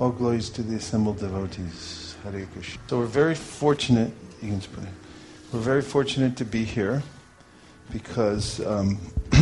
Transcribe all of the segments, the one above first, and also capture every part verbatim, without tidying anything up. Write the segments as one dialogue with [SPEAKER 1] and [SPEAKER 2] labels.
[SPEAKER 1] All glories to the assembled devotees. Hare Krishna. So we're very fortunate, you can just put it, we're very fortunate to be here because um,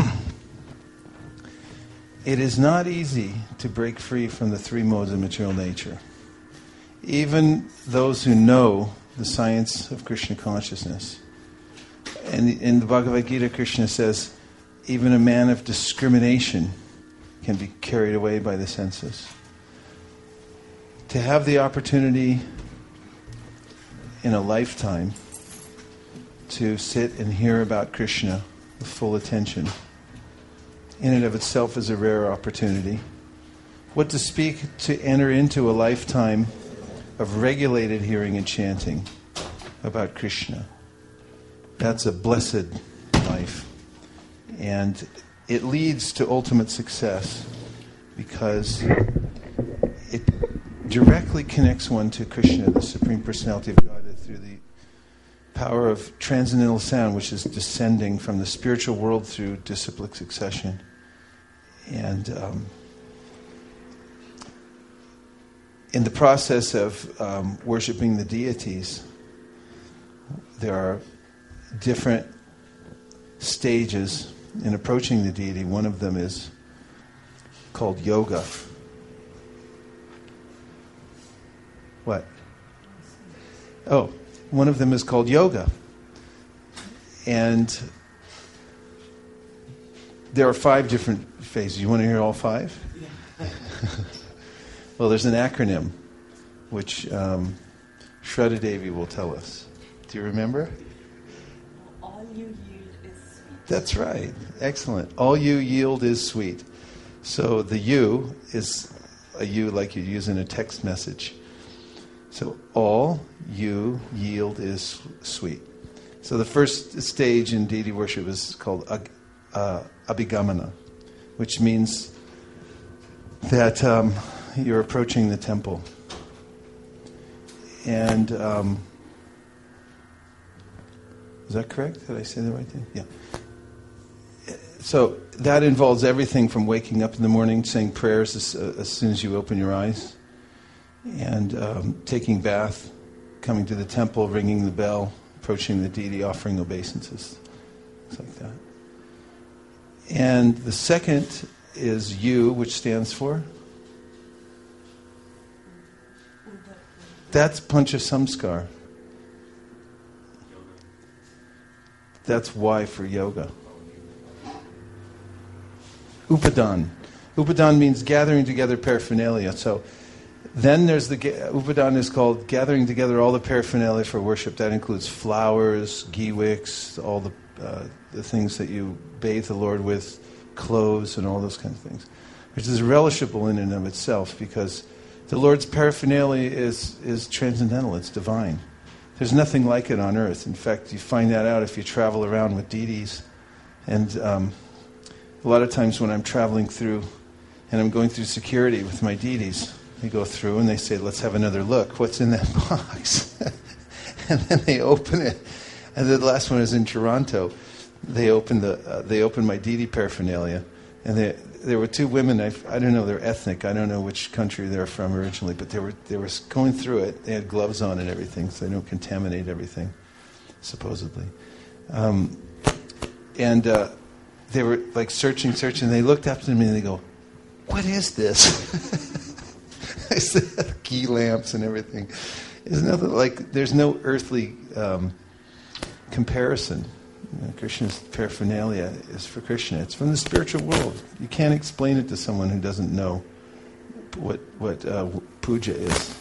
[SPEAKER 1] it is not easy to break free from the three modes of material nature. Even those who know the science of Krishna consciousness. And in the Bhagavad Gita, Krishna says, even a man of discrimination can be carried away by the senses. To have the opportunity in a lifetime to sit and hear about Krishna with full attention, in and of itself is a rare opportunity. What to speak to enter into a lifetime of regulated hearing and chanting about Krishna. That's a blessed life. And it leads to ultimate success because it directly connects one to Krishna, the Supreme Personality of Godhead, through the power of transcendental sound, which is descending from the spiritual world through disciplic succession. And um, in the process of um, worshiping the deities, there are different stages in approaching the deity. One of them is called yoga. What? Oh, one of them is called yoga. And there are five different phases. You want to hear all five? Yeah. Well, there's an acronym, which um, Shraddha Devi will tell us. Do you remember?
[SPEAKER 2] All you yield is sweet.
[SPEAKER 1] That's right. Excellent. All you yield is sweet. So the you is a you like you use in a text message. So all you yield is sweet. So the first stage in deity worship is called uh, abhigamana, which means that um, you're approaching the temple. And um, is that correct? Did I say the right thing? Yeah. So that involves everything from waking up in the morning, saying prayers as, uh, as soon as you open your eyes, and um, taking bath, coming to the temple, ringing the bell, approaching the deity, offering obeisances, things like that. And the second is you, which stands for? That's Pancha Samskar. That's Y for yoga. Upadan. Upadan means gathering together paraphernalia. So then there's the, Upadan is called gathering together all the paraphernalia for worship. That includes flowers, ghee wicks, all the uh, the things that you bathe the Lord with, clothes and all those kinds of things. Which is relishable in and of itself because the Lord's paraphernalia is, is transcendental, it's divine. There's nothing like it on earth. In fact, you find that out if you travel around with deities. And um, a lot of times when I'm traveling through and I'm going through security with my deities, they go through and they say, let's have another look. What's in that box? And then they open it. And the last one is in Toronto. They opened the uh, they opened my deity paraphernalia. And they, there were two women, I, I don't know, they're ethnic. I don't know which country they're from originally, but they were they were going through it. They had gloves on and everything, so they don't contaminate everything, supposedly. Um, and uh, they were like searching, searching. They looked up to me and they go, what is this? I said, key lamps and everything. There's nothing like, there's no earthly um, comparison. You know, Krishna's paraphernalia is for Krishna. It's from the spiritual world. You can't explain it to someone who doesn't know what what uh, puja is.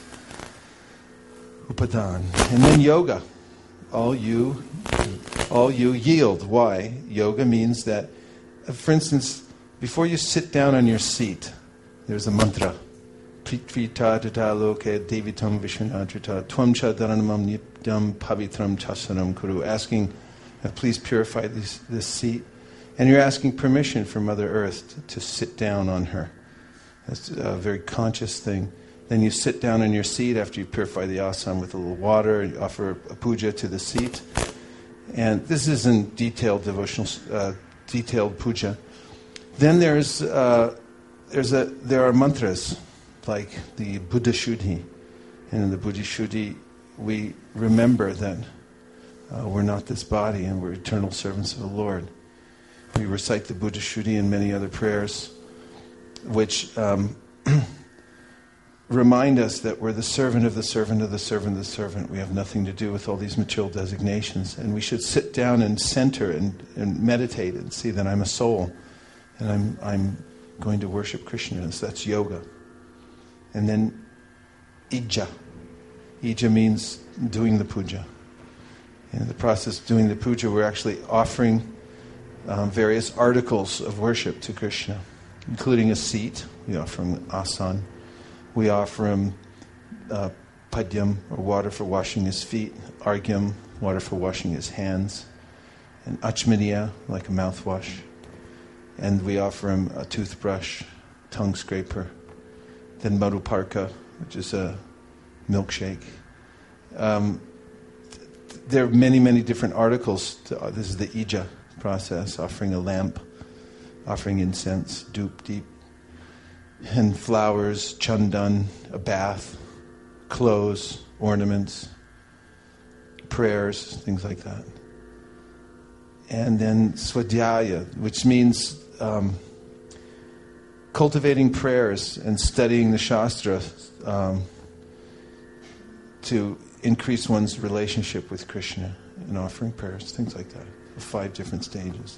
[SPEAKER 1] Upadan. And then yoga. All you, all you yield. Why? Yoga means that, uh, for instance, before you sit down on your seat, there's a mantra. Pritvita tata loke devitam vishwanatrita tvam cha dharanamam nityam pavitram chasanam kuru. Asking, uh, please purify this, this seat. And you're asking permission for Mother Earth to, to sit down on her. That's a very conscious thing. Then you sit down in your seat after you purify the asana with a little water, and you offer a puja to the seat. And this is in detailed devotional, uh, detailed puja. Then there's uh, there's a there are mantras. like the Buddha Shuddhi. And in the Buddha Shuddhi, we remember that uh, we're not this body and we're eternal servants of the Lord. We recite the Buddha Shuddhi and many other prayers, which um, remind us that we're the servant of the servant of the servant of the servant. We have nothing to do with all these material designations. And we should sit down and center and, and meditate and see that I'm a soul and I'm I'm going to worship Krishna. So that's yoga. And then ija. Ija means doing the puja. In the process of doing the puja, we're actually offering um, various articles of worship to Krishna, including a seat. We offer him asan. We offer him uh, padyam, or water for washing his feet, argyam, water for washing his hands, and achmaniya, like a mouthwash. And we offer him a toothbrush, tongue scraper, then madhuparka, which is a milkshake. Um, there are many, many different articles. To, uh, this is the ija process, offering a lamp, offering incense, dup, deep, and flowers, chandan, a bath, clothes, ornaments, prayers, things like that. And then swadhyaya, which means um, cultivating prayers and studying the Shastra um, to increase one's relationship with Krishna and offering prayers, things like that. Five different stages.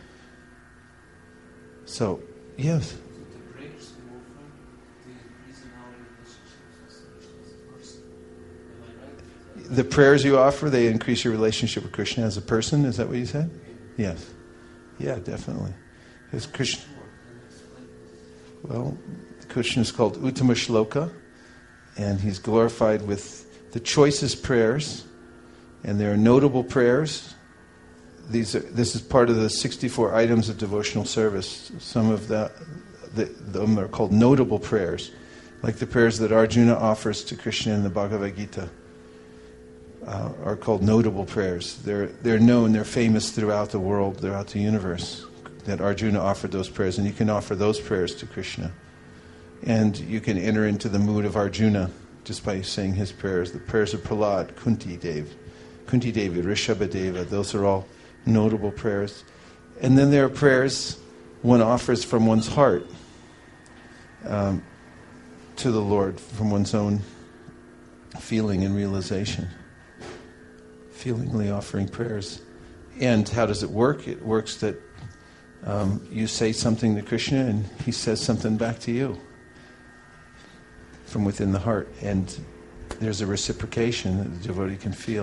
[SPEAKER 1] So, yes.
[SPEAKER 3] The prayers we offer, they increase in our relationships with Krishna as a person. Am I right?
[SPEAKER 1] The prayers you offer, they increase your relationship with Krishna as a person. Is that what you said? Yes. Yeah, definitely. Because Krishna. Well, Krishna is called Uttama Shloka, and he's glorified with the choicest prayers, and there are notable prayers. These are, this is part of the sixty-four items of devotional service. Some of the, the, them are called notable prayers, like the prayers that Arjuna offers to Krishna in the Bhagavad Gita uh, are called notable prayers. They're they're known, they're famous throughout the world, throughout the universe, that Arjuna offered those prayers, and you can offer those prayers to Krishna. And you can enter into the mood of Arjuna just by saying his prayers. The prayers of Prahlad, Kunti Dev, Kunti Devi, Rishabhadeva, those are all notable prayers. And then there are prayers one offers from one's heart um, to the Lord, from one's own feeling and realization. Feelingly offering prayers. And how does it work? It works that um, you say something to Krishna and he says something back to you from within the heart, and there's a reciprocation that the devotee can feel.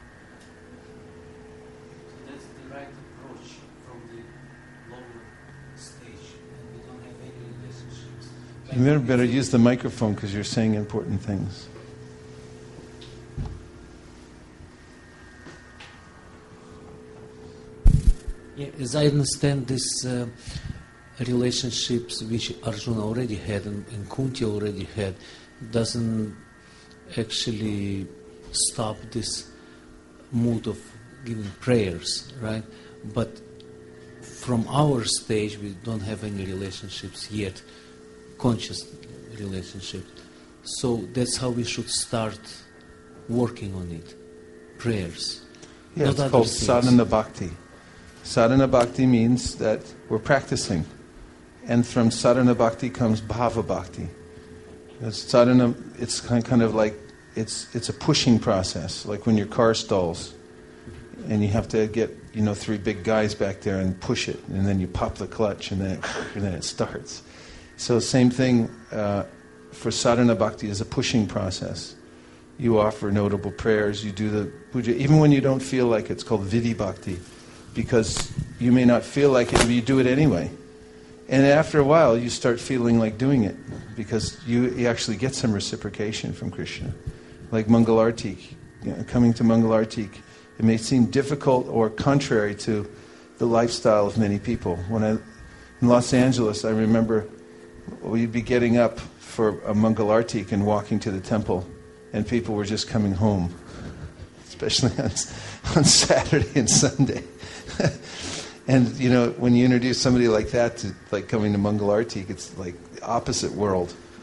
[SPEAKER 3] That's the right approach from the lower stage, and we don't have any relationships.
[SPEAKER 1] You better, better use the microphone because you're saying important things.
[SPEAKER 3] Yeah, as I understand this uh, relationships which Arjuna already had and, and Kunti already had doesn't actually stop this mood of giving prayers, right? But from our stage, we don't have any relationships yet, conscious relationships. So that's how we should start working on it, prayers.
[SPEAKER 1] Yeah,
[SPEAKER 3] Not
[SPEAKER 1] it's
[SPEAKER 3] other
[SPEAKER 1] called
[SPEAKER 3] things.
[SPEAKER 1] sadhana bhakti. Sadhana bhakti means that we're practicing. And from sadhana bhakti comes bhava bhakti. It's sadhana, it's kind kind of like, it's it's a pushing process, like when your car stalls and you have to get, you know, three big guys back there and push it, and then you pop the clutch and then it, and then it starts. So same thing uh, for sadhana bhakti is a pushing process. You offer notable prayers, you do the puja, even when you don't feel like it. It's called vidhi bhakti, because you may not feel like it, but you do it anyway. And after a while, you start feeling like doing it, because you, you actually get some reciprocation from Krishna. Like Mangalartik, you know, coming to Mangalartik, it may seem difficult or contrary to the lifestyle of many people. When I, in Los Angeles, I remember we'd be getting up for a Mangalartik and walking to the temple, and people were just coming home, especially on, on Saturday and Sunday. And, you know, when you introduce somebody like that to, like, coming to Mangalartik, it's like the opposite world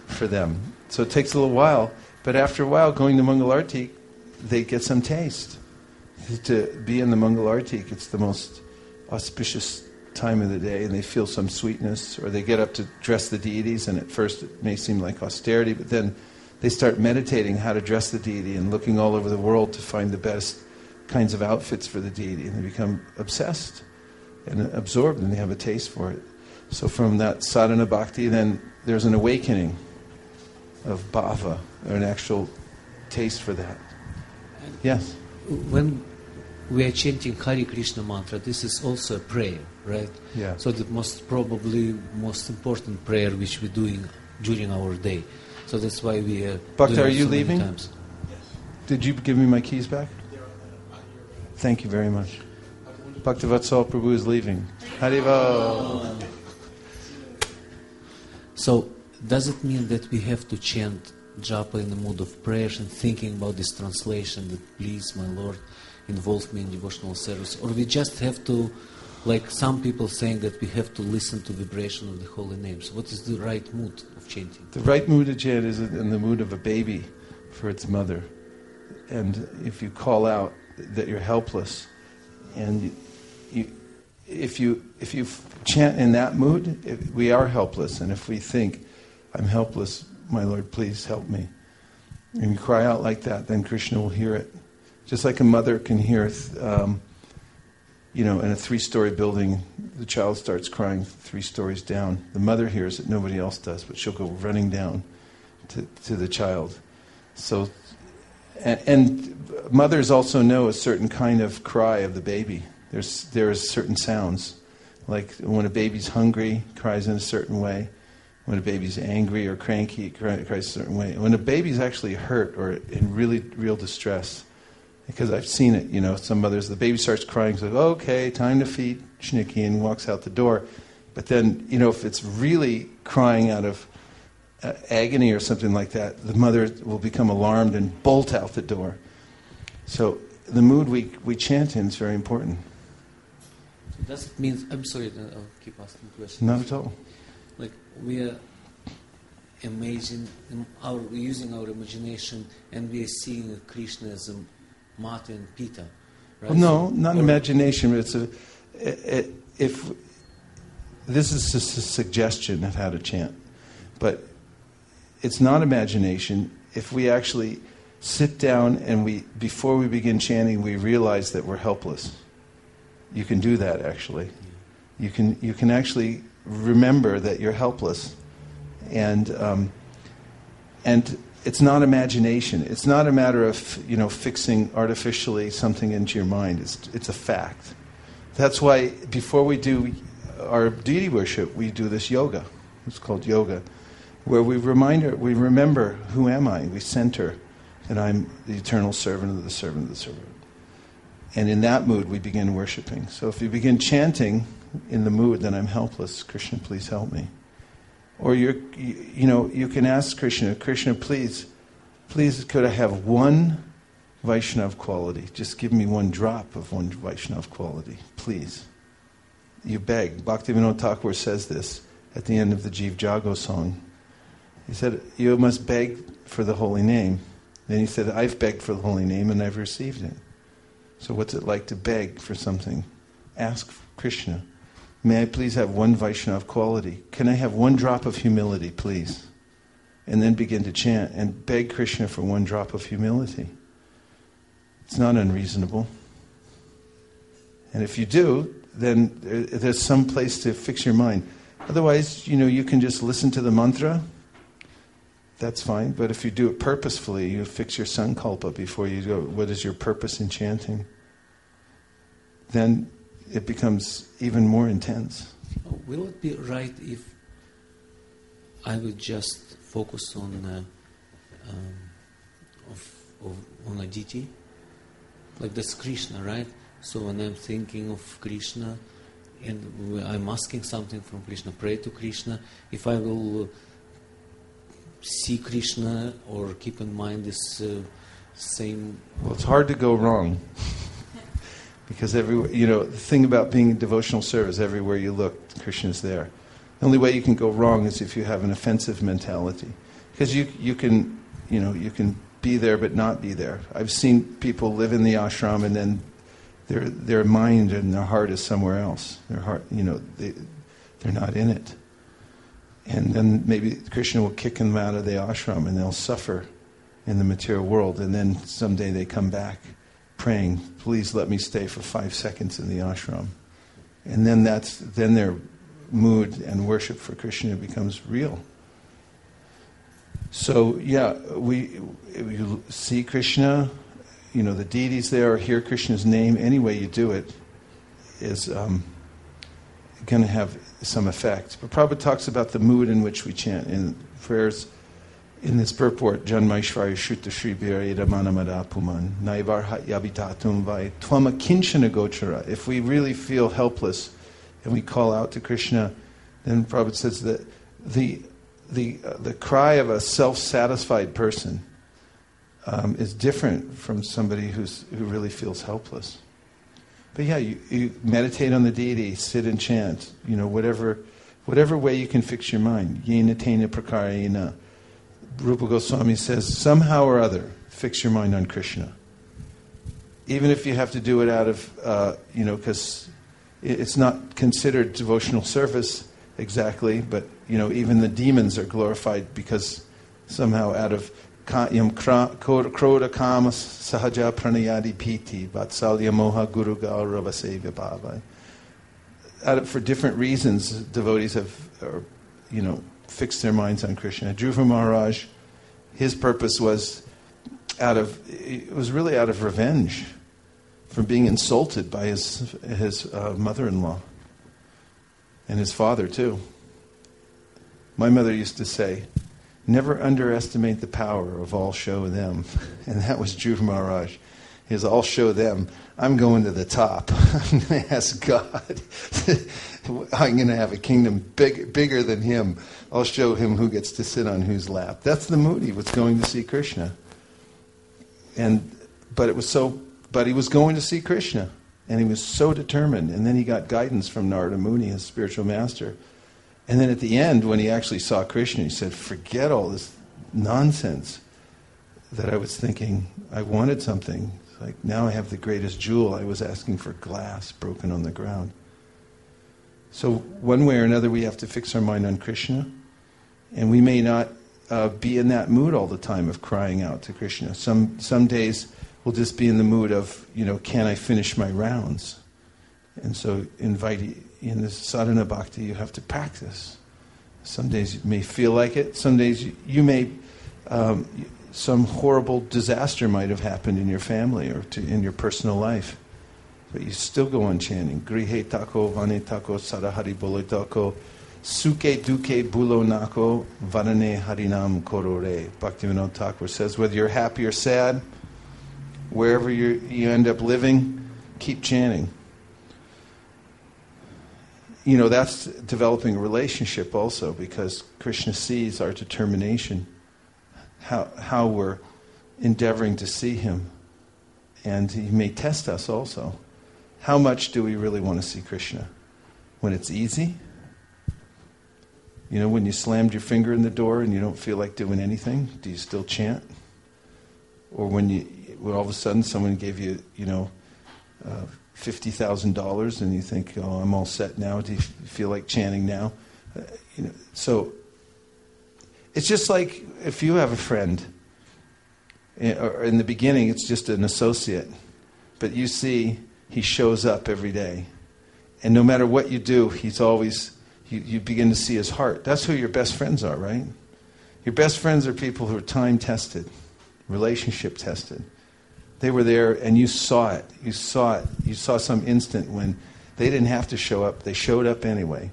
[SPEAKER 1] for them. So it takes a little while, but after a while, going to Mangal Artik, they get some taste. To be in the Mangal Artik, it's the most auspicious time of the day, and they feel some sweetness, or they get up to dress the deities, and at first it may seem like austerity, but then they start meditating how to dress the deity and looking all over the world to find the best kinds of outfits for the deity, and they become obsessed and absorbed, and they have a taste for it. So from that sadhana bhakti, then there's an awakening of bhava, or an actual taste for that. Yes?
[SPEAKER 3] When we are chanting Hare Krishna mantra, this is also a prayer, right?
[SPEAKER 1] Yeah.
[SPEAKER 3] So the most probably most important prayer which we're doing during our day. So that's why we are
[SPEAKER 1] Bhakta,
[SPEAKER 3] doing
[SPEAKER 1] are
[SPEAKER 3] it
[SPEAKER 1] you
[SPEAKER 3] so many
[SPEAKER 1] leaving?
[SPEAKER 3] times.
[SPEAKER 1] Did you give me my keys back? Thank you very much. Bhaktivatsal Prabhu is leaving. Haribo.
[SPEAKER 3] So does it mean that we have to chant japa in the mood of prayer and thinking about this translation that please, my Lord, involve me in devotional service? Or we just have to, like some people saying that we have to listen to vibration of the holy names. What is the right mood of chanting?
[SPEAKER 1] The right mood to chant is in the mood of a baby for its mother. And if you call out that you're helpless, and you, you, if you if you chant in that mood, if we are helpless. And if we think, I'm helpless, my Lord, please help me, and you cry out like that, then Krishna will hear it. Just like a mother can hear, um, you know, in a three-story building, the child starts crying three stories down. The mother hears it, nobody else does, but she'll go running down to, to the child. So, and, and mothers also know a certain kind of cry of the baby. There's there's certain sounds, like when a baby's hungry, cries in a certain way. When a baby's angry or cranky, it cries a certain way. When a baby's actually hurt or in really real distress, because I've seen it, you know, some mothers, the baby starts crying, so okay, time to feed Shnicky, and walks out the door. But then, you know, if it's really crying out of uh, agony or something like that, the mother will become alarmed and bolt out the door. So the mood we, we chant in is very important.
[SPEAKER 3] So does it mean, I'm sorry, I'll keep asking questions.
[SPEAKER 1] Not at all.
[SPEAKER 3] Like we are amazing, our, using our imagination, and we are seeing Krishna as a Mata and Pita, right?
[SPEAKER 1] Well, no, not
[SPEAKER 3] or,
[SPEAKER 1] imagination. But it's a it, if this is just a suggestion of how to chant, but it's not imagination. If we actually sit down and we, before we begin chanting, we realize that we're helpless. You can do that actually. You can you can actually remember that you're helpless, and um, and. It's not imagination. It's not a matter of, you know, fixing artificially something into your mind. It's it's a fact. That's why before we do our deity worship, we do this yoga. It's called yoga, where we remind we remember, who am I? We center that I'm the eternal servant of the servant of the servant. And in that mood, we begin worshiping. So if you begin chanting in the mood that I'm helpless, Krishna, please help me. Or you're, you, you know, you can ask Krishna, Krishna, please, please could I have one Vaishnav quality? Just give me one drop of one Vaishnav quality, please. You beg. Bhaktivinoda Thakur says this at the end of the Jeev Jago song. He said, you must beg for the holy name. Then he said, I've begged for the holy name and I've received it. So what's it like to beg for something? Ask Krishna. May I please have one Vaishnav quality? Can I have one drop of humility, please? And then begin to chant and beg Krishna for one drop of humility. It's not unreasonable. And if you do, then there's some place to fix your mind. Otherwise, you know, you can just listen to the mantra. That's fine. But if you do it purposefully, you fix your sankalpa before you go, what is your purpose in chanting? Then it becomes even more intense.
[SPEAKER 3] Will it be right if I would just focus on uh, um, of, of, on a deity? Like that's Krishna, right? So when I'm thinking of Krishna and I'm asking something from Krishna, pray to Krishna, if I will see Krishna or keep in mind this uh, same...
[SPEAKER 1] Well, it's hard to go wrong. Because every, you know, the thing about being in devotional service, everywhere you look, Krishna's there. The only way you can go wrong is if you have an offensive mentality. Because you, you can, you know, you can be there but not be there. I've seen people live in the ashram and then their their mind and their heart is somewhere else. Their heart, you know, they, they're not in it. And then maybe Krishna will kick them out of the ashram and they'll suffer in the material world. And then someday they come back praying, please let me stay for five seconds in the ashram. And then that's then their mood and worship for Krishna becomes real. So yeah, we you see Krishna, you know, the deities there, or hear Krishna's name, any way you do it is um, going to have some effect. But Prabhupada talks about the mood in which we chant in prayers. In this purport, Janmaishvarya Shuddha Shri Bireda Manamada Puman, Naivarha Yabitatum Vai, Twama Kinchana Gochara. If we really feel helpless and we call out to Krishna, then Prabhupada says that the the uh, the cry of a self-satisfied person um, is different from somebody who's who really feels helpless. But yeah, you, you meditate on the deity, sit and chant, you know, whatever whatever way you can fix your mind. Yena tena prakarayena. Rupa Goswami says, somehow or other, fix your mind on Krishna. Even if you have to do it out of, uh, you know, because it's not considered devotional service exactly, but, you know, even the demons are glorified because somehow out of yam kroda kama sahaja pranayadi piti vatsalya moha guru gaurava sevya bhava. Out of, for different reasons, devotees have, or, you know, fixed their minds on Krishna. Dhruva Maharaj, his purpose was out of, it was really out of revenge for being insulted by his his uh, mother-in-law and his father too. My mother used to say, never underestimate the power of all show them. And that was Dhruva Maharaj. He was, I'll show them. I'm going to the top. I'm going to ask God. I'm going to have a kingdom big, bigger than him. I'll show him who gets to sit on whose lap. That's the mood he was going to see Krishna. And but it was so. But he was going to see Krishna, and he was so determined. And then he got guidance from Narada Muni, his spiritual master. And then at the end, when he actually saw Krishna, he said, "Forget all this nonsense that I was thinking. I wanted something. Like, now I have the greatest jewel. I was asking for glass broken on the ground." So one way or another, we have to fix our mind on Krishna. And we may not uh, be in that mood all the time of crying out to Krishna. Some some days we'll just be in the mood of, you know, can I finish my rounds? And so invite, in this sadhana bhakti, you have to practice. Some days you may feel like it. Some days you, you may... Um, some horrible disaster might have happened in your family or to, in your personal life. But you still go on chanting. Grihe tako, vane tako, sarahari bolo tako, suke duke bulo nako, varane harinam korore. Bhaktivinoda Thakur says, whether you're happy or sad, wherever you you end up living, keep chanting. You know, that's developing a relationship also, because Krishna sees our determination. How how we're endeavoring to see him. And he may test us also. How much do we really want to see Krishna? When it's easy? You know, when you slammed your finger in the door and you don't feel like doing anything, do you still chant? Or when you when all of a sudden someone gave you, you know, uh, fifty thousand dollars and you think, oh, I'm all set now. Do you feel like chanting now? Uh, you know, so it's just like if you have a friend, or in the beginning it's just an associate, but you see he shows up every day. And no matter what you do, he's always, you, you begin to see his heart. That's who your best friends are, right? Your best friends are people who are time-tested, relationship-tested. They were there and you saw it. You saw it. You saw some instant when they didn't have to show up. They showed up anyway.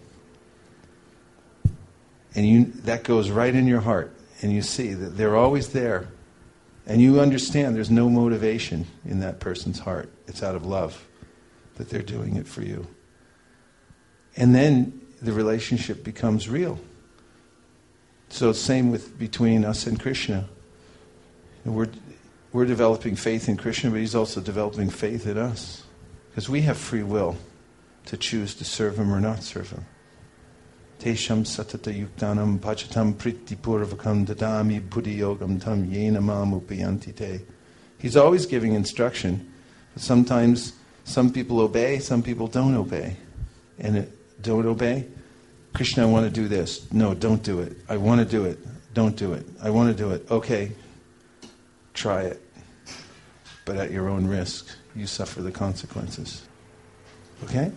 [SPEAKER 1] And you that goes right in your heart. And you see that they're always there. And you understand there's no motivation in that person's heart. It's out of love that they're doing it for you. And then the relationship becomes real. So same with between us and Krishna. And we're we're developing faith in Krishna, but he's also developing faith in us. Because we have free will to choose to serve him or not serve him. Tesham satata yuktanam pachatam pritipurvakam dadami buddhi yogam tam yena mam upayanti te. He's always giving instruction, but sometimes some people obey, some people don't obey. And it, don't obey? Krishna, I want to do this. No, don't do it. I want to do it. Don't do it. I want to do it. Okay, try it. But at your own risk. You suffer the consequences. Okay?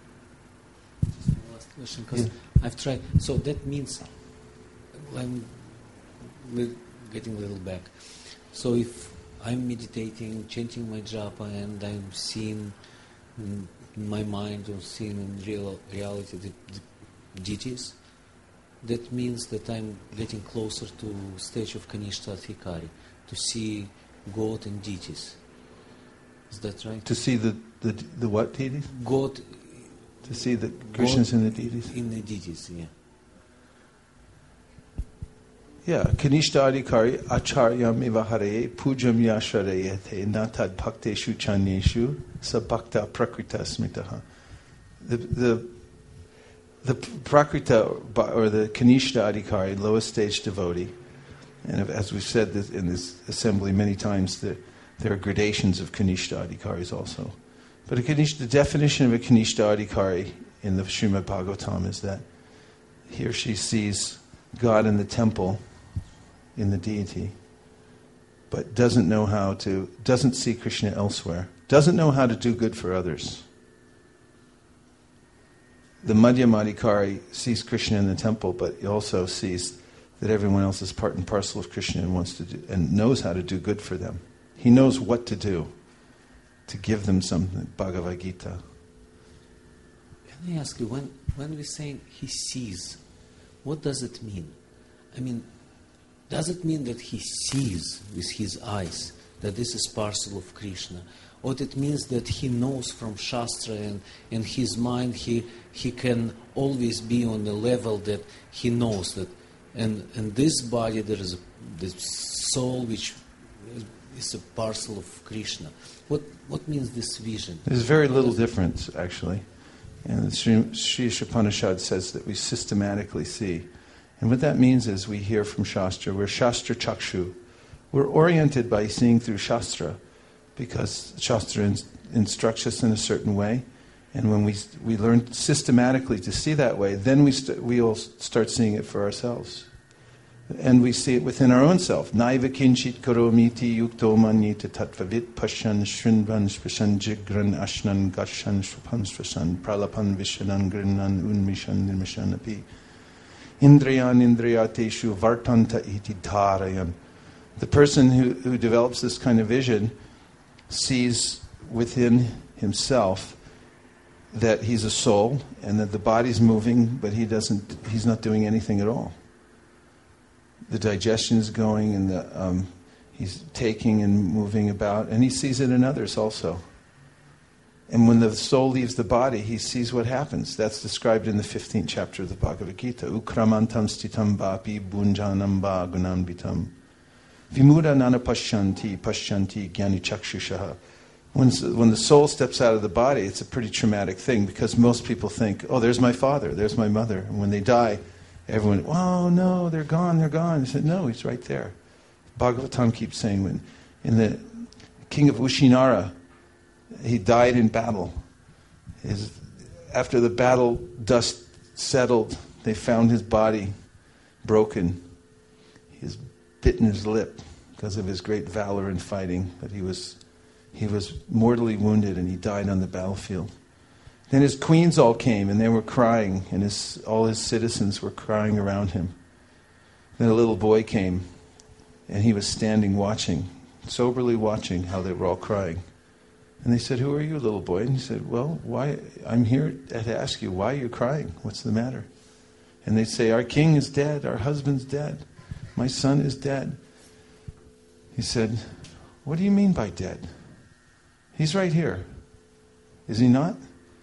[SPEAKER 3] Last question, because yeah. I've tried. So that means I'm li- getting a little back. So if I'm meditating, chanting my japa, and I'm seeing in my mind or seeing in real reality the, the deities, that means that I'm getting closer to stage of Kanishta Adhikari, to see God and deities. Is that right?
[SPEAKER 1] To see the, the, the what deities?
[SPEAKER 3] God.
[SPEAKER 1] To see the Krishnas in the deities?
[SPEAKER 3] In the deities, yeah.
[SPEAKER 1] Yeah, Kanishta Adhikari, Acharyam Ivahare, Pujam Yasharayate, Natad Bhakteshu Chanyeshu, Sabhakta Prakrita Smitaha. The, the, the Prakrita, or the Kanishta Adhikari, lowest stage devotee, and as we've said this in this assembly many times, the, there are gradations of Kanishta Adhikaris also. But a Kanishta, the definition of a Kanishta Adhikari in the Srimad Bhagavatam is that he or she sees God in the temple, in the deity, but doesn't know how to, doesn't see Krishna elsewhere, doesn't know how to do good for others. The Madhyamadhikari sees Krishna in the temple, but he also sees that everyone else is part and parcel of Krishna and wants to do, and knows how to do good for them. He knows what to do to give them something. Bhagavad Gita.
[SPEAKER 3] Can I ask you, when when we're saying he sees, what does it mean? I mean, does it mean that he sees with his eyes that this is parcel of Krishna? Or it means that he knows from Shastra, and in his mind he he can always be on the level that he knows that and in this body there is a, the soul which is a parcel of Krishna. What what means this vision?
[SPEAKER 1] There's very little difference, actually. And the Sri, Sri Upanishad says that we systematically see. And what that means is we hear from Shastra. We're Shastra Chakshu. We're oriented by seeing through Shastra, because Shastra in, instructs us in a certain way. And when we we learn systematically to see that way, then we st- we'll start seeing it for ourselves. And we see it within our own self. Naiva kinchit karomiti yukto manyita tatvavit pashan shrinvan spashan jigran ashnan gashan shvapan spashan pralapan vishanan grinnan unmishan nirmishan api indrayan indriyateshu vartanta iti dharayan. The person who, who develops this kind of vision sees within himself that he's a soul and that the body's moving, but he doesn't. He's not doing anything at all. The digestion is going, and the, um, he's taking and moving about, and he sees it in others also. And when the soul leaves the body, he sees what happens. That's described in the fifteenth chapter of the Bhagavad Gita. Ukramantam stitam vapi bunjanam va gunambitam vimuda nana pashyanti pashyanti gyani chakshushaha. When, when the soul steps out of the body, it's a pretty traumatic thing, because most people think, oh, there's my father, there's my mother. And when they die, everyone, oh no, they're gone, they're gone. He said, no, he's right there. Bhagavatam keeps saying, when in the king of Ushinara, he died in battle. His, after the battle dust settled, they found his body broken. He's bitten his lip because of his great valor in fighting, but he was he was mortally wounded, and he died on the battlefield. Then his queens all came, and they were crying, and his, all his citizens were crying around him. Then a little boy came, and he was standing watching, soberly watching how they were all crying. And they said, who are you, little boy? And he said, well, why? I'm here to ask you, why are you crying? What's the matter? And they say, our king is dead, our husband's dead, my son is dead. He said, what do you mean by dead? He's right here. Is he not?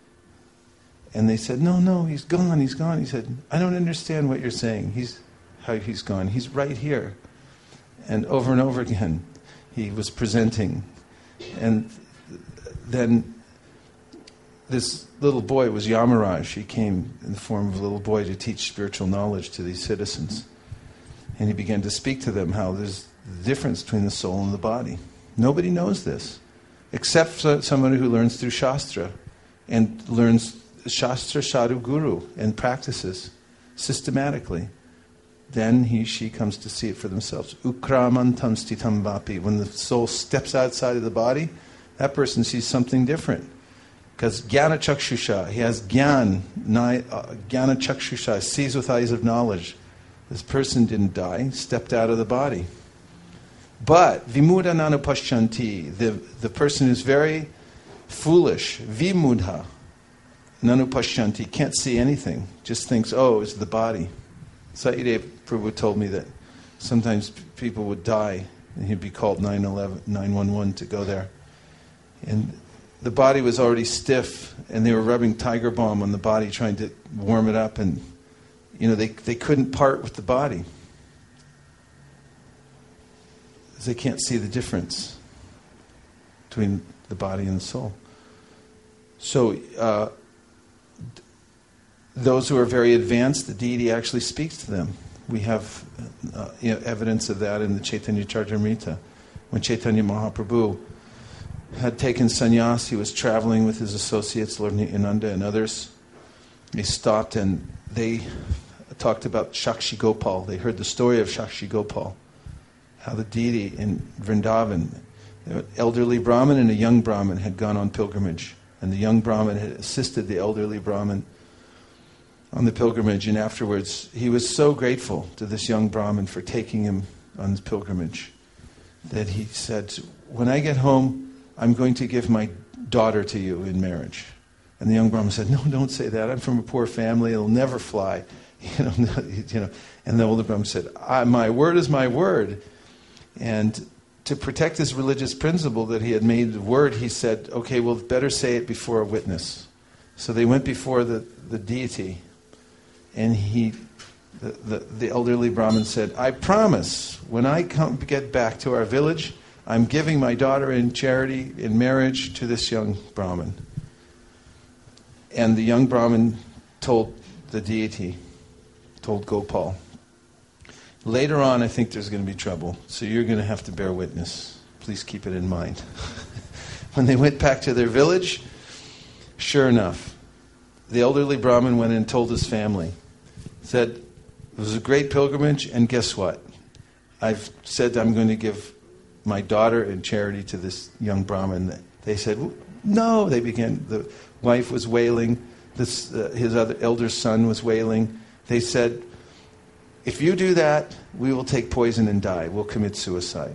[SPEAKER 1] And they said, no, no, he's gone, he's gone. He said, I don't understand what you're saying. He's how he's gone. He's right here. And over and over again, he was presenting. And then this little boy was Yamaraj. He came in the form of a little boy to teach spiritual knowledge to these citizens. And he began to speak to them how there's the difference between the soul and the body. Nobody knows this, except somebody who learns through Shastra and learns Shastra Sadhu Guru and practices systematically. Then he, she comes to see it for themselves. Ukramantam stitam vapi. When the soul steps outside of the body, that person sees something different. Because jnana chakshusha, he has gyan, uh, jnana chakshusha, sees with eyes of knowledge. This person didn't die, stepped out of the body. But vimudha nanupashyanti, the, the person who's very foolish, vimudha nanupashyanti, can't see anything, just thinks, oh, it's the body. Satyadeva Prabhu told me that sometimes people would die and he'd be called nine one one to go there. And the body was already stiff and they were rubbing Tiger Balm on the body trying to warm it up, and you know, they, they couldn't part with the body. They can't see the difference between the body and the soul. So, uh, those who are very advanced, the deity actually speaks to them. We have uh, you know, evidence of that in the Chaitanya Charitamrita. When Chaitanya Mahaprabhu had taken sannyas, he was traveling with his associates, Lord Nityananda and others. They stopped and they talked about Shakshi Gopal. They heard the story of Shakshi Gopal, how the deity in Vrindavan, an elderly Brahmin and a young Brahmin had gone on pilgrimage. And the young Brahmin had assisted the elderly Brahmin on the pilgrimage, and afterwards he was so grateful to this young Brahmin for taking him on his pilgrimage that he said, when I get home, I'm going to give my daughter to you in marriage. And the young Brahmin said, no, don't say that. I'm from a poor family. It'll never fly. You know, you know. And the older Brahmin said, I, my word is my word. And to protect his religious principle that he had made the word, he said, okay, well, better say it before a witness. So they went before the, the deity. And he, the, the, the elderly Brahmin said, I promise, when I come get back to our village, I'm giving my daughter in charity, in marriage, to this young Brahmin. And the young Brahmin told the deity, told Gopal, later on I think there's going to be trouble, so you're going to have to bear witness. Please keep it in mind. When they went back to their village, sure enough, the elderly Brahmin went and told his family, said, it was a great pilgrimage, and guess what? I've said I'm going to give my daughter in charity to this young Brahmin. They said, no. They began, the wife was wailing, this, uh, his other elder son was wailing. They said, if you do that, we will take poison and die. We'll commit suicide.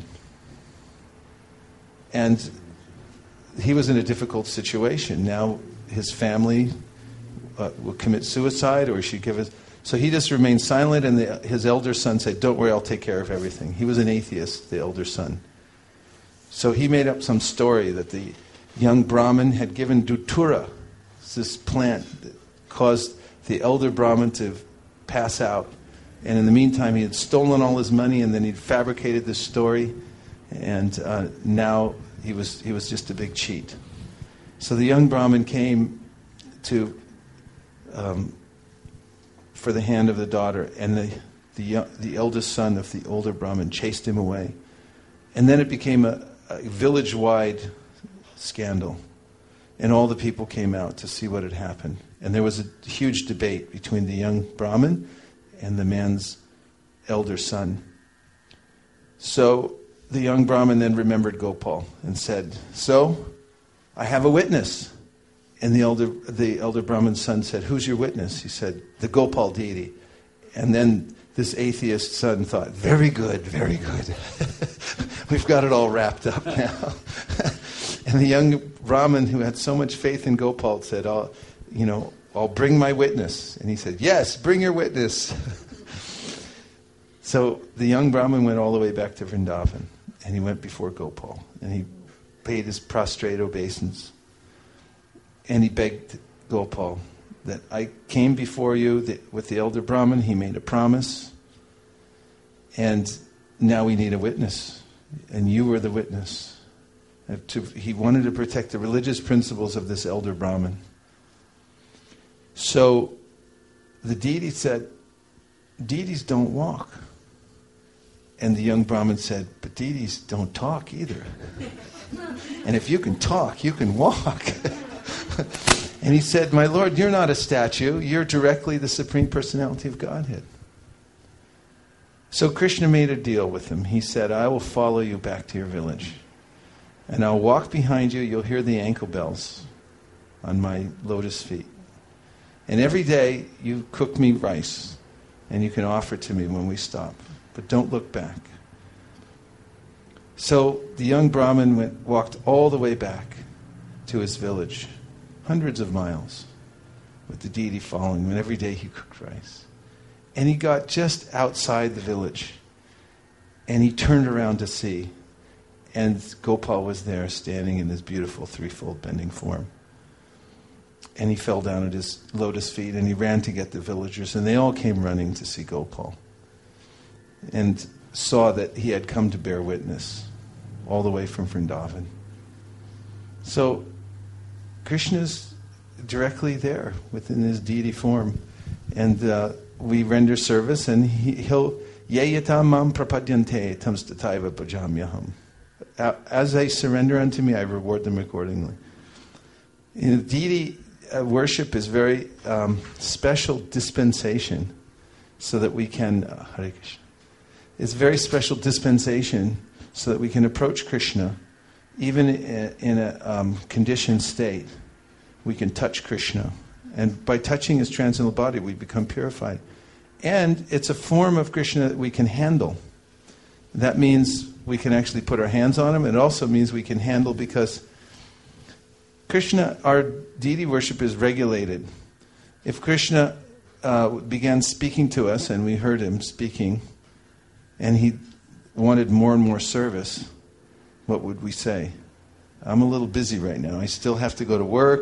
[SPEAKER 1] And he was in a difficult situation. Now his family uh, will commit suicide, or she give it. So he just remained silent, and the, his elder son said, don't worry, I'll take care of everything. He was an atheist, the elder son. So he made up some story that the young Brahmin had given Dutura, this plant that caused the elder Brahmin to pass out. And in the meantime, he had stolen all his money, and then he'd fabricated this story, and uh, now he was he was just a big cheat. So the young Brahmin came to um, for the hand of the daughter, and the the the eldest son of the older Brahmin chased him away, and then it became a, a village-wide scandal, and all the people came out to see what had happened, and there was a huge debate between the young Brahmin and the man's elder son. So the young Brahmin then remembered Gopal and said, so, I have a witness. And the elder the elder Brahmin's son said, who's your witness? He said, the Gopal deity. And then this atheist son thought, very good, very good. We've got it all wrapped up now. And the young Brahmin who had so much faith in Gopal said, I'll, you know, I'll bring my witness. And he said, yes, bring your witness. So the young Brahmin went all the way back to Vrindavan, and he went before Gopal, and he paid his prostrate obeisance, and he begged Gopal that I came before you the, with the elder Brahmin. He made a promise, and now we need a witness, and you were the witness. To, he wanted to protect the religious principles of this elder Brahmin. So the deity said, deities don't walk. And the young Brahmin said, but deities don't talk either. And if you can talk, you can walk. And he said, my Lord, you're not a statue. You're directly the Supreme Personality of Godhead. So Krishna made a deal with him. He said, I will follow you back to your village. And I'll walk behind you. You'll hear the ankle bells on my lotus feet. And every day you cook me rice. And you can offer it to me when we stop. But don't look back. So the young Brahmin went, walked all the way back to his village. Hundreds of miles. With the deity following him. And every day he cooked rice. And he got just outside the village. And he turned around to see. And Gopal was there standing in his beautiful threefold bending form. And he fell down at his lotus feet and he ran to get the villagers. And they all came running to see Gopal. And saw that he had come to bear witness. All the way from Vrindavan. So Krishna's directly there within his deity form. And uh, we render service and he, he'll Yayata mam prapadyante tam stataiva bhajamyaham. As they surrender unto me, I reward them accordingly. You know, deity uh, worship is very um, special dispensation so that we can, uh, Hare Krishna. It's very special dispensation so that we can approach Krishna even in, in a um, conditioned state. We can touch Krishna. And by touching his transcendental body, we become purified. And it's a form of Krishna that we can handle. That means we can actually put our hands on him. It also means we can handle because Krishna, our deity worship is regulated. If Krishna uh, began speaking to us and we heard him speaking and he wanted more and more service, what would we say? I'm a little busy right now. I still have to go to work.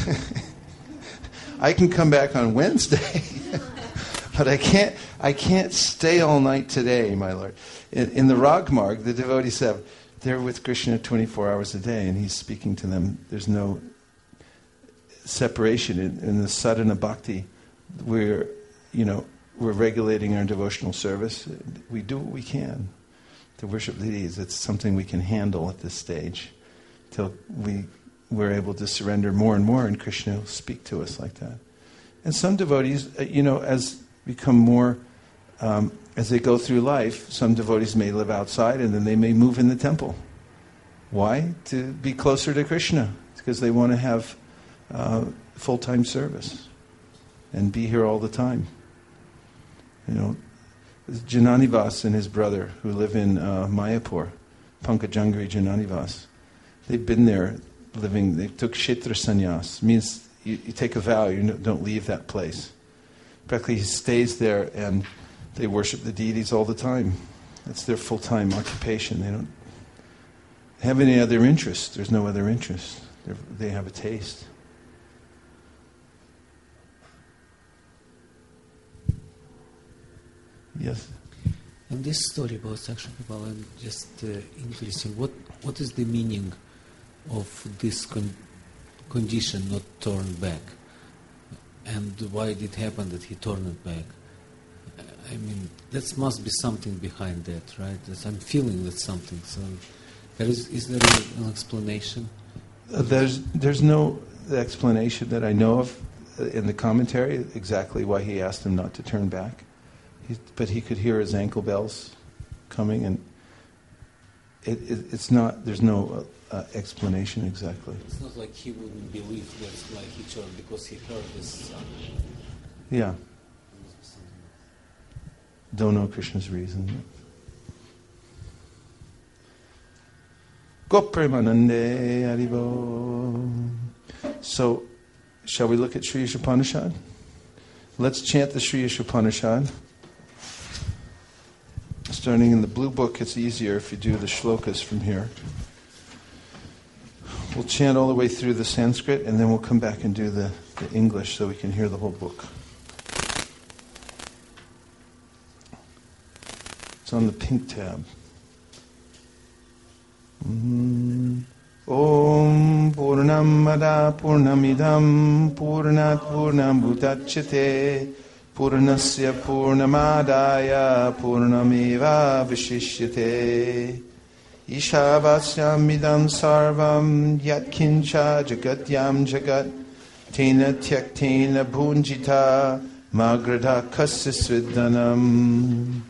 [SPEAKER 1] I can come back on Wednesday. But I can't I can't stay all night today, my Lord. In, in the Ragmarg, the devotees have, they're with Krishna twenty-four hours a day, and he's speaking to them. There's no separation. In, in the sadhana bhakti, we're, you know, we're regulating our devotional service. We do what we can to worship the deities. It's something we can handle at this stage till we, we're able to surrender more and more, and Krishna will speak to us like that. And some devotees, you know, as become more, um, as they go through life, some devotees may live outside and then they may move in the temple. Why? To be closer to Krishna. It's because they want to have uh, full-time service and be here all the time. You know, Jananivas and his brother who live in uh, Mayapur, Pankajangri Jananivas, they've been there living, they took Kshetra Sannyas. It means you, you take a vow, you don't leave that place. Practically he stays there and they worship the deities all the time. That's their full-time occupation. They don't have any other interest. There's no other interest. They're, they have a taste. Yes?
[SPEAKER 3] And this story about Sakshapipala, I'm just uh, interesting. What what is the meaning of this con- condition not turned back? And why did it happen that he turned it back? I mean, that must be something behind that, right? That I'm feeling that something. So, there is, is there an explanation?
[SPEAKER 1] Uh, there's there's no explanation that I know of in the commentary exactly why he asked him not to turn back. He, but he could hear his ankle bells coming, and it, it, it's not. There's no uh, uh, explanation exactly.
[SPEAKER 3] It's not like he wouldn't believe that's why he turned, because he heard this. Uh,
[SPEAKER 1] yeah. Don't know Krishna's reason. Gopremanande Haribo. So, shall we look at Sri Ishopanishad? Let's chant the Sri Ishopanishad. Starting in the blue book, it's easier if you do the shlokas from here. We'll chant all the way through the Sanskrit, and then we'll come back and do the, the English so we can hear the whole book. It's on the pink tab. Om Purnamada Purnamada Purnamidam Purnat Purnamudachyate Purnasya Purnamadaya Purnameva Vishishyate Ishavasyamidam Sarvam Yatkincha Jagatyam Jagat Tena Tyaktena Bhunjita Magradha Kassisvidanam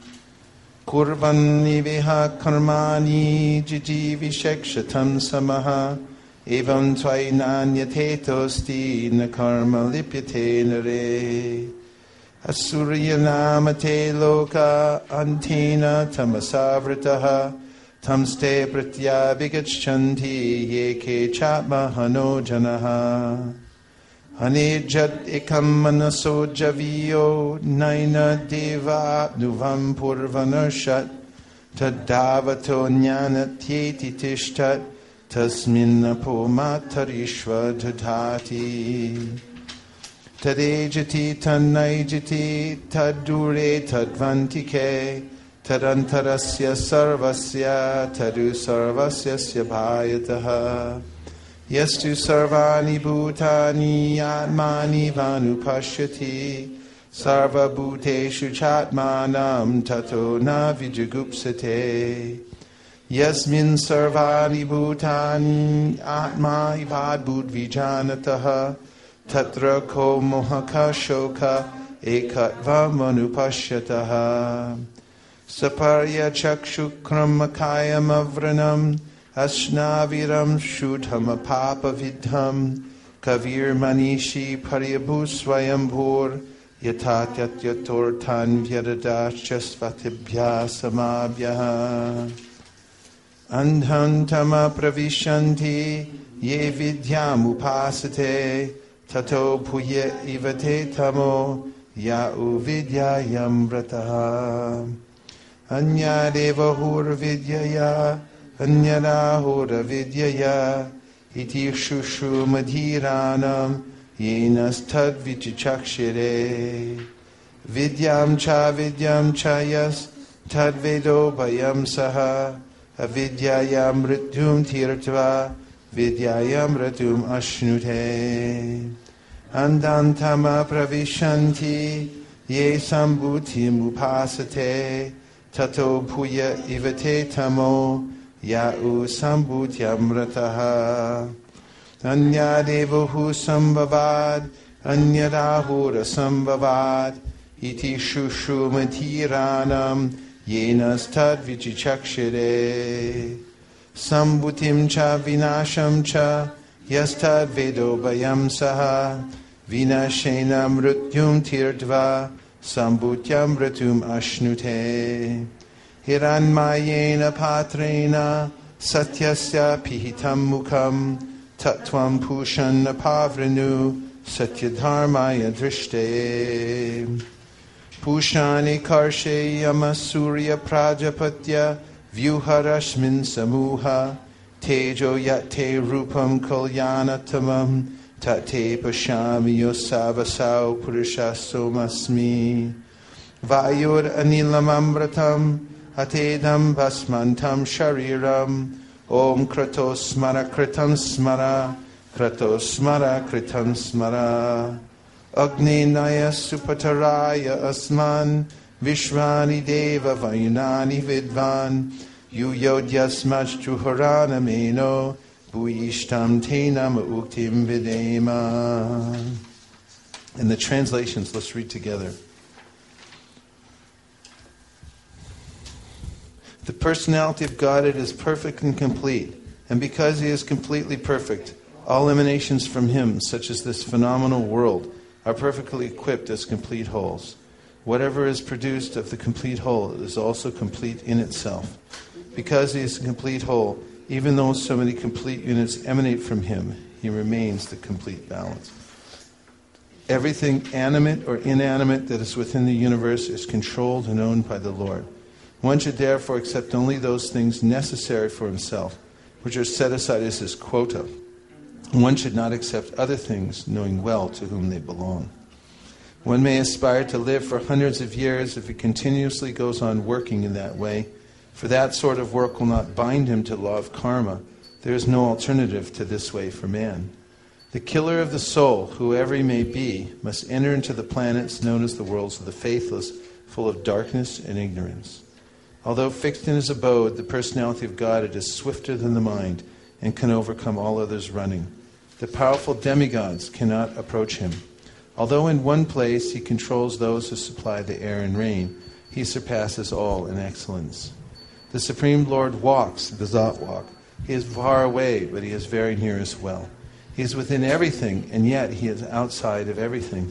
[SPEAKER 1] Kurvani Viha Karmani Jiji Vishekshatam Samaha Evam Tvainanyatetosti Na Karma Lipyate Nare Asurya Namate Loka Antena Tamasavritaha Tamste Pratya Vigachanti Yeke Chatma Hano Janaha Anejat ekam manaso javiyo naina deva nuvam purvanarshat tadavato jnanatyeti tishtat tasmin apomatarishva dadhati tadejati tanaijati tadure tadvantike tadantarasya sarvasya tadu sarvasya bhayataha Yastu sarvani bhutani atmani vanupashyati sarva bhuteshu chatmanam tato na vijagupsate Yasmin sarvani bhutani atma ivadbhut vijanataha tatra ko mohaka shoka ekatva manupashyataha saparya chakshukram avranam Ashnaviram Shudham Apapa Vidham Kavir Manishi Paryabu Swayambhur Yatatyat Yatortan Vyadadashasvatibhya Samabhyaha Andhantama Pravishanti Ye Vidyam Upasate Tato Puya Ivate Tamo Ya'u Vidyayam Vrataha Anya Devahur Vidyaya Anyarahura Vidyaya Iti Shushu Madhiranam Yenas Tad Vichichakshire Vidyam Cha Vidyam Chayas Tad Vedo Bayam Saha Avidyayam Ritum Tirtva Vidyayam Ratum Ashnute Andantama Pravishanti Ye Sambhutim Upasate Tato Puya Ivate Tamo Ya'u Sambhutyam Rataha Anya Devahu Sambhavad Anya Rahura Sambhavad Iti Shushu Matiranam Yenas Tad Vichichakshire Sambhutim Cha Vinasham Cha Yastad Vedo Bayam Saha Vinashena Mrutyum Tirtva Sambhutyam Ratum Ashnute Hiranmayena Patrena Satyasya Pihitam Mukham Tatvam Pushan Pavrinu Satyadharmaya Drishte Pushani Karshe Yamasurya Prajapatya Vyuharashmin Samuha Tejo Yate Rupam Kalyanatamam Tate Pashami Yosavasau Purushasomasmi Vayur Anilamamratam Atedam Basmantam Shariram Om Kratos Smara Kritam Smara Kratos Smara Kritam Smara Agni Naya Supataraya Asman Vishvani Deva Vayunani Vidvan Yuyodyasmach Juharana Meno Bhuishtam Tenam Uktim Videma. And the translations, let's read together. The personality of Godhead is perfect and complete, and because He is completely perfect, all emanations from Him, such as this phenomenal world, are perfectly equipped as complete wholes. Whatever is produced of the complete whole is also complete in itself. Because He is a complete whole, even though so many complete units emanate from Him, He remains the complete balance. Everything animate or inanimate that is within the universe is controlled and owned by the Lord. One should therefore accept only those things necessary for himself, which are set aside as his quota. One should not accept other things, knowing well to whom they belong. One may aspire to live for hundreds of years if he continuously goes on working in that way, for that sort of work will not bind him to the law of karma, There is no alternative to this way for man. The killer of the soul, whoever he may be, must enter into the planets known as the worlds of the faithless, full of darkness and ignorance. Although fixed in his abode, the personality of God, it is swifter than the mind and can overcome all others running. The powerful demigods cannot approach him. Although in one place he controls those who supply the air and rain, he surpasses all in excellence. The Supreme Lord walks, does not walk. He is far away, but he is very near as well. He is within everything, and yet he is outside of everything.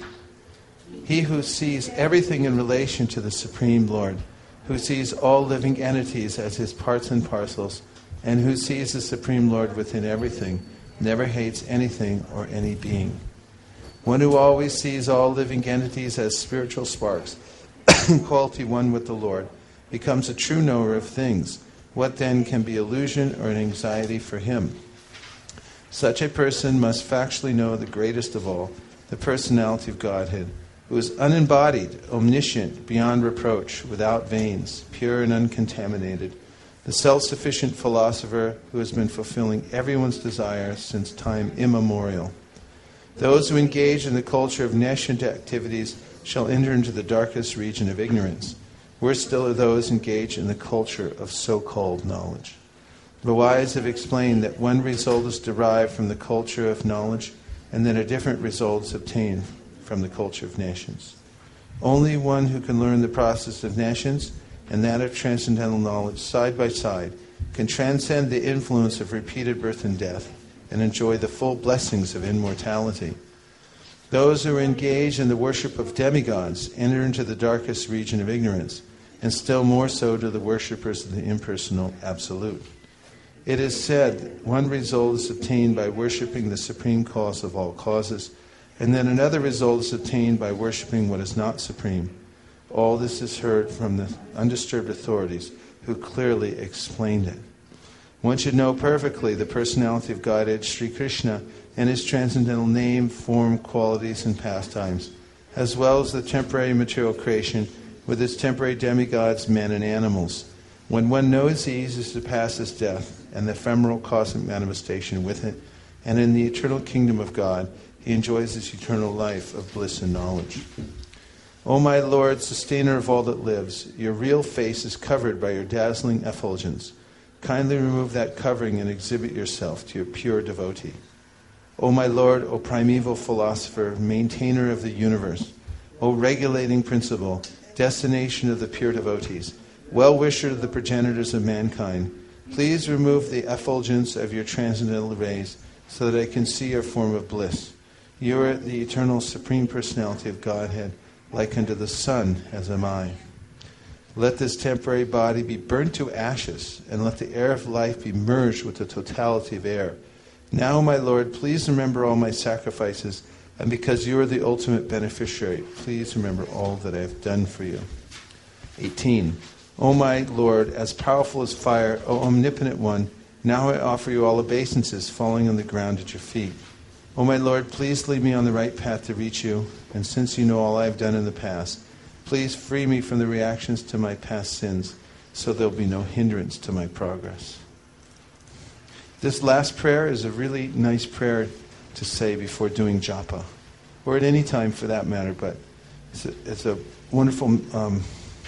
[SPEAKER 1] He who sees everything in relation to the Supreme Lord, who sees all living entities as his parts and parcels, and who sees the Supreme Lord within everything, never hates anything or any being. One who always sees all living entities as spiritual sparks, in quality one with the Lord, becomes a true knower of things. What then can be illusion or an anxiety for him? Such a person must factually know the greatest of all, the personality of Godhead, who is unembodied, omniscient, beyond reproach, without veins, pure and uncontaminated, the self-sufficient philosopher who has been fulfilling everyone's desire since time immemorial. Those who engage in the culture of nascent activities shall enter into the darkest region of ignorance. Worse still are those engaged in the culture of so-called knowledge. The wise have explained that one result is derived from the culture of knowledge, and that a different result is obtained from the culture of nations. Only one who can learn the process of nations and that of transcendental knowledge side by side can transcend the influence of repeated birth and death and enjoy the full blessings of immortality. Those who are engaged in the worship of demigods enter into the darkest region of ignorance, and still more so do the worshippers of the impersonal Absolute. It is said one result is obtained by worshipping the supreme cause of all causes, and then another result is obtained by worshipping what is not supreme. All this is heard from the undisturbed authorities who clearly explained it. One should know perfectly the personality of Godhead, Sri Krishna, and his transcendental name, form, qualities, and pastimes, as well as the temporary material creation with its temporary demigods, men, and animals. When one knows these, he surpasses death and the ephemeral cosmic manifestation with it, and in the eternal kingdom of God, he enjoys this eternal life of bliss and knowledge. O my Lord, sustainer of all that lives, your real face is covered by your dazzling effulgence. Kindly remove that covering and exhibit yourself to your pure devotee. O my Lord, O primeval philosopher, maintainer of the universe, O regulating principle, destination of the pure devotees, well-wisher of the progenitors of mankind, please remove the effulgence of your transcendental rays so that I can see your form of bliss. You are the eternal supreme personality of Godhead, like unto the sun as am I. Let this temporary body be burnt to ashes, and let the air of life be merged with the totality of air. Now, my Lord, please remember all my sacrifices, and because you are the ultimate beneficiary, please remember all that I have done for you. eighteen. O my Lord, as powerful as fire, O omnipotent one, now I offer you all obeisances falling on the ground at your feet. O my Lord, please lead me on the right path to reach you, and since you know all I have done in the past, please free me from the reactions to my past sins, so there will be no hindrance to my progress. This last prayer is a really nice prayer to say before doing japa, or at any time for that matter, but it's a, it's a wonderful um,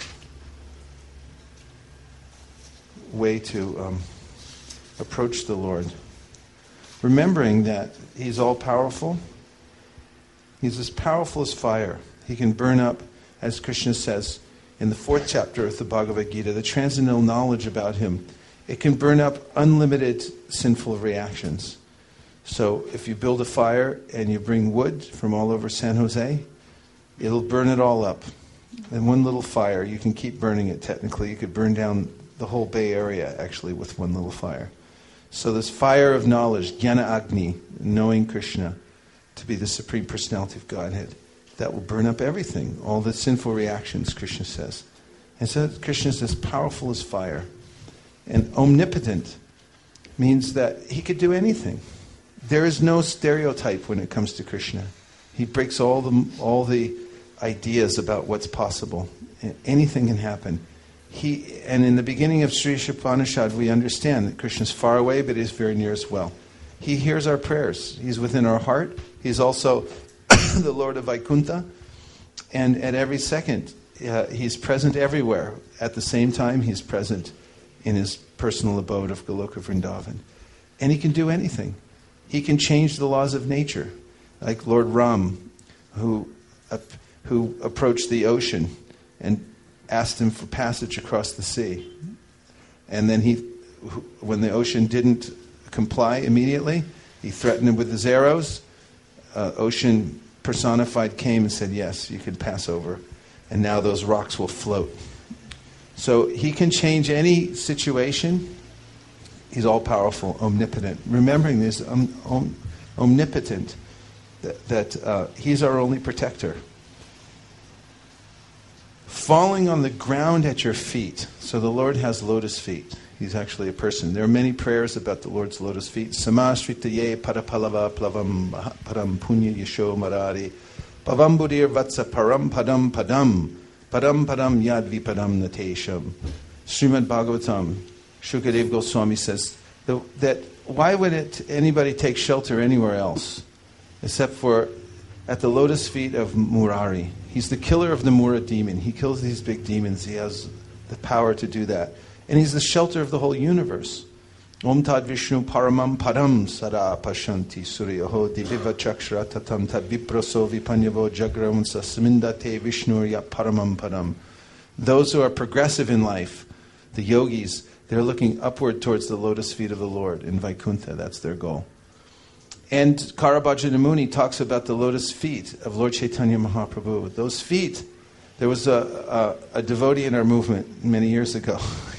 [SPEAKER 1] way to um, approach the Lord. Remembering that He's all-powerful. He's as powerful as fire. He can burn up, as Krishna says in the fourth chapter of the Bhagavad Gita, the transcendental knowledge about Him. It can burn up unlimited sinful reactions. So if you build a fire and you bring wood from all over San Jose, it'll burn it all up. And one little fire, you can keep burning it technically. You could burn down the whole Bay Area, actually, with one little fire. So this fire of knowledge, Jnana Agni, knowing Krishna to be the Supreme Personality of Godhead, that will burn up everything, all the sinful reactions, Krishna says. And so Krishna is as powerful as fire. And omnipotent means that he could do anything. There is no stereotype when it comes to Krishna. He breaks all the all the ideas about what's possible. Anything can happen. he, and in the beginning of Sri Upanishad, we understand that Krishna is far away, but he's very near as well. He hears our prayers. He's within our heart. He's also the Lord of Vaikuntha. And at every second, uh, he's present everywhere. At the same time, he's present in his personal abode of Goloka Vrindavan. And he can do anything. He can change the laws of nature. Like Lord Ram, who, uh, who approached the ocean and asked him for passage across the sea. And then he, when the ocean didn't comply immediately, he threatened him with his arrows. Uh, ocean personified came and said, yes, you can pass over. And now those rocks will float. So he can change any situation. He's all-powerful, omnipotent. Remembering this, um, om, omnipotent, that, that uh, he's our only protector. Falling on the ground at your feet. So the Lord has lotus feet. He's actually a person. There are many prayers about the Lord's lotus feet. Samasritaye parapalava plavam param punya yasho marari pavam budir vatsa param padam padam padam padam yad vipadam natesham. Srimad Bhagavatam, Shukadev Goswami says the, that why would it anybody take shelter anywhere else except for at the lotus feet of Murari? He's the killer of the Mura demon. He kills these big demons. He has the power to do that. And he's the shelter of the whole universe. Om tad Vishnu paramam padam sada pashanti suryaho diviva chakshra tatam tad vipraso vipanyavo jagramsa samindate Vishnu ya paramam padam. Those who are progressive in life, the yogis, they're looking upward towards the lotus feet of the Lord in Vaikuntha. That's their goal. And Karabhajana Muni talks about the lotus feet of Lord Chaitanya Mahaprabhu. Those feet, there was a, a, a devotee in our movement many years ago.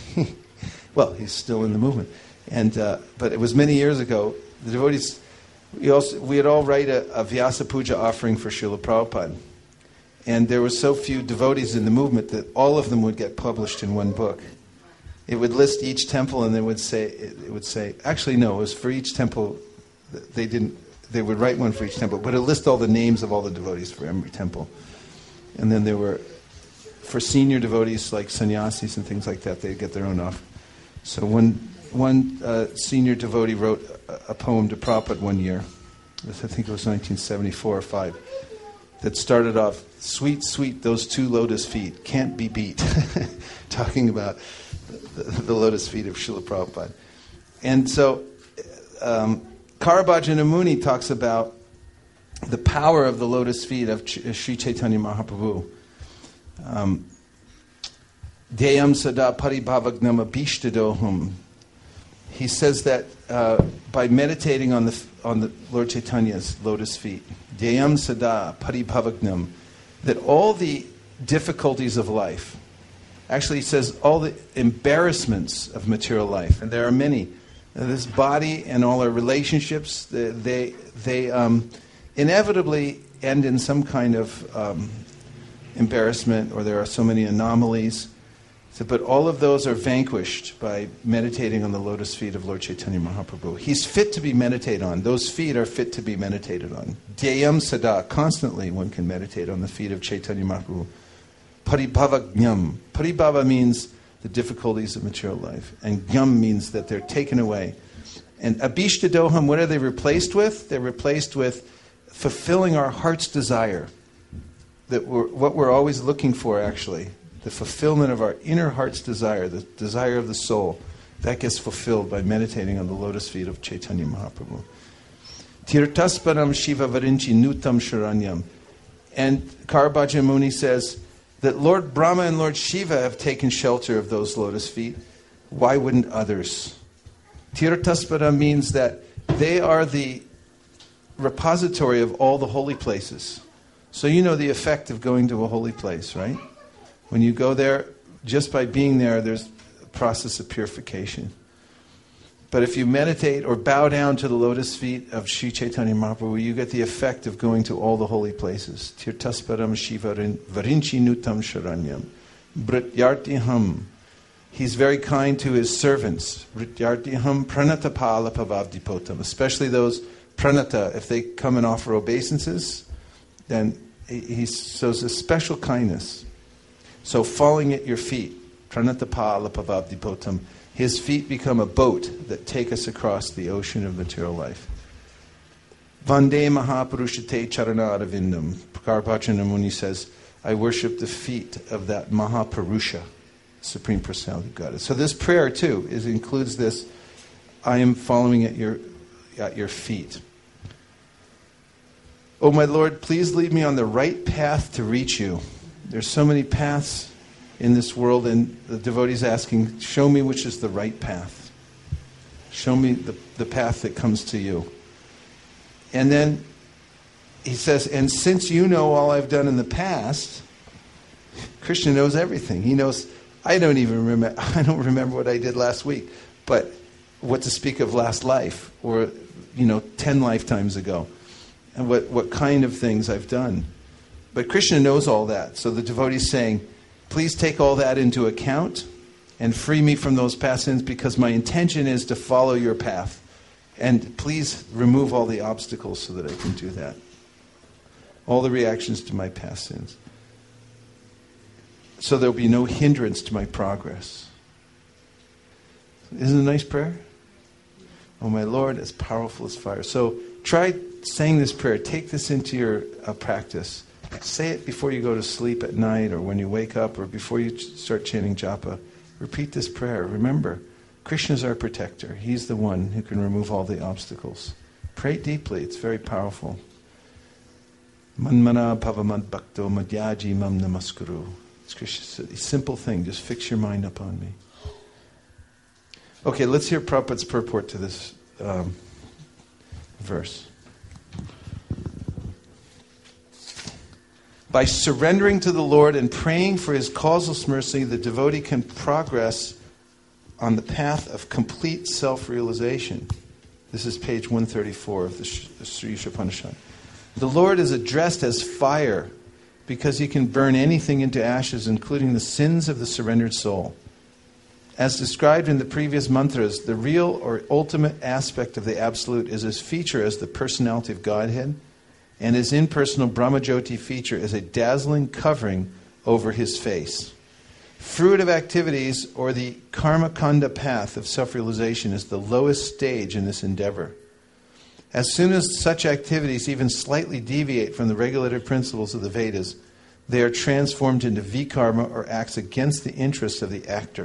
[SPEAKER 1] Well, he's still in the movement. And uh, but it was many years ago. The devotees, we also we had all write a, a Vyasa Puja offering for Srila Prabhupada. And there were so few devotees in the movement that all of them would get published in one book. It would list each temple, and they would say it would say actually no, it was for each temple. They didn't. They would write one for each temple, but it would list all the names of all the devotees for every temple. And then there were, for senior devotees like sannyasis and things like that, they'd get their own off. So one one uh, senior devotee wrote a, a poem to Prabhupada one year. I think it was nineteen seventy-four or five. That started off, sweet, sweet, those two lotus feet can't be beat. Talking about the, the lotus feet of Srila Prabhupada. And so um, Karabhajana Muni talks about the power of the lotus feet of Ch- Sri Chaitanya Mahaprabhu. Um, Deyam sada paribhavagnam abhishtadoham. He says that uh, by meditating on the on the Lord Chaitanya's lotus feet, Deyam sada paribhavagnam, that all the difficulties of life, actually he says all the embarrassments of material life, and there are many. This body and all our relationships, they they, they um, inevitably end in some kind of um, embarrassment, or there are so many anomalies. So, but all of those are vanquished by meditating on the lotus feet of Lord Chaitanya Mahaprabhu. He's fit to be meditated on. Those feet are fit to be meditated on. Dhyayam sada, constantly one can meditate on the feet of Chaitanya Mahaprabhu. Paribhavagnam. Paribhava means the difficulties of material life. And gnam means that they're taken away. And abhishtadoham, what are they replaced with? They're replaced with fulfilling our heart's desire. That we're, what we're always looking for, actually. The fulfillment of our inner heart's desire, the desire of the soul, that gets fulfilled by meditating on the lotus feet of Chaitanya Mahaprabhu. Tirtasparam Shiva Varinchi Nutam Sharanyam. And Karabhajana Muni says that Lord Brahma and Lord Shiva have taken shelter of those lotus feet. Why wouldn't others? Tirtaspada means that they are the repository of all the holy places. So you know the effect of going to a holy place, right? When you go there, just by being there, there's a process of purification. But if you meditate or bow down to the lotus feet of Sri Chaitanya Mahaprabhu, you get the effect of going to all the holy places. Tirtasparam Shiva Varinchi Nutam Sharanyam. Brityartiham. He's very kind to his servants. Brityartiham Pranatapala Pavavdipotam. Especially those pranata, if they come and offer obeisances, then he shows a special kindness. So falling at your feet, Pranatapalapavabdipotam. His feet become a boat that take us across the ocean of material life. Vande Mahapurushate Charana Aravindam. Karpachanam Muni says, I worship the feet of that Mahapurusha, Supreme Personality of Godhead. So this prayer too is includes this, I am following at your at your feet. Oh my Lord, please lead me on the right path to reach you. There's so many paths in this world, and the devotee's asking, show me which is the right path. Show me the, the path that comes to you. And then he says, and since you know all I've done in the past, Krishna knows everything. He knows, I don't even remember, I don't remember what I did last week, but what to speak of last life, or, you know, ten lifetimes ago, and what, what kind of things I've done. But Krishna knows all that. So the devotee is saying, please take all that into account and free me from those past sins, because my intention is to follow your path. And please remove all the obstacles so that I can do that. All the reactions to my past sins. So there will be no hindrance to my progress. Isn't it a nice prayer? Oh my Lord, as powerful as fire. So try saying this prayer. Take this into your uh, practice. Say it before you go to sleep at night, or when you wake up, or before you ch- start chanting japa. Repeat this prayer. Remember, Krishna is our protector. He's the one who can remove all the obstacles. Pray deeply. It's very powerful. Manmana bhavamad bhakto madhyaji mam namaskuru. It's Krishna's a simple thing. Just fix your mind upon me. Okay, let's hear Prabhupada's purport to this um, verse. By surrendering to the Lord and praying for His causeless mercy, the devotee can progress on the path of complete self-realization. This is page one thirty-four of the Sri Upanishad. The Lord is addressed as fire because He can burn anything into ashes, including the sins of the surrendered soul. As described in the previous mantras, the real or ultimate aspect of the Absolute is His feature as the personality of Godhead, and His impersonal Brahmajyoti feature is a dazzling covering over His face. Fruitive activities, or the karma kanda path of self-realization, is the lowest stage in this endeavor. As soon as such activities even slightly deviate from the regulative principles of the Vedas, they are transformed into vikarma, or acts against the interests of the actor.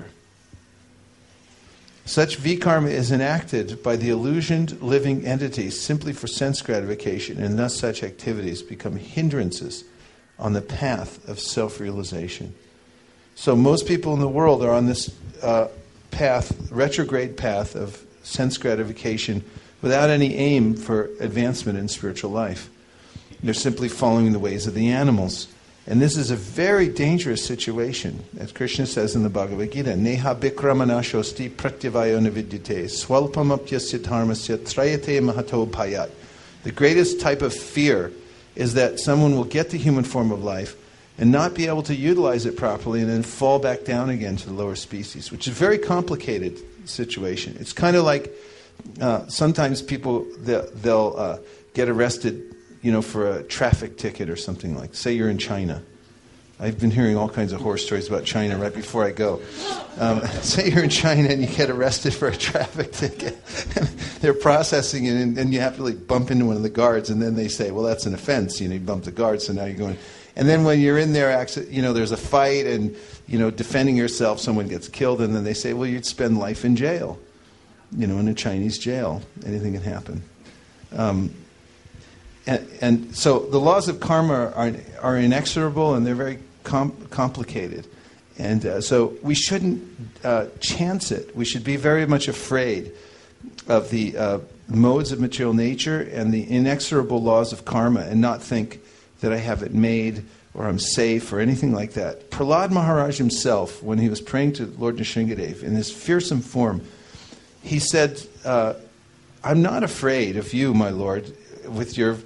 [SPEAKER 1] Such vikarma is enacted by the illusioned living entities simply for sense gratification, and thus such activities become hindrances on the path of self-realization. So most people in the world are on this uh, path, retrograde path of sense gratification, without any aim for advancement in spiritual life. They're simply following the ways of the animals. And this is a very dangerous situation. As Krishna says in the Bhagavad Gita, Neha bikramana shosti pratyavayo navidyate swalpam apyasya dharmasya trayate mahato bhayat. The greatest type of fear is that someone will get the human form of life and not be able to utilize it properly, and then fall back down again to the lower species, which is a very complicated situation. It's kind of like uh, sometimes people, they'll, they'll uh, get arrested, you know, for a traffic ticket or something like. Say you're in China. I've been hearing all kinds of horror stories about China right before I go. Um, say you're in China and you get arrested for a traffic ticket. They're processing it, and, and you have to like bump into one of the guards, and then they say, well, that's an offense. You know, you bumped the guard, so now you're going. And then when you're in there, you know, there's a fight, and, you know, defending yourself, someone gets killed, and then they say, well, you'd spend life in jail. You know, in a Chinese jail. Anything can happen. Um, and, and so the laws of karma are, are inexorable, and they're very com- complicated. And uh, so we shouldn't uh, chance it. We should be very much afraid of the uh, modes of material nature and the inexorable laws of karma, and not think that I have it made or I'm safe or anything like that. Prahlad Maharaj himself, when he was praying to Lord Nrsingadev in this fearsome form, he said, uh, I'm not afraid of you, my Lord, with your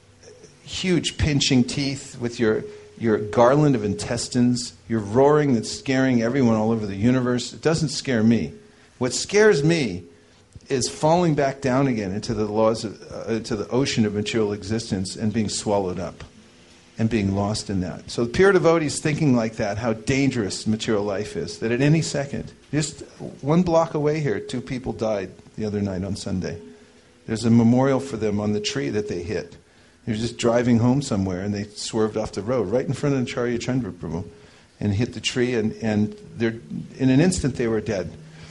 [SPEAKER 1] huge pinching teeth, with your, your garland of intestines, your roaring that's scaring everyone all over the universe. It doesn't scare me. What scares me is falling back down again into the laws of, uh, into the ocean of material existence and being swallowed up. and being lost in that. So the pure devotees thinking like that, how dangerous material life is, that at any second, just one block away here, two people died the other night on Sunday. There's a memorial for them on the tree that they hit. They were just driving home somewhere and they swerved off the road right in front of Acharya Chandra Prabhu and hit the tree, and, and they're, in an instant they were dead.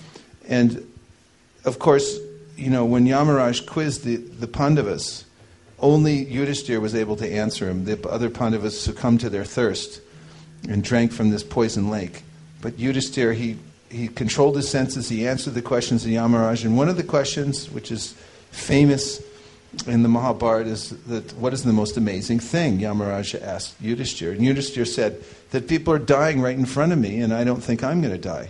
[SPEAKER 1] And of course, you know, when Yamaraj quizzed the, the Pandavas, only Yudhishthira was able to answer him. The other Pandavas succumbed to their thirst and drank from this poison lake. But Yudhishthira, he, he controlled his senses, he answered the questions of Yamaraj, and one of the questions, which is famous in the Mahabharata, is that what is the most amazing thing? Yamaraj asked Yudhishthira. And Yudhishthira said that people are dying right in front of me and I don't think I'm going to die.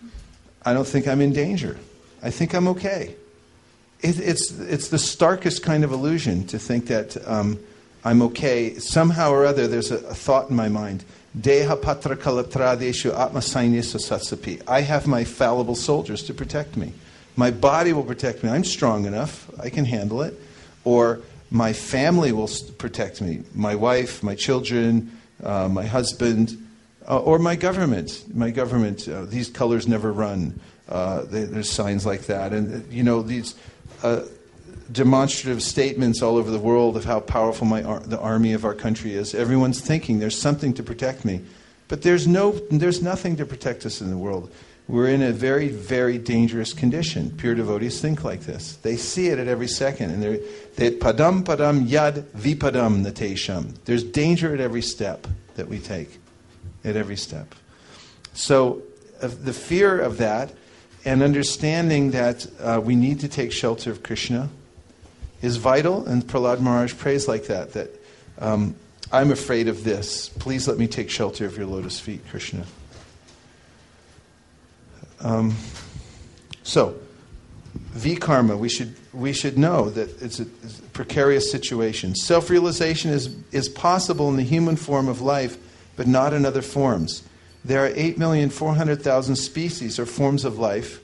[SPEAKER 1] I don't think I'm in danger. I think I'm okay. It, it's it's the starkest kind of illusion to think that um, I'm okay. Somehow or other there's a, a thought in my mind. Deha patra kalatradeshu atma sainisa satsapi. I have my fallible soldiers to protect me. My body will protect me. I'm strong enough. I can handle it. Or my family will protect me. My wife, my children, uh, my husband, uh, or my government. My government, uh, these colors never run. Uh, they, there's signs like that. And, you know, these uh, demonstrative statements all over the world of how powerful my ar- the army of our country is. Everyone's thinking there's something to protect me. But there's no, there's nothing to protect us in the world. We're in a very, very dangerous condition. Pure devotees think like this. They see it at every second. And they're, they padam padam yad vipadam natesham. There's danger at every step that we take. At every step. So uh, the fear of that and understanding that uh, we need to take shelter of Krishna is vital. And Prahlad Maharaj prays like that. That um, I'm afraid of this. Please let me take shelter of your lotus feet, Krishna. Um, so, vikarma, we should we should know that it's a, it's a precarious situation. Self-realization is is possible in the human form of life, but not in other forms. There are eight million four hundred thousand species or forms of life,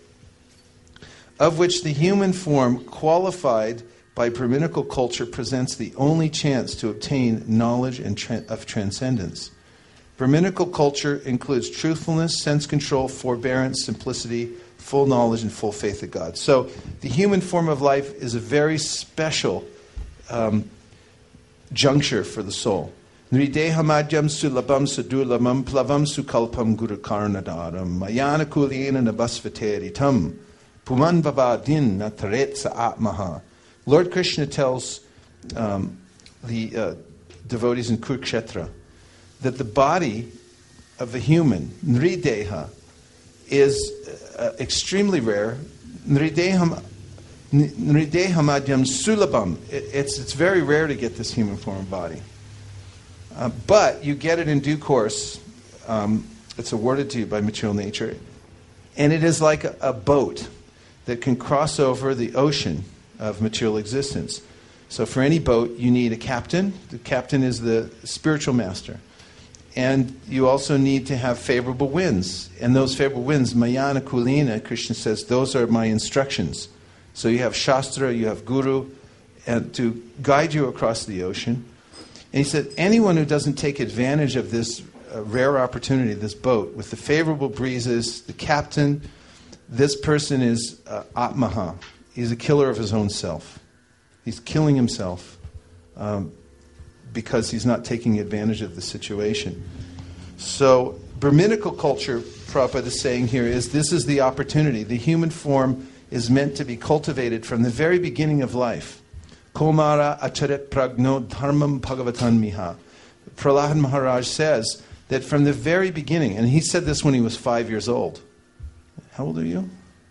[SPEAKER 1] of which the human form, qualified by Brahminical culture, presents the only chance to obtain knowledge and tra- of transcendence. Brahminical culture includes truthfulness, sense control, forbearance, simplicity, full knowledge, and full faith in God. So the human form of life is a very special um, juncture for the soul. Nridehamadhyam sulabam sadulabam plavam sukalpam gurukarnadaram mayana kulyena nabasvateritam puman babadin nataretsa atmaha. Lord Krishna tells um, the uh, devotees in Kurukshetra that the body of a human, Nrideha, is uh, extremely rare. Nrideham, Nridehamadhyam sulabam. It, it's, it's very rare to get this human form of body. Uh, but you get it in due course. Um, it's awarded to you by material nature. And it is like a, a boat that can cross over the ocean of material existence. So for any boat, you need a captain. The captain is the spiritual master. And you also need to have favorable winds. And those favorable winds, Mayana Kulina, Krishna says, those are my instructions. So you have Shastra, you have Guru, and to guide you across the ocean. And he said, anyone who doesn't take advantage of this uh, rare opportunity, this boat, with the favorable breezes, the captain, this person is uh, Atmaha. He's a killer of his own self. He's killing himself um, because he's not taking advantage of the situation. So Brahminical culture, Prabhupada is saying here, is this is the opportunity. The human form is meant to be cultivated from the very beginning of life. Komara acharet pragno dharmam bhagavatan miha. Prahlad Maharaj says that from the very beginning, and he said this when he was five years old. How old are you?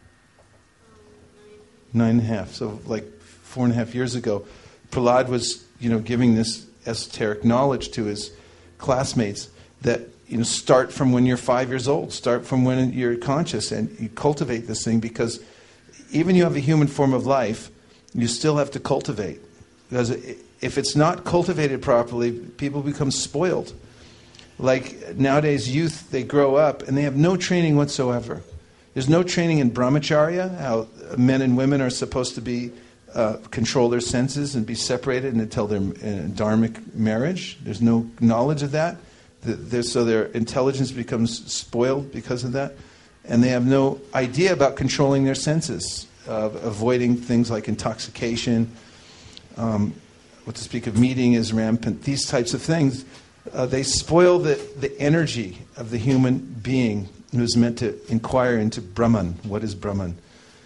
[SPEAKER 1] Nine and a half. So like four and a half years ago, Prahlad was, you know, giving this esoteric knowledge to his classmates that, you know, start from when you're five years old. Start from when you're conscious and you cultivate this thing, because even you have a human form of life, you still have to cultivate. Because if it's not cultivated properly, people become spoiled. Like nowadays, youth, they grow up and they have no training whatsoever. There's no training in brahmacharya, how men and women are supposed to be uh, control their senses and be separated until they're in a dharmic marriage. There's no knowledge of that. The, so their intelligence becomes spoiled because of that. And they have no idea about controlling their senses, uh, avoiding things like intoxication. Um, what to speak of meeting is rampant. These types of things, uh, they spoil the, the energy of the human being who is meant to inquire into Brahman. What is Brahman?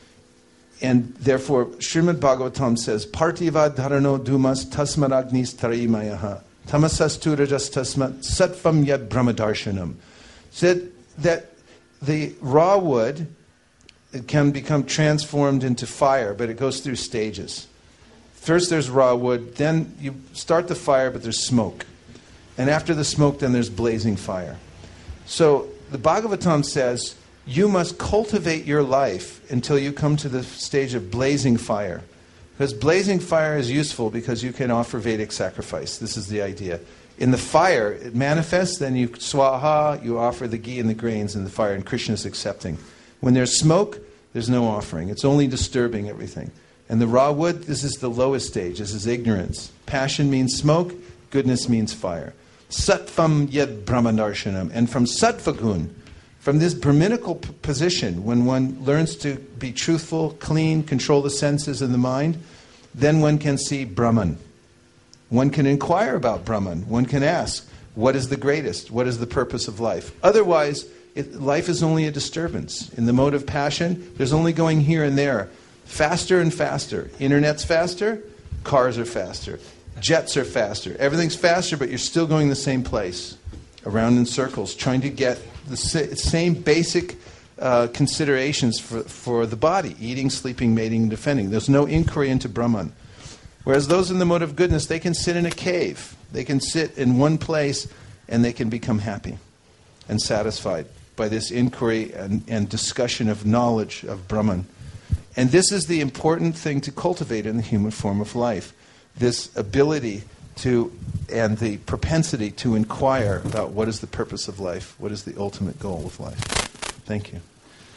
[SPEAKER 1] And therefore, Srimad Bhagavatam says, Partiva dharano dumas tasmaragnis tarayimayaha tamasastu rajas tasmat sattvam yad brahmadarshanam. Said that the raw wood it can become transformed into fire, but it goes through stages. First there's raw wood, then you start the fire, but there's smoke. And after the smoke, then there's blazing fire. So the Bhagavatam says, you must cultivate your life until you come to the stage of blazing fire. Because blazing fire is useful because you can offer Vedic sacrifice. This is the idea. In the fire, it manifests, then you swaha, you offer the ghee and the grains in the fire, and Krishna is accepting. When there's smoke, there's no offering. It's only disturbing everything. And the raw wood, this is the lowest stage. This is ignorance. Passion means smoke. Goodness means fire. Sattvam yad brahmadarshanam. And from sattvagun, from this Brahminical p- position, when one learns to be truthful, clean, control the senses and the mind, then one can see Brahman. One can inquire about Brahman. One can ask, what is the greatest? What is the purpose of life? Otherwise, it, life is only a disturbance. In the mode of passion, there's only going here and there. Faster and faster. Internet's faster. Cars are faster. Jets are faster. Everything's faster, but you're still going the same place. Around in circles, trying to get the sa- same basic uh, considerations for, for the body. Eating, sleeping, mating, and defending. There's no inquiry into Brahman. Whereas those in the mode of goodness, they can sit in a cave. They can sit in one place and they can become happy and satisfied by this inquiry and, and discussion of knowledge of Brahman. And this is the important thing to cultivate in the human form of life. This ability to, and the propensity to inquire about what is the purpose of life, what is the ultimate goal of life. Thank you.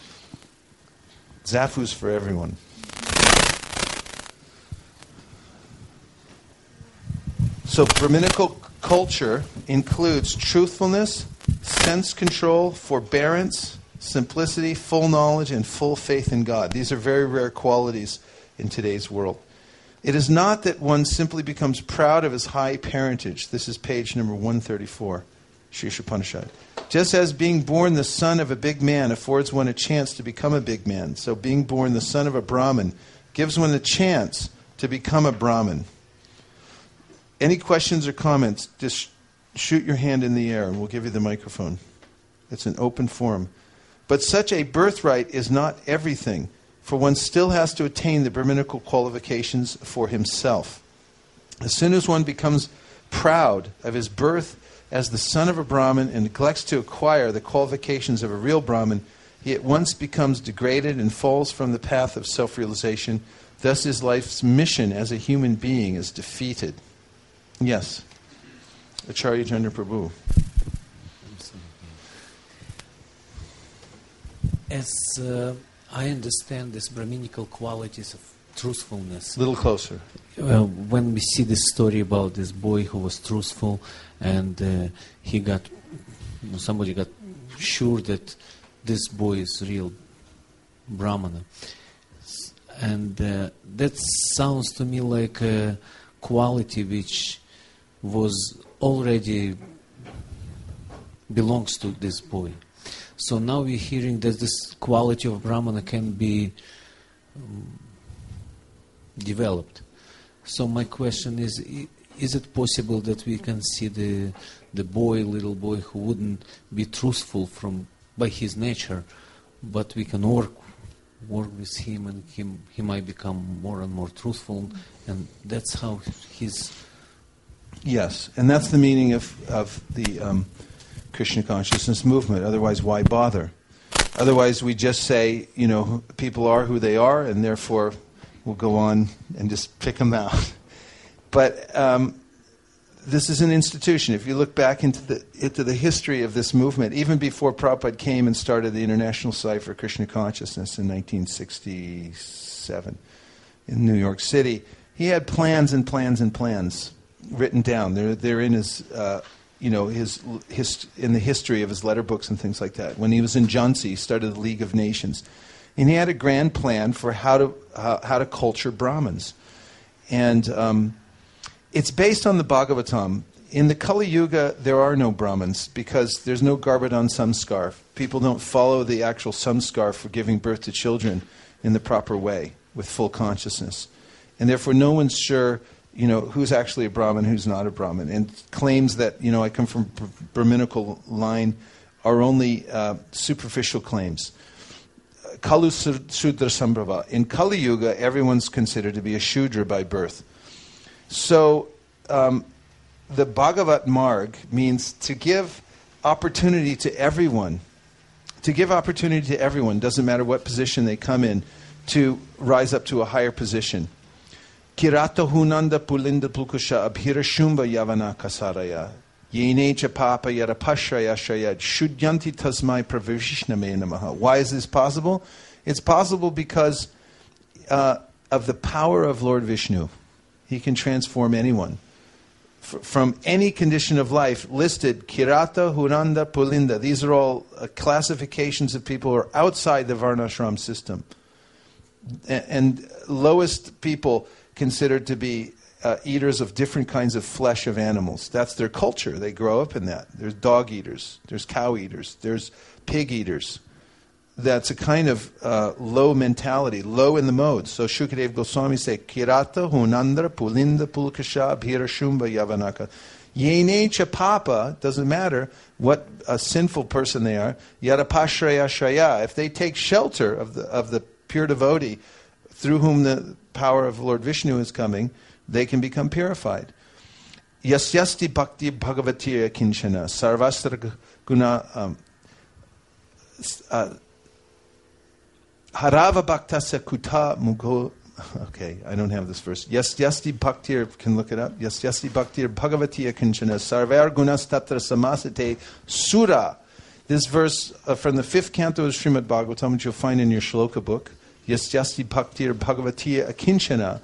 [SPEAKER 1] Zafu's for everyone. So Brahminical culture includes truthfulness, sense control, forbearance, simplicity, full knowledge, and full faith in God. These are very rare qualities in today's world. It is not that one simply becomes proud of his high parentage. This is page number one thirty-four, Sri Upanishad. Just as being born the son of a big man affords one a chance to become a big man, so being born the son of a Brahmin gives one a chance to become a Brahmin. Any questions or comments, just shoot your hand in the air and we'll give you the microphone. It's an open forum. But such a birthright is not everything, for one still has to attain the Brahminical qualifications for himself. As soon as one becomes proud of his birth as the son of a Brahmin and neglects to acquire the qualifications of a real Brahmin, he at once becomes degraded and falls from the path of self-realization. Thus his life's mission as a human being is defeated. Yes. Acharya Chandra Prabhu.
[SPEAKER 3] As uh, I understand these Brahminical qualities of truthfulness.
[SPEAKER 1] A little closer.
[SPEAKER 3] Uh, when we see this story about this boy who was truthful and uh, he got, somebody got sure that this boy is real Brahmana. And uh, that sounds to me like a quality which was already belongs to this boy. So now we're hearing that this quality of Brahmana can be um, developed. So my question is, is it possible that we can see the the boy, little boy, who wouldn't be truthful from by his nature, but we can work work with him and him, he might become more and more truthful, and that's how he's...
[SPEAKER 1] Yes, and that's the meaning of, of the um, Krishna consciousness movement. Otherwise, why bother? Otherwise, we just say, you know, people are who they are, and therefore we'll go on and just pick them out. But um, this is an institution. If you look back into the into the history of this movement, even before Prabhupada came and started the International Society for Krishna Consciousness in nineteen sixty-seven, in New York City. He had plans and plans and plans written down. They're, they're in his, uh, you know, his, his, in the history of his letter books and things like that. When he was in Jhansi, he started the League of Nations. And he had a grand plan for how to, uh, how to culture Brahmins. And um, it's based on the Bhagavatam. In the Kali Yuga, there are no Brahmins because there's no Garbhadan samskar. People don't follow the actual samskar for giving birth to children in the proper way with full consciousness. And therefore no one's sure, you know, who's actually a Brahmin, who's not a Brahmin. And claims that, you know, I come from a Brahminical line are only uh, superficial claims. Kalu Shudra Sambhava. In Kali Yuga, everyone's considered to be a Shudra by birth. So, um, the Bhagavat Marg means to give opportunity to everyone. To give opportunity to everyone, doesn't matter what position they come in, to rise up to a higher position. Kirata hunanda pulinda pulkusha abhira shumba yavana kasaraya. Yenecha papa yarapashraya shayad shudyanti tasmai pravishname namaha. Why is this possible? It's possible because uh, of the power of Lord Vishnu. He can transform anyone. From any condition of life listed, Kirata, Huranda, Pulinda. These are all uh, classifications of people who are outside the Varnashram system. And, and lowest people considered to be uh, eaters of different kinds of flesh of animals. That's their culture. They grow up in that. There's dog eaters. There's cow eaters. There's pig eaters. That's a kind of uh, low mentality, low in the mode. So Shukadev Goswami say, Kirata, Hunandra, Pulinda, Pulkasha, Bhira, Shumba, Yavanaka. Yenecha Papa, doesn't matter what a sinful person they are, Yarapashraya Shaya. If they take shelter of the of the pure devotee through whom the power of Lord Vishnu is coming, they can become purified. Yasyasti Bhakti Bhagavatiya Kinchana, Sarvastra Guna. Um, uh, Harava Bhaktasya Kuta Mugo. Okay, I don't have this verse. Yes, Yasti Bhaktir, can look it up. Yes, Yasti Bhaktir Bhagavatiya Kinchana Sarvar Gunas Tatra Samasate Sura. This verse uh, from the fifth canto of Srimad Bhagavatam, which you'll find in your Shloka book. Yes, Yasti Bhaktir Bhagavatiya Kinchana.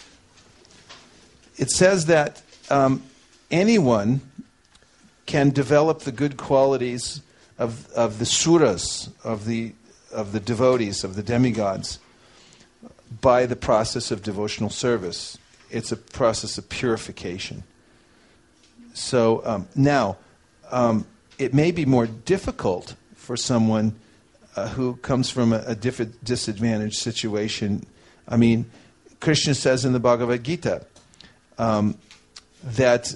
[SPEAKER 1] It says that um, anyone can develop the good qualities of of the suras, of the of the devotees, of the demigods, by the process of devotional service. It's a process of purification. So um, now, um, it may be more difficult for someone uh, who comes from a, a diff- disadvantaged situation. I mean, Krishna says in the Bhagavad Gita um, that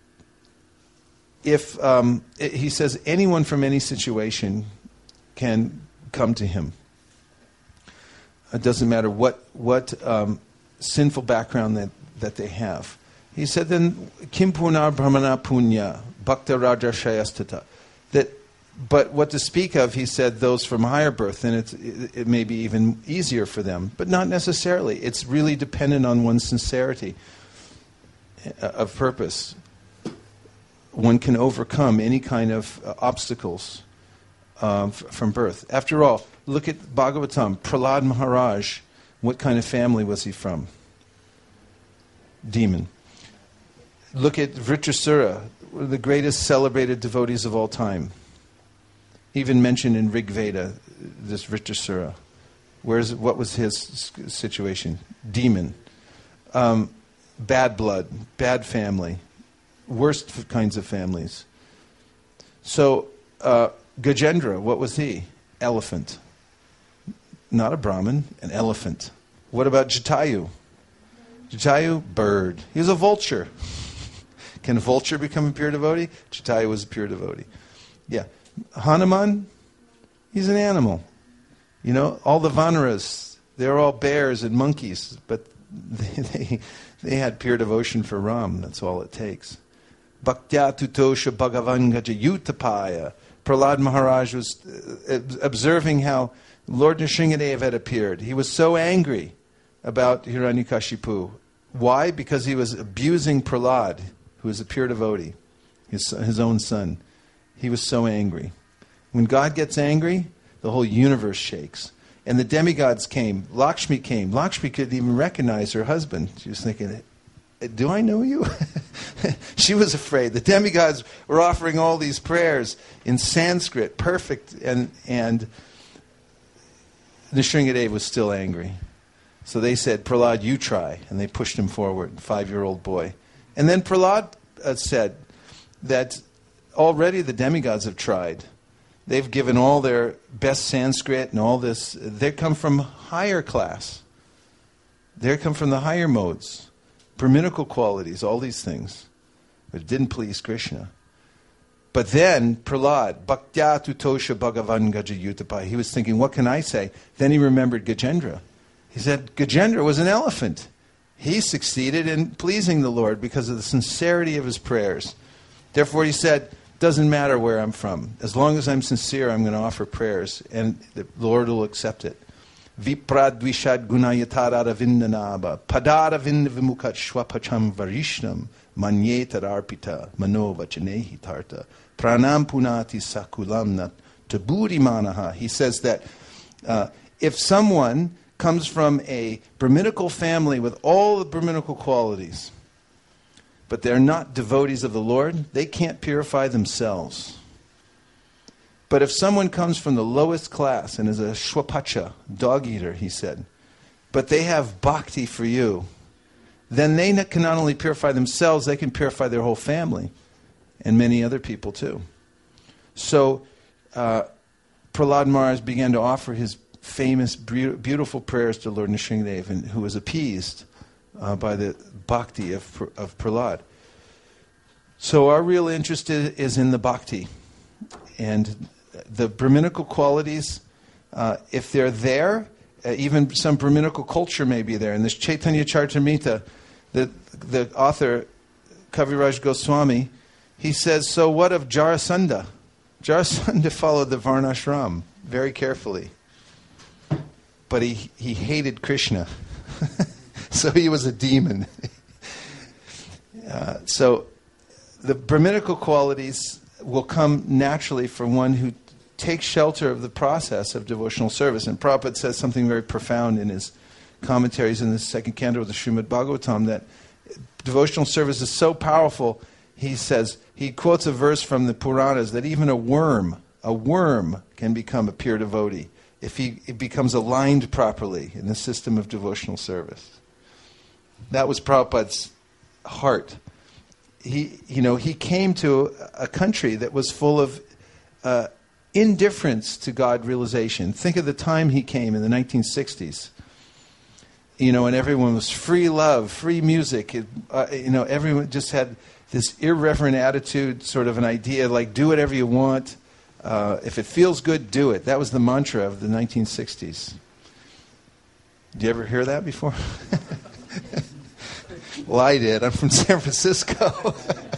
[SPEAKER 1] if, um, it, he says, anyone from any situation can come to him. It doesn't matter what what um, sinful background that, that they have. He said, then, Kim Punar Brahmana Punya, Bhakta Raja Shayastata. That, but what to speak of, he said, those from higher birth, then it's, it, it may be even easier for them. But not necessarily. It's really dependent on one's sincerity of purpose. One can overcome any kind of uh, obstacles Uh, f- from birth. After all, look at Bhagavatam. Prahlad Maharaj, what kind of family was he from? Demon. Look at Vritrasura, one of the greatest celebrated devotees of all time. Even mentioned in Rig Veda, this Vritrasura. Where's, what was his situation? Demon. Um, bad blood, bad family, worst kinds of families. So, uh, Gajendra, what was he? Elephant. Not a Brahmin, an elephant. What about Jatayu? Jatayu, bird. He was a vulture. Can a vulture become a pure devotee? Jatayu was a pure devotee. Yeah. Hanuman, he's an animal. You know, all the Vanaras, they're all bears and monkeys, but they, they, they had pure devotion for Ram. That's all it takes. Bhaktya tutosha bhagavan gajayutapaya. Prahlad Maharaj was uh, observing how Lord Nrsingadev had appeared. He was so angry about Hiranyakashipu. Why? Because he was abusing Prahlad, who was a pure devotee, his, his own son. He was so angry. When God gets angry, the whole universe shakes. And the demigods came. Lakshmi came. Lakshmi couldn't even recognize her husband. She was thinking, do I know you? She was afraid. The demigods were offering all these prayers in Sanskrit, perfect, and and Nrsingadev was still angry. So they said, Prahlad, you try. And they pushed him forward, five-year-old boy. And then Prahlad uh, said that already the demigods have tried. They've given all their best Sanskrit and all this. They come from higher class. They come from the higher modes, Brahminical qualities, all these things. But it didn't please Krishna. But then Prahlad, Bhaktya Tutosha Bhagavan Gajayutapa, he was thinking, what can I say? Then he remembered Gajendra. He said, Gajendra was an elephant. He succeeded in pleasing the Lord because of the sincerity of his prayers. Therefore he said, doesn't matter where I'm from. As long as I'm sincere, I'm going to offer prayers, and the Lord will accept it. Vipradvishad gunayatarada vindanaba padara vindavimukat shwapacham varishnam manyetar arpita mano vachanehi tarta pranam punati sakulamnat taburi manaha. He says that uh, if someone comes from a Brahminical family with all the Brahminical qualities, but they're not devotees of the Lord, they can't purify themselves. But if someone comes from the lowest class and is a shwapacha, dog eater, he said, but they have bhakti for you, then they can not only purify themselves, they can purify their whole family and many other people too. So uh, Prahlad Maharaj began to offer his famous, beautiful prayers to Lord Nrsingadev, and who was appeased uh, by the bhakti of, of Prahlad. So our real interest is in the bhakti. And the Brahminical qualities, uh, if they're there, uh, even some Brahminical culture may be there. In this Chaitanya Charitamrita, the, the author, Kaviraj Goswami, he says, so what of Jarasandha? Jarasandha followed the Varnashram very carefully. But he, he hated Krishna. So he was a demon. uh, so the Brahminical qualities will come naturally from one who takes shelter of the process of devotional service. And Prabhupada says something very profound in his commentaries in the second canto of the Srimad Bhagavatam, that devotional service is so powerful, he says, he quotes a verse from the Puranas that even a worm, a worm can become a pure devotee if he it becomes aligned properly in the system of devotional service. That was Prabhupada's heart. He, you know, he came to a country that was full of uh, indifference to God realization. Think of the time he came in the nineteen sixties. You know, and everyone was free love, free music. It, uh, you know, everyone just had this irreverent attitude, sort of an idea like do whatever you want. Uh, if it feels good, do it. That was the mantra of the nineteen sixties. Did you ever hear that before? Well, I did. I'm from San Francisco.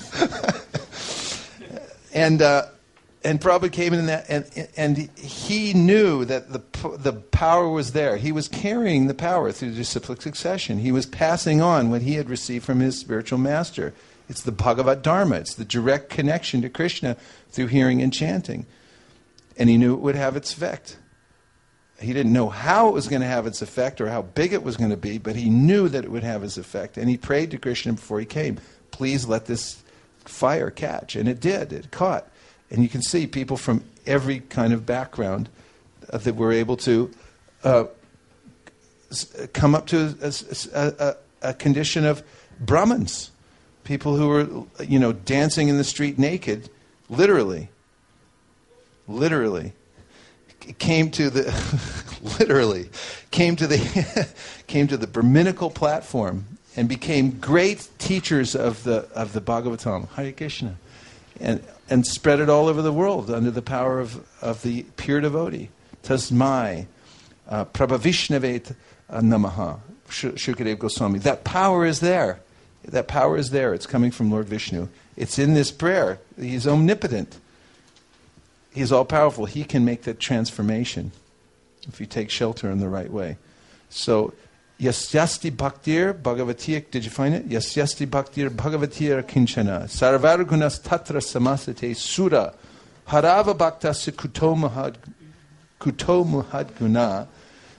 [SPEAKER 1] and uh, and Prabhupada came in that, and and he knew that the the power was there. He was carrying the power through disciplic succession. He was passing on what he had received from his spiritual master. It's the Bhagavad Dharma. It's the direct connection to Krishna through hearing and chanting. And he knew it would have its effect. He didn't know how it was going to have its effect or how big it was going to be, but he knew that it would have its effect. And he prayed to Krishna before he came, please let this fire catch. And it did. It caught. And you can see people from every kind of background uh, that were able to uh, come up to a, a, a, a condition of Brahmins. People who were, you know, dancing in the street naked, literally. Literally. Came to the literally came to the came to the Brahminical platform and became great teachers of the of the Bhagavatam, Hare Krishna, and and spread it all over the world under the power of, of the pure devotee. Tasmai uh, Prabhavishnave Namaha, Shukadev Goswami. That power is there. That power is there. It's coming from Lord Vishnu. It's in this prayer. He's omnipotent. He's all-powerful. He can make that transformation if you take shelter in the right way. So, yasyasti bhaktir bhagavatir, did you find it? Yasyasti bhaktir bhagavatir kinchana. Sarvargunas tatra samasate sura. Harava bhaktasya kuto muhad, kuto muhad guna.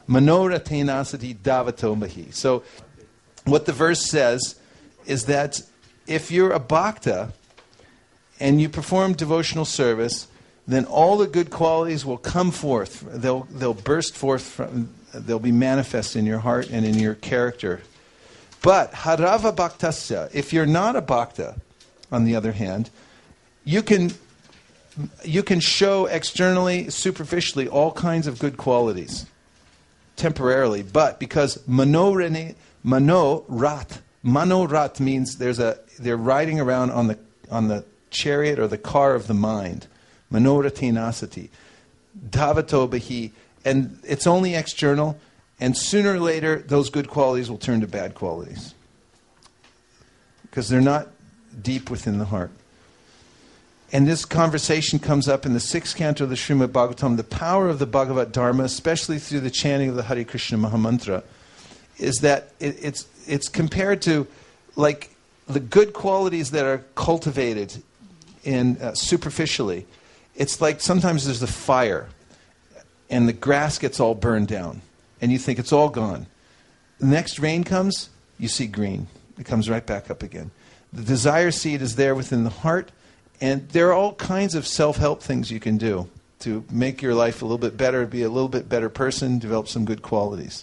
[SPEAKER 1] Manoratenasati davato mahi. So what the verse says is that if you're a bhakta and you perform devotional service, then all the good qualities will come forth. They'll they'll burst forth from, they'll be manifest in your heart and in your character. But harava bhaktasya, if you're not a bhakta, on the other hand, you can you can show externally, superficially, all kinds of good qualities temporarily, but because manorene mano rat mano rat means there's a they're riding around on the on the chariot or the car of the mind. Manoratinasati. Davato bahi. And it's only external, and sooner or later those good qualities will turn to bad qualities. Because they're not deep within the heart. And this conversation comes up in the sixth canto of the Srimad Bhagavatam. The power of the Bhagavad Dharma, especially through the chanting of the Hare Krishna Mahamantra, is that it, it's it's compared to like the good qualities that are cultivated in uh, superficially. It's like sometimes there's a fire and the grass gets all burned down and you think it's all gone. The next rain comes, you see green. It comes right back up again. The desire seed is there within the heart, and there are all kinds of self-help things you can do to make your life a little bit better, be a little bit better person, develop some good qualities.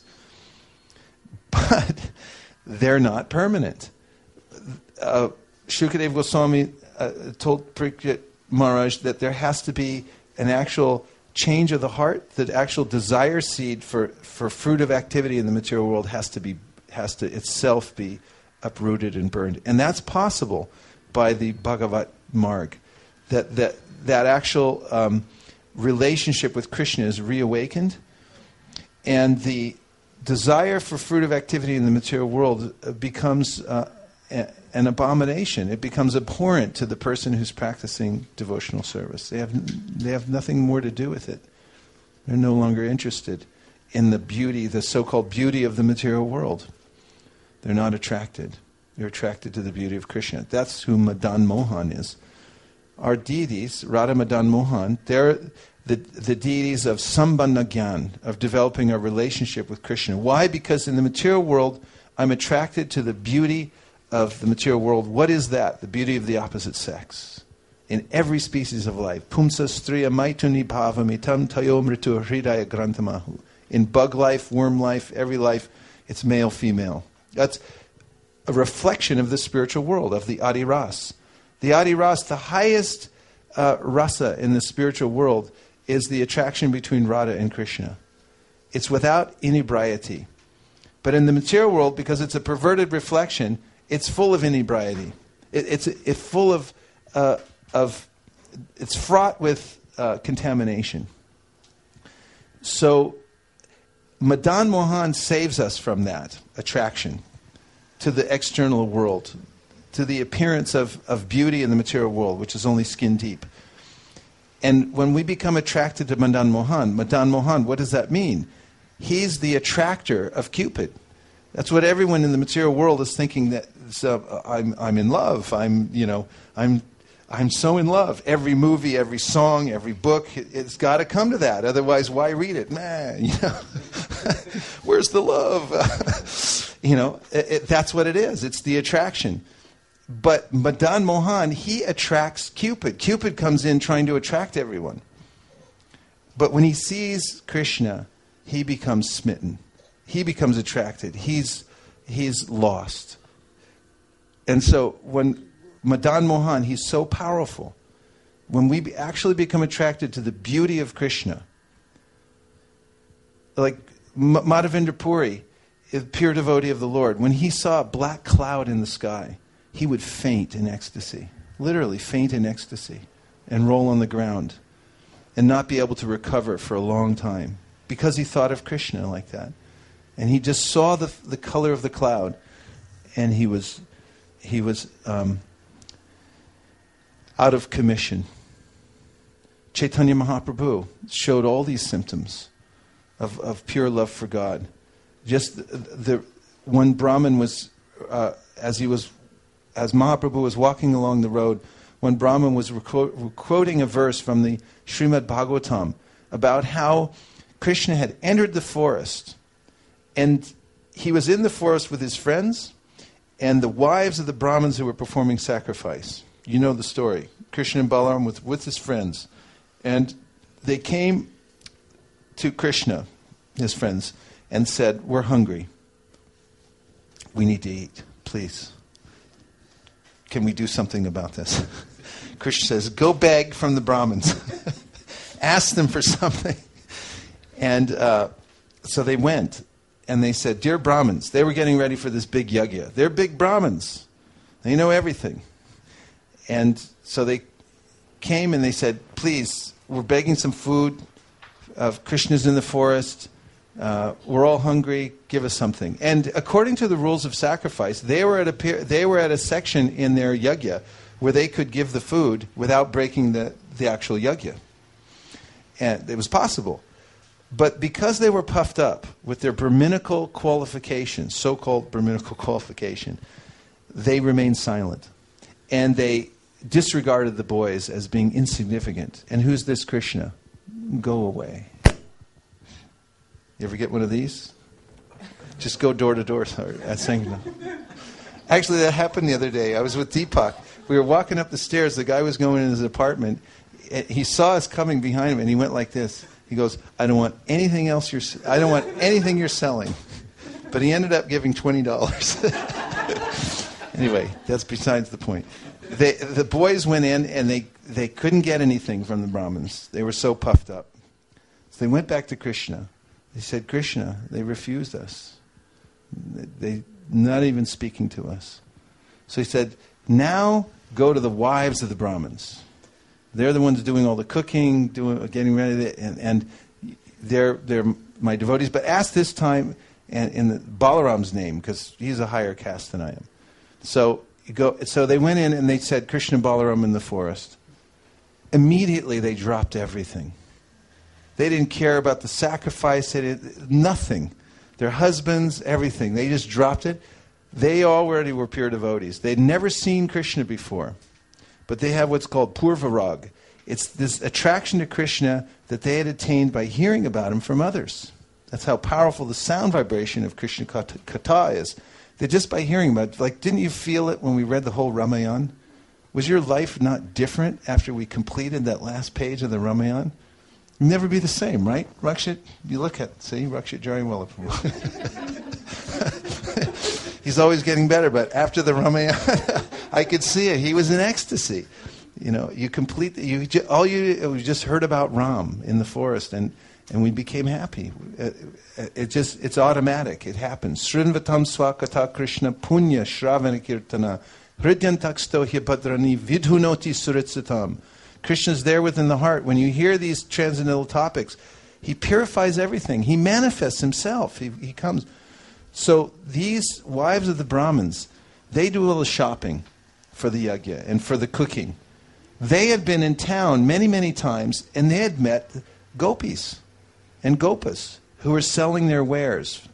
[SPEAKER 1] But they're not permanent. Uh, Shukadeva Goswami uh, told Parikshit Maharaj that there has to be an actual change of the heart. The actual desire seed for, for fruit of activity in the material world has to be has to itself be uprooted and burned, and that's possible by the Bhagavat Marg. That that that actual um, relationship with Krishna is reawakened, and the desire for fruit of activity in the material world becomes uh, a, an abomination. It becomes abhorrent to the person who's practicing devotional service. They have they have nothing more to do with it. They're no longer interested in the beauty, the so-called beauty of the material world. They're not attracted. They're attracted to the beauty of Krishna. That's who Madan Mohan is. Our deities, Radha Madan Mohan, they're the, the deities of Sambandha Gyan, of developing a relationship with Krishna. Why? Because in the material world, I'm attracted to the beauty of the material world. What is that? The beauty of the opposite sex. In every species of life. Pumsa striya maituni bhavamitam tayo mritu hridaya grantamahu. In bug life, worm life, every life, it's male, female. That's a reflection of the spiritual world, of the Adi Ras. The Adi Ras, the highest uh, rasa in the spiritual world, is the attraction between Radha and Krishna. It's without inebriety. But in the material world, because it's a perverted reflection, it's full of inebriety. It, it's it's full of uh, of it's fraught with uh, contamination. So Madan Mohan saves us from that attraction to the external world, to the appearance of, of beauty in the material world, which is only skin deep. And when we become attracted to Madan Mohan, Madan Mohan, what does that mean? He's the attractor of Cupid. That's what everyone in the material world is thinking, that so, I'm I'm in love. I'm you know I'm I'm so in love. Every movie, every song, every book, it, it's got to come to that. Otherwise, why read it? Man, you know, where's the love? you know, it, it, that's what it is. It's the attraction. But Madan Mohan, he attracts Cupid. Cupid comes in trying to attract everyone. But when he sees Krishna, he becomes smitten. He becomes attracted. He's he's lost. And so when Madan Mohan, he's so powerful. When we be actually become attracted to the beauty of Krishna, like M- Madhavendra Puri, a pure devotee of the Lord, when he saw a black cloud in the sky, he would faint in ecstasy, literally faint in ecstasy, and roll on the ground and not be able to recover for a long time because he thought of Krishna like that. And he just saw the the color of the cloud, and he was he was um, out of commission. Chaitanya Mahaprabhu showed all these symptoms of, of pure love for God. Just the, the when Brahman was uh, as he was as Mahaprabhu was walking along the road, when Brahman was reco- quoting a verse from the Srimad Bhagavatam about how Krishna had entered the forest And he was in the forest with his friends and the wives of the Brahmins who were performing sacrifice. You know the story. Krishna and Balaram with, with his friends. And they came to Krishna, his friends, and said, we're hungry. We need to eat, please. Can we do something about this? Krishna says, go beg from the Brahmins. Ask them for something. And uh, so they went. And they said, dear Brahmins, they were getting ready for this big yajna. They're big Brahmins. They know everything. And so they came and they said, please, we're begging some food. Uh, Krishna's in the forest. Uh, we're all hungry. Give us something. And according to the rules of sacrifice, they were at a per- they were at a section in their yajna where they could give the food without breaking the, the actual yajna. And it was possible. But because they were puffed up with their Brahminical qualification, so-called Brahminical qualification, they remained silent. And they disregarded the boys as being insignificant. And who's this Krishna? Go away. You ever get one of these? Just go door to door at Sangam. Actually, that happened the other day. I was with Deepak. We were walking up the stairs. The guy was going in his apartment. He saw us coming behind him, and he went like this. He goes, I don't want anything else you're I don't want anything you're selling. But he ended up giving twenty dollars. Anyway, that's besides the point. They, the boys went in and they, they couldn't get anything from the Brahmins. They were so puffed up. So they went back to Krishna. They said, Krishna, they refused us. They not even speaking to us. So he said, now go to the wives of the Brahmins. They're the ones doing all the cooking, doing, getting ready, and, and they're they're my devotees. But ask this time and in the, Balaram's name, because he's a higher caste than I am. So you go. So they went in and they said, Krishna and Balaram in the forest. Immediately they dropped everything. They didn't care about the sacrifice. They did nothing. Their husbands, everything. They just dropped it. They already were pure devotees. They'd never seen Krishna before. But they have what's called purvarag. It's this attraction to Krishna that they had attained by hearing about him from others. That's how powerful the sound vibration of Krishna Katha is. That just by hearing about it, like, didn't you feel it when we read the whole Ramayana? Was your life not different after we completed that last page of the Ramayana? You'll never be the same, right? Rakshit, you look at, see, Rakshit Jari Wallapu. He's always getting better, but after the Ramayana, I could see it. He was in ecstasy. You know, you complete, you all you, we just heard about Ram in the forest, and, and we became happy. It, it just, it's automatic. It happens. Srinvatam swakata Krishna punya shravana kirtana hridyantaksto hyapadrani vidhunoti suritsatam. Krishna's there within the heart. When you hear these transcendental topics, he purifies everything. He manifests himself. He, he comes. So these wives of the Brahmins, they do all the shopping for the yajna and for the cooking. They had been in town many, many times, and they had met gopis and gopas who were selling their wares.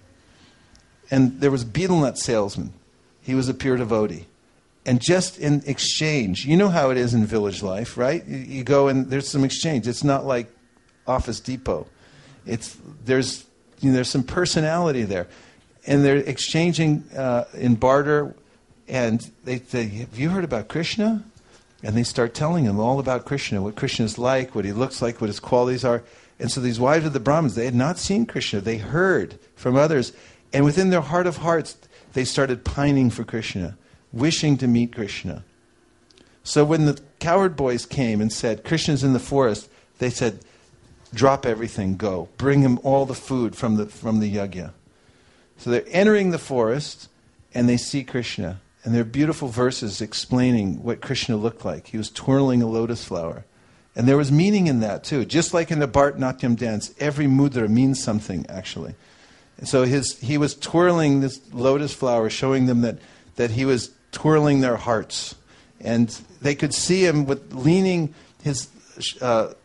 [SPEAKER 1] And there was a betel nut salesman. He was a pure devotee. And just in exchange, you know how it is in village life, right? You, you go and there's some exchange. It's not like Office Depot. It's there's you know, there's some personality there. And they're exchanging uh, in barter, and they say, have you heard about Krishna? And they start telling him all about Krishna, what Krishna's like, what he looks like, what his qualities are. And so these wives of the Brahmins, they had not seen Krishna. They heard from others. And within their heart of hearts, they started pining for Krishna, wishing to meet Krishna. So when the cowherd boys came and said, Krishna's in the forest, they said, drop everything, go. Bring him all the food from the from the yajna. So they're entering the forest, and they see Krishna. And there are beautiful verses explaining what Krishna looked like. He was twirling a lotus flower. And there was meaning in that, too. Just like in the Bharatanatyam dance, every mudra means something, actually. And so his he was twirling this lotus flower, showing them that, that he was twirling their hearts. And they could see him with leaning his uh,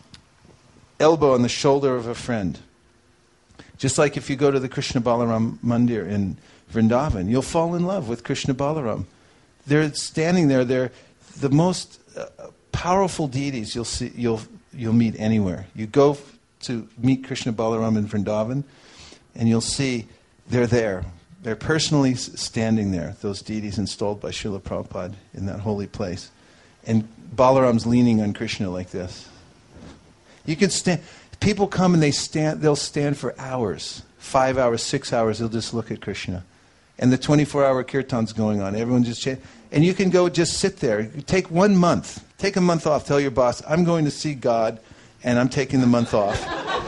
[SPEAKER 1] elbow on the shoulder of a friend. Just like if you go to the Krishna Balaram Mandir in Vrindavan, you'll fall in love with Krishna Balaram. They're standing there. They're the most uh, powerful deities you'll see. You'll you'll meet anywhere. You go f- to meet Krishna Balaram in Vrindavan, and you'll see they're there. They're personally s- standing there, those deities installed by Srila Prabhupada in that holy place. And Balaram's leaning on Krishna like this. You can stand. People come and they stand. They'll stand for hours, five hours, six hours. They'll just look at Krishna, and the twenty-four hour kirtan's going on. Everyone just ch- and you can go just sit there. Take one month. Take a month off. Tell your boss, I'm going to see God, and I'm taking the month off.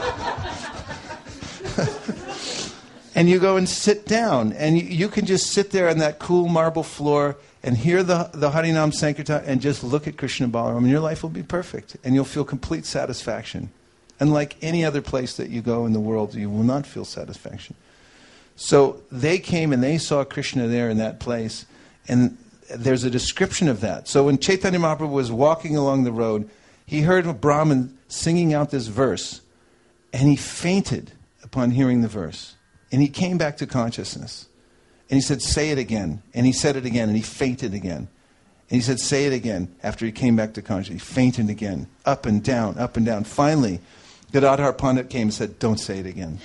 [SPEAKER 1] And you go and sit down, and you, you can just sit there on that cool marble floor and hear the, the Harinam Sankirtan and just look at Krishna Balaram, and your life will be perfect, and you'll feel complete satisfaction. Unlike any other place that you go in the world, you will not feel satisfaction. So they came and they saw Krishna there in that place, and there's a description of that. So when Chaitanya Mahaprabhu was walking along the road, he heard a Brahmin singing out this verse, and he fainted upon hearing the verse. And he came back to consciousness. And he said, say it again. And he said it again, and he fainted again. And he said, say it again. After he came back to consciousness, he fainted again. Up and down, up and down. Finally, Gadadhar Pandit came and said, don't say it again.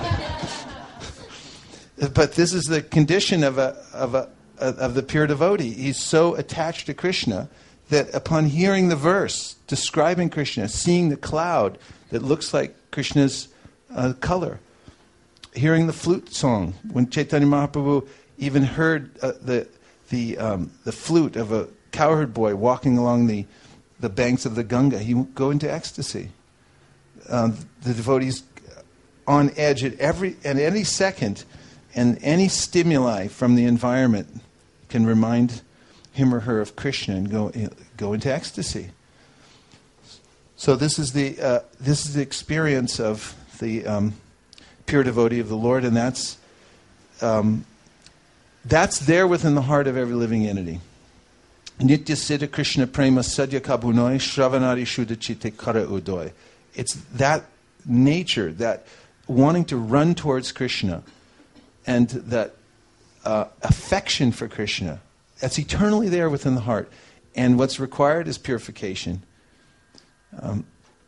[SPEAKER 1] But this is the condition of a of a of the pure devotee. He's so attached to Krishna that upon hearing the verse describing Krishna, seeing the cloud that looks like Krishna's uh, color, hearing the flute song, when Chaitanya Mahaprabhu even heard uh, the the um, the flute of a cowherd boy walking along the, the banks of the Ganga, he would go into ecstasy. Um, the devotees on edge at every at any second, and any stimuli from the environment can remind him or her of Krishna and go go into ecstasy. So this is the uh, this is the experience of the um, pure devotee of the Lord, and that's um, that's there within the heart of every living entity. Nitya Siddha Krishna Prema Sadhya Kabunoi Shravanari Shuddha Chitte Kara Udoy. It's that nature, that wanting to run towards Krishna, and that uh, affection for Krishna, that's eternally there within the heart. And what's required is purification. Um,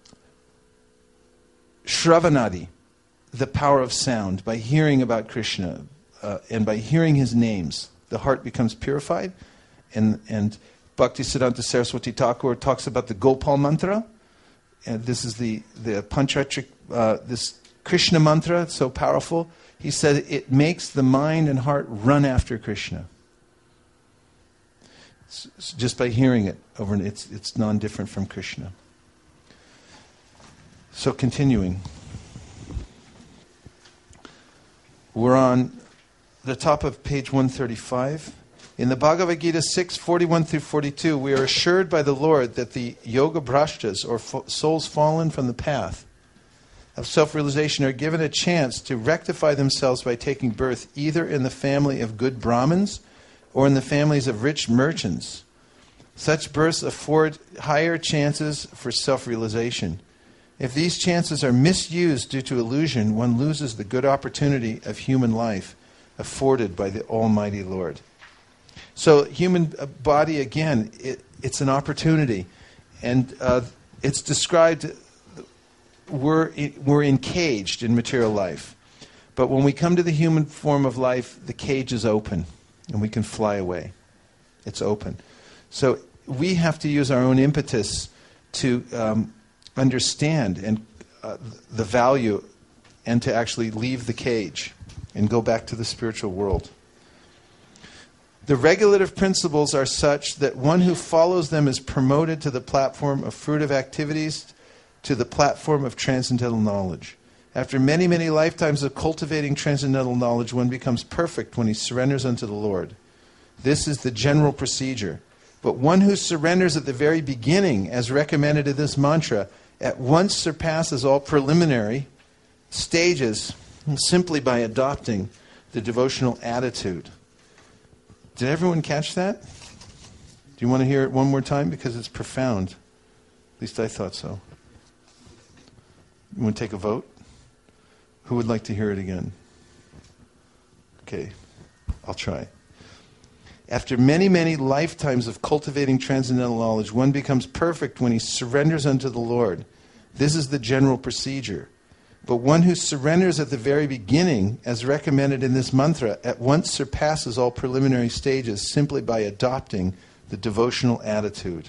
[SPEAKER 1] Shravanadi, the power of sound, by hearing about Krishna uh, and by hearing his names, the heart becomes purified. And, and Bhaktisiddhanta Saraswati Thakur talks about the Gopal mantra. And this is the, the Panchatric, uh, this Krishna mantra, so powerful. He said it makes the mind and heart run after Krishna. S- just by hearing it over, and it's, it's non-different from Krishna. So continuing. We're on the top of page one thirty-five. In the Bhagavad Gita six, forty-one through forty-two, we are assured by the Lord that the yoga brashtas, or fo- souls fallen from the path of self-realization, are given a chance to rectify themselves by taking birth either in the family of good Brahmins or in the families of rich merchants. Such births afford higher chances for self-realization. If these chances are misused due to illusion, one loses the good opportunity of human life afforded by the Almighty Lord. So human body, again, it, it's an opportunity. And uh, it's described, we're, we're encaged in material life. But when we come to the human form of life, the cage is open and we can fly away. It's open. So we have to use our own impetus to um, understand and uh, the value and to actually leave the cage and go back to the spiritual world. The regulative principles are such that one who follows them is promoted to the platform of fruitive activities, to the platform of transcendental knowledge. After many, many lifetimes of cultivating transcendental knowledge, one becomes perfect when he surrenders unto the Lord. This is the general procedure. But one who surrenders at the very beginning, as recommended in this mantra, at once surpasses all preliminary stages simply by adopting the devotional attitude. Did everyone catch that? Do you want to hear it one more time? Because it's profound. At least I thought so. You want to take a vote? Who would like to hear it again? Okay, I'll try. After many, many lifetimes of cultivating transcendental knowledge, one becomes perfect when he surrenders unto the Lord. This is the general procedure. But one who surrenders at the very beginning, as recommended in this mantra, at once surpasses all preliminary stages simply by adopting the devotional attitude.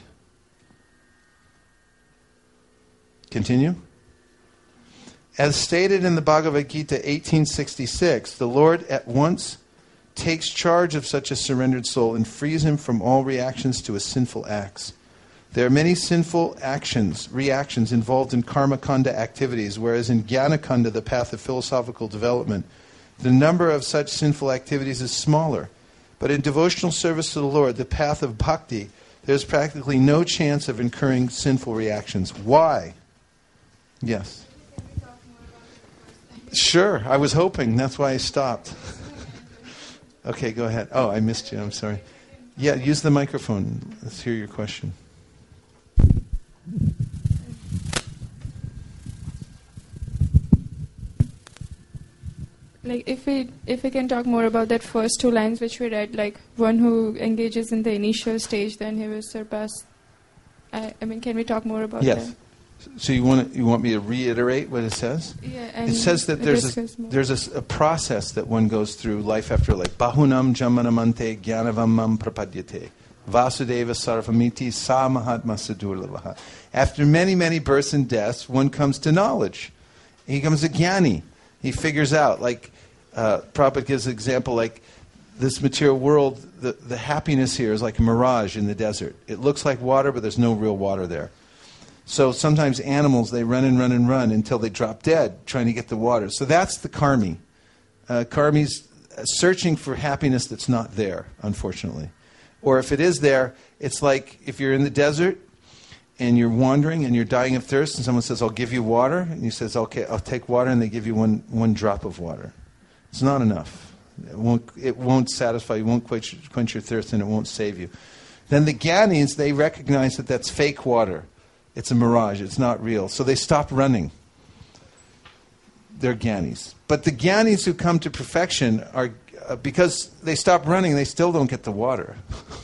[SPEAKER 1] Continue. As stated in the Bhagavad Gita eighteen sixty-six, the Lord at once takes charge of such a surrendered soul and frees him from all reactions to his sinful acts. There are many sinful actions, reactions involved in karma kanda activities, whereas in jnana kanda, the path of philosophical development, the number of such sinful activities is smaller. But in devotional service to the Lord, the path of bhakti, there's practically no chance of incurring sinful reactions. Why? Yes. Sure, I was hoping. That's why I stopped. Okay, go ahead. Oh, I missed you. I'm sorry. Yeah, use the microphone. Let's hear your question.
[SPEAKER 4] Like if we if we can talk more about that first two lines which we read, like one who engages in the initial stage, then he will surpass. I, I mean, can we talk more about
[SPEAKER 1] yes.
[SPEAKER 4] that? Yes.
[SPEAKER 1] So you want to, you want me to reiterate what it says?
[SPEAKER 4] Yeah, and
[SPEAKER 1] it says that there's a, there's a, a process that one goes through life after life. Bahunam jamanamante jnanavamam prapadyate. Vasudeva sarvamiti sa mahatma sadurlavaha. After many, many births and deaths, one comes to knowledge. He becomes a jnani. He figures out, like, uh, Prabhupada gives an example, like, this material world, the, the happiness here is like a mirage in the desert. It looks like water, but there's no real water there. So sometimes animals, they run and run and run until they drop dead trying to get the water. So that's the karmi. Uh, karmi's searching for happiness that's not there, unfortunately. Or if it is there, it's like if you're in the desert and you're wandering and you're dying of thirst and someone says, I'll give you water. And you says, okay, I'll take water, and they give you one, one drop of water. It's not enough. It won't, it won't satisfy you, won't quench, quench your thirst, and it won't save you. Then the Gyanis, they recognize that that's fake water. It's a mirage. It's not real. So they stop running. They're Gyanis. But the Gyanis who come to perfection are, uh, because they stop running, they still don't get the water.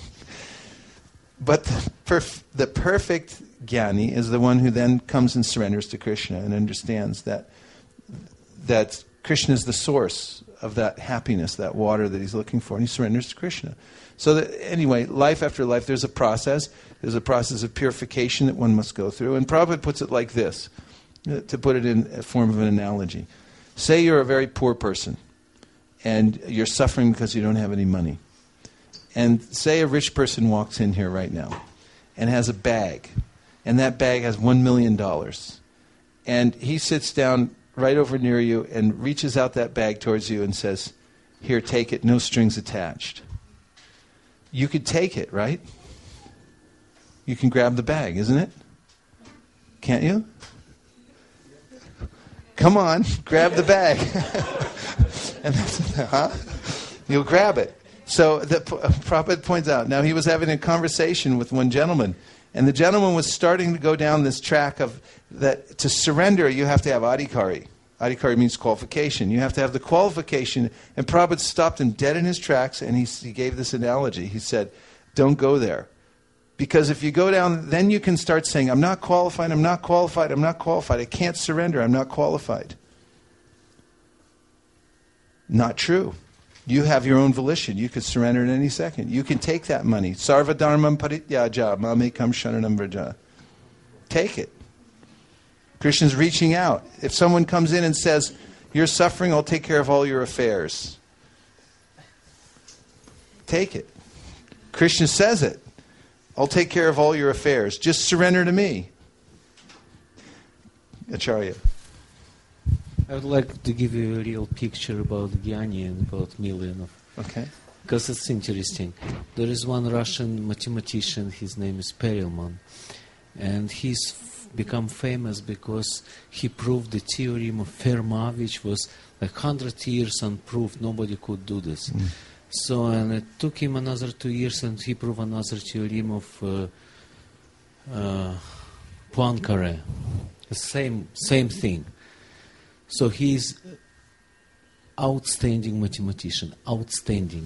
[SPEAKER 1] But the, perf- the perfect Gyani is the one who then comes and surrenders to Krishna and understands that that Krishna is the source of that happiness, that water that he's looking for, and he surrenders to Krishna. So that, anyway, life after life, there's a process. There's a process of purification that one must go through. And Prabhupada puts it like this, to put it in a form of an analogy. Say you're a very poor person, and you're suffering because you don't have any money. And say a rich person walks in here right now and has a bag, and that bag has one million dollars. And he sits down right over near you and reaches out that bag towards you and says, here, take it, no strings attached. You could take it, right? You can grab the bag, isn't it? Can't you? Come on, grab the bag. And that's, huh? You'll grab it. So the uh, Prabhupada points out, now he was having a conversation with one gentleman, and the gentleman was starting to go down this track of that to surrender you have to have adhikari. Adhikari means qualification. You have to have the qualification. And Prabhupada stopped him dead in his tracks, and he, he gave this analogy. He said, don't go there. Because if you go down, then you can start saying, I'm not qualified, I'm not qualified, I'm not qualified. I can't surrender, I'm not qualified. Not true. You have your own volition. You could surrender at any second. You can take that money. Sarva dharmam parityaja mamekam sharanam vraja. Take it. Krishna's reaching out. If someone comes in and says, you're suffering, I'll take care of all your affairs. Take it. Krishna says it. I'll take care of all your affairs. Just surrender to me. Acharya.
[SPEAKER 3] I would like to give you a real picture about Gyani and about million of.
[SPEAKER 1] Okay.
[SPEAKER 3] Because it's interesting. There is one Russian mathematician, his name is Perelman, and he's f- become famous because he proved the theorem of Fermat, which was like one hundred years unproved. Nobody could do this. Mm. So, and it took him another two years, and he proved another theorem of uh, uh, Poincaré. The same, same thing. So he is outstanding mathematician, outstanding.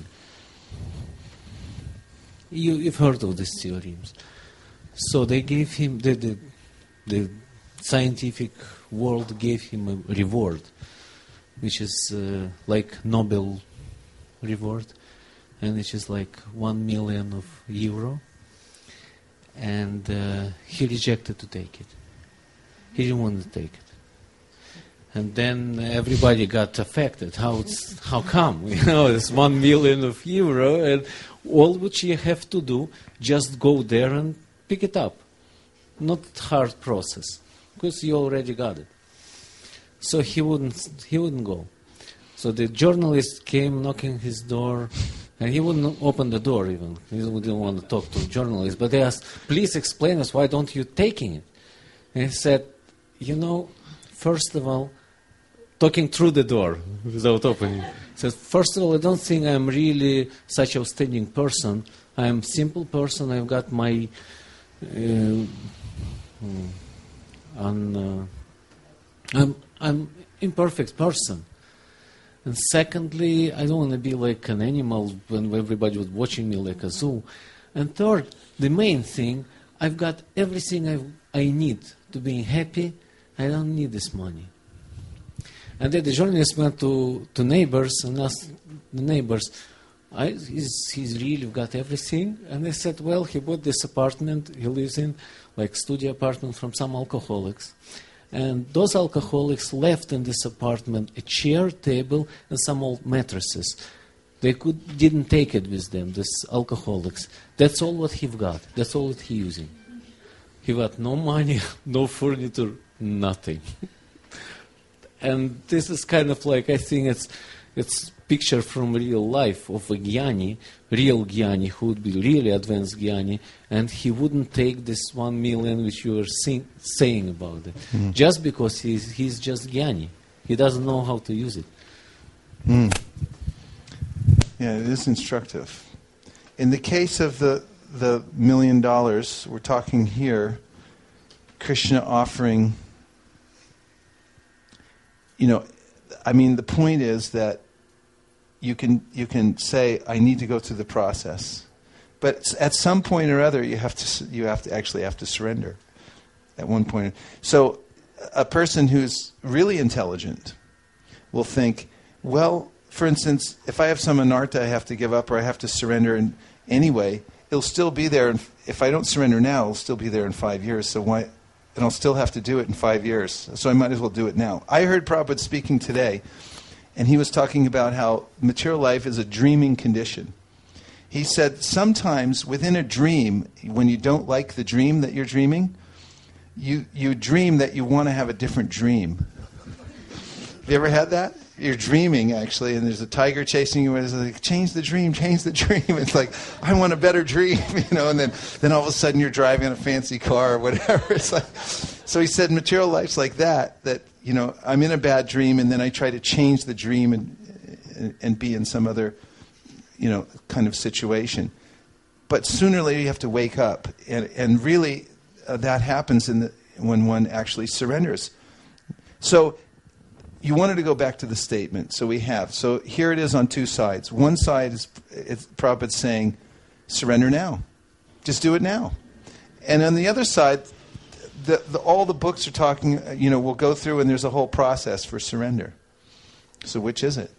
[SPEAKER 3] You, you've heard of these theorems. So they gave him, the, the, the scientific world gave him a reward, which is uh, like Nobel reward, and which is like one million of euro, and uh, he rejected to take it. He didn't want to take it. And then everybody got affected. How it's, how come? You know, it's one million of euro, and all which you have to do, just go there and pick it up. Not hard process, because you already got it. So he wouldn't, he wouldn't go. So the journalist came knocking his door, and he wouldn't open the door even. He didn't want to talk to the journalist. But they asked, please explain us, why don't you taking it? And he said, you know, first of all, talking through the door without opening. He said, first of all, I don't think I'm really such an outstanding person. I'm a simple person. I've got my uh, un, uh, I'm I'm imperfect person. And secondly, I don't want to be like an animal when everybody was watching me like a zoo. And third, the main thing, I've got everything I've, I need to be happy. I don't need this money. And then the journalist went to, to neighbors and asked the neighbors, I, he's, he's really got everything? And they said, well, he bought this apartment he lives in, like studio apartment from some alcoholics. And those alcoholics left in this apartment a chair, table, and some old mattresses. They could, didn't take it with them, these alcoholics. That's all what he got. That's all that he using. He got no money, no furniture, nothing. And this is kind of like, I think it's it's picture from real life of a Gyani, real Gyani, who would be really advanced Gyani, and he wouldn't take this one million which you were sing, saying about it, mm. just because he's, he's just Gyani. He doesn't know how to use it.
[SPEAKER 1] Mm. Yeah, it is instructive. In the case of the, the million dollars, we're talking here, Krishna offering, you know, I mean, the point is that you can you can say, I need to go through the process, but at some point or other, you have to you have to actually have to surrender. At one point, so a person who's really intelligent will think, well, for instance, if I have some anartha I have to give up or I have to surrender, and anyway, it'll still be there. And if I don't surrender now, it'll still be there in five years. So why? And I'll still have to do it in five years. So I might as well do it now. I heard Prabhupada speaking today, and he was talking about how material life is a dreaming condition. He said sometimes within a dream, when you don't like the dream that you're dreaming, you, you dream that you want to have a different dream. Have you ever had that? You're dreaming, actually, and there's a tiger chasing you, and it's like, change the dream, change the dream. It's like, I want a better dream, you know, and then, then all of a sudden you're driving a fancy car or whatever. It's like, so he said material life's like that, that, you know, I'm in a bad dream, and then I try to change the dream and, and, and be in some other, you know, kind of situation. But sooner or later you have to wake up, and, and really uh, that happens in the, when one actually surrenders. So you wanted to go back to the statement, so we have. So here it is on two sides. One side is it's Prabhupada saying, surrender now. Just do it now. And on the other side, the, the, all the books are talking, you know, we'll go through and there's a whole process for surrender. So which is it?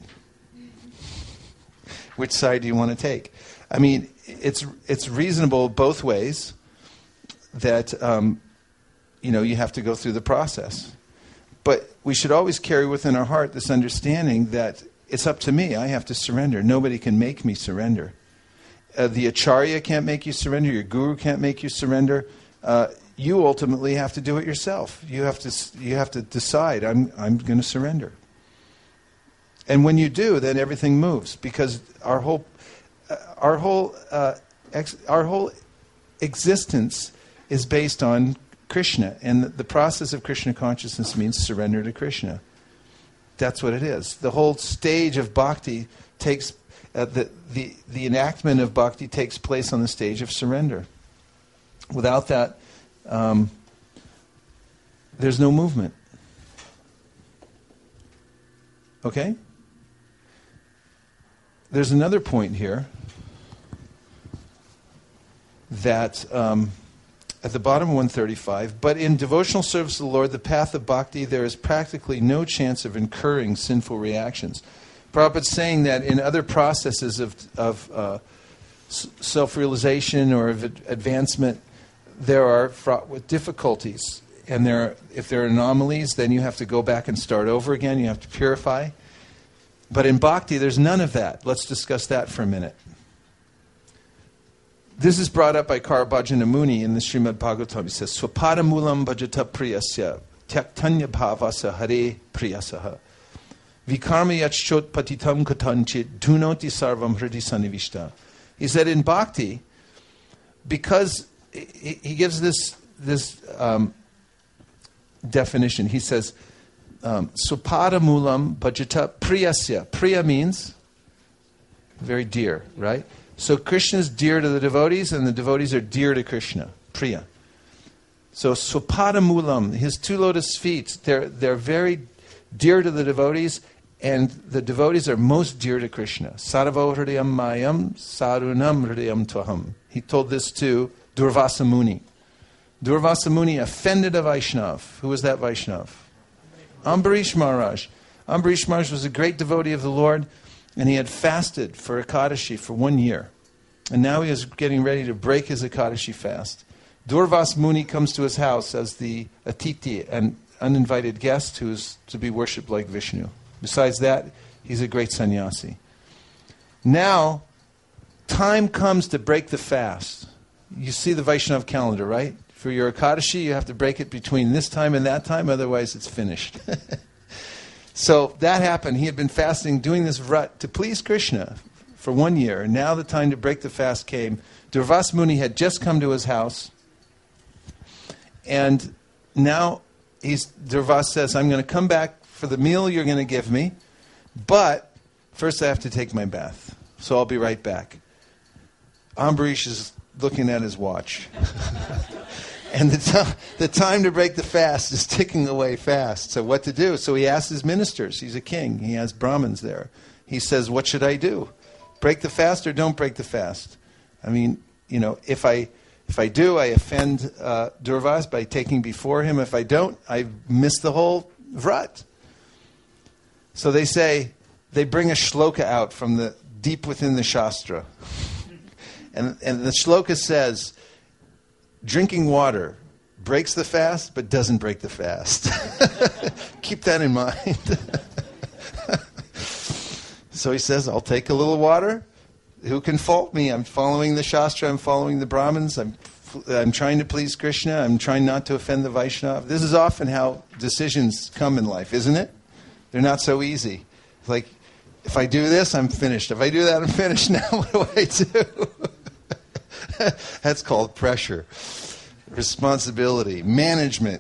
[SPEAKER 1] Which side do you want to take? I mean, it's it's reasonable both ways that, um, you know, you have to go through the process. But we should always carry within our heart this understanding that it's up to me. I have to surrender. Nobody can make me surrender. Uh, the acharya can't make you surrender. Your guru can't make you surrender. Uh, you ultimately have to do it yourself. You have to. You have to decide. I'm. I'm going to surrender. And when you do, then everything moves, because our whole, uh, our whole, uh, ex- our whole existence is based on Krishna, and the process of Krishna consciousness means surrender to Krishna. That's what it is. The whole stage of bhakti takes, uh, the, the, the enactment of bhakti takes place on the stage of surrender. Without that, um, there's no movement. Okay? There's another point here that um, at the bottom of one thirty-five, but in devotional service to the Lord, the path of bhakti, there is practically no chance of incurring sinful reactions. Prabhupada's saying that in other processes of, of uh, self-realization or of advancement, there are fraught with difficulties. And there are, if there are anomalies, then you have to go back and start over again. You have to purify. But in bhakti, there's none of that. Let's discuss that for a minute. This is brought up by Karabhajana Muni in the Srimad Bhagavatam. He says, Swapada mulam bhajata priyasya tyaktanya bhavasa hare priyasaha vikarma yachchot patitam katanchit dhunoti sarvam hridi sanivishta. He said in bhakti, because he, he gives this, this um, definition. He says, um, Swapada mulam bhajata priyasya. Priya means very dear, right? So Krishna is dear to the devotees, and the devotees are dear to Krishna. Priya. So Swapada mulam, his two lotus feet, they're they're very dear to the devotees, and the devotees are most dear to Krishna. Sarvo hridayam mayam, sarunam hridayam tvaham. He told this to Durvasa Muni. Durvasa Muni offended a Vaishnav. Who was that Vaishnav? Ambarish Maharaj. Ambarish Maharaj was a great devotee of the Lord, and he had fasted for Ekadashi for one year. And now he is getting ready to break his Ekadashi fast. Durvasa Muni comes to his house as the Atiti, an uninvited guest who is to be worshipped like Vishnu. Besides that, he's a great sannyasi. Now, time comes to break the fast. You see the Vaishnav calendar, right? For your Ekadashi, you have to break it between this time and that time, otherwise it's finished. So that happened. He had been fasting, doing this vrat to please Krishna for one year. And now the time to break the fast came. Durvasa Muni had just come to his house. And now he's, Durvasa says, I'm going to come back for the meal you're going to give me. But first I have to take my bath. So I'll be right back. Ambarish is looking at his watch. And the, t- the time to break the fast is ticking away fast. So what to do? So he asks his ministers. He's a king. He has Brahmins there. He says, what should I do? Break the fast or don't break the fast? I mean, you know, if I if I do, I offend uh, Durvasa by taking before him. If I don't, I miss the whole vrat. So they say, they bring a shloka out from the deep within the Shastra. and, and the shloka says, drinking water breaks the fast, but doesn't break the fast. Keep that in mind. So he says, I'll take a little water. Who can fault me? I'm following the Shastra. I'm following the Brahmins. I'm, I'm trying to please Krishna. I'm trying not to offend the Vaishnava. This is often how decisions come in life, isn't it? They're not so easy. It's like, if I do this, I'm finished. If I do that, I'm finished. Now what do I do? That's called pressure, responsibility, management.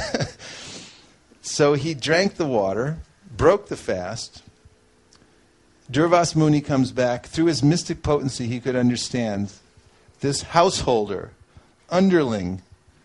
[SPEAKER 1] So he drank the water, broke the fast. Durvasa Muni comes back. Through his mystic potency, he could understand this householder, underling,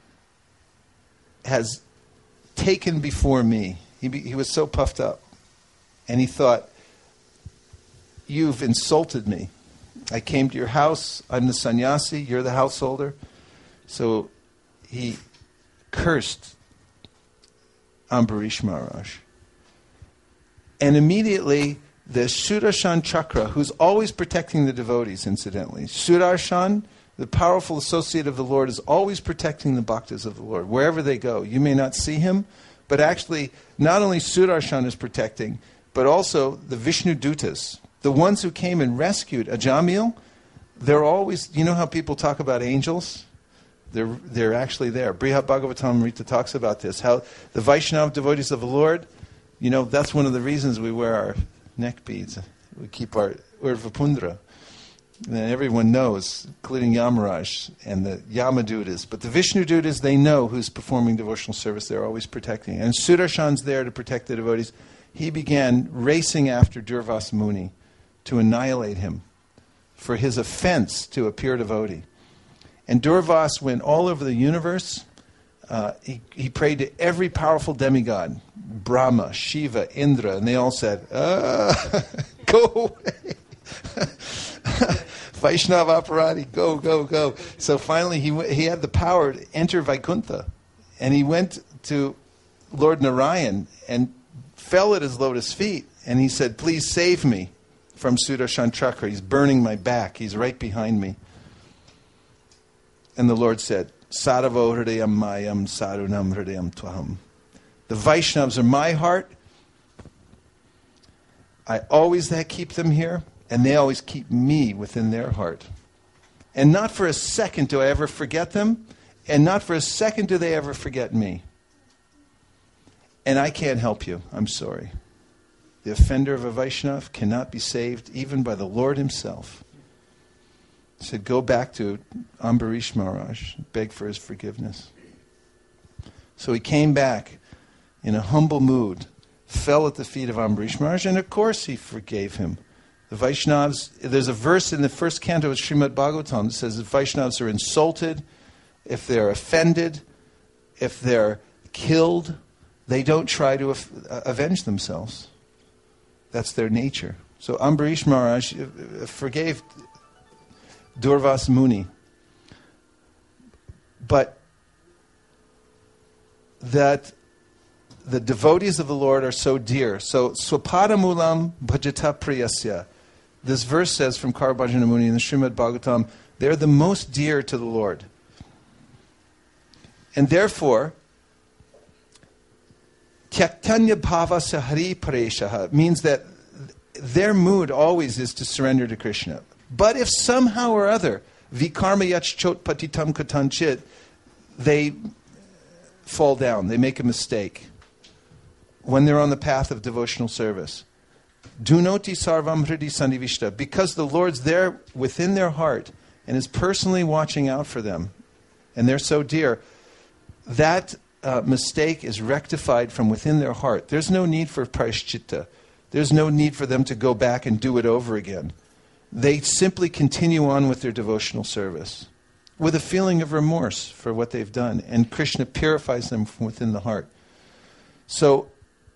[SPEAKER 1] has taken before me. He, be, he was so puffed up. And he thought, you've insulted me. I came to your house. I'm the sannyasi. You're the householder. So he cursed Ambarish Maharaj. And immediately, the Sudarshan Chakra, who's always protecting the devotees, incidentally. Sudarshan, the powerful associate of the Lord, is always protecting the bhaktas of the Lord, wherever they go. You may not see him, but actually, not only Sudarshan is protecting, but also the Vishnu Dutas. The ones who came and rescued Ajamil, they're always, you know how people talk about angels? They're, they're actually there. Brihat Bhagavatamrita talks about this, how the Vaishnava devotees of the Lord, you know, that's one of the reasons we wear our neck beads. We keep our Urvapundra. And everyone knows, including Yamaraj and the Yamadutas. But the Vishnu Dutas, they know who's performing devotional service. They're always protecting. And Sudarshan's there to protect the devotees. He began racing after Durvasa Muni to annihilate him for his offense to a pure devotee. And Durvasa went all over the universe. Uh, he, he prayed to every powerful demigod, Brahma, Shiva, Indra, and they all said, ah, go away. Vaishnava Aparati, go, go, go. So finally he w- he had the power to enter Vaikuntha. And he went to Lord Narayan and fell at his lotus feet. And he said, please save me from Sudarshan Chakra. He's burning my back. He's right behind me. And the Lord said, Sadhavo hridayam mayam sadhunam hridayam twaham. The Vaishnavas are my heart. I always that keep them here, and they always keep me within their heart. And not for a second do I ever forget them, and not for a second do they ever forget me. And I can't help you. I'm sorry. The offender of a Vaishnava cannot be saved even by the Lord himself. He said, go back to Ambarish Maharaj, beg for his forgiveness. So he came back in a humble mood, fell at the feet of Ambarish Maharaj, and of course he forgave him. The Vaishnavas, there's a verse in the first canto of Srimad Bhagavatam that says that Vaishnavas are insulted, if they're offended, if they're killed, they don't try to af- avenge themselves. That's their nature. So Ambarish Maharaj forgave Durvas Muni. But that the devotees of the Lord are so dear. So Swapadamulam Bhajata Priyasya. This verse says from Karabhajana Muni in the Srimad Bhagavatam, they're the most dear to the Lord. And therefore, Tyaktanya Bhava Sahari Pareshaha means that their mood always is to surrender to Krishna. But if somehow or other, Vikarma Yach Chot Patitam Katanchit, they fall down, they make a mistake when they're on the path of devotional service. Dunoti Sarvam Hridi Sannivishta, because the Lord's there within their heart and is personally watching out for them, and they're so dear, that uh, mistake is rectified from within their heart. There's no need for prashchitta. There's no need for them to go back and do it over again. They simply continue on with their devotional service with a feeling of remorse for what they've done, and Krishna purifies them from within the heart. So,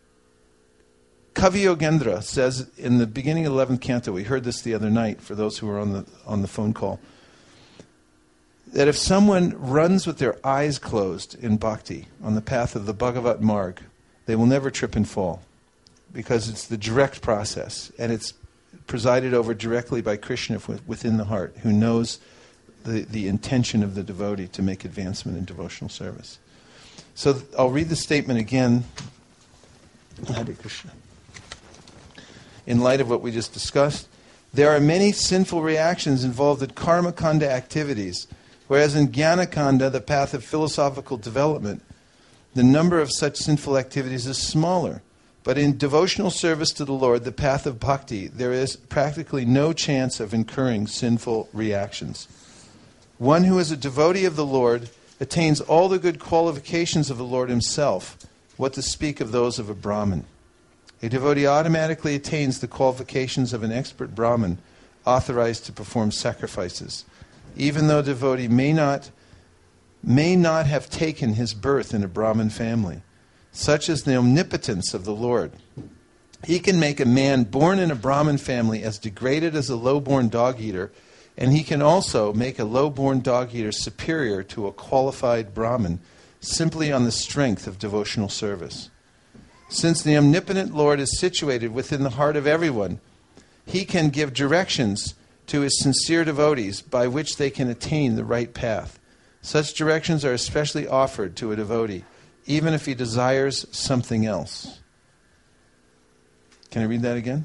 [SPEAKER 1] Kavi Yogendra says in the beginning of the eleventh canto, we heard this the other night for those who were on the on the phone call, that if someone runs with their eyes closed in bhakti on the path of the Bhagavat Marg, they will never trip and fall, because it's the direct process, and it's presided over directly by Krishna within the heart, who knows the, the intention of the devotee to make advancement in devotional service. So th- I'll read the statement again. Hare Krishna. In light of what we just discussed, there are many sinful reactions involved in karma kanda activities, whereas in jnana kanda, the path of philosophical development, the number of such sinful activities is smaller. But in devotional service to the Lord, the path of bhakti, there is practically no chance of incurring sinful reactions. One who is a devotee of the Lord attains all the good qualifications of the Lord himself, what to speak of those of a Brahmin. A devotee automatically attains the qualifications of an expert Brahmin, authorized to perform sacrifices, even though a devotee may not, may not have taken his birth in a Brahmin family. Such is the omnipotence of the Lord. He can make a man born in a Brahmin family as degraded as a low-born dog-eater, and he can also make a low-born dog-eater superior to a qualified Brahmin, simply on the strength of devotional service. Since the omnipotent Lord is situated within the heart of everyone, he can give directions to his sincere devotees by which they can attain the right path. Such directions are especially offered to a devotee, even if he desires something else. Can I read that again?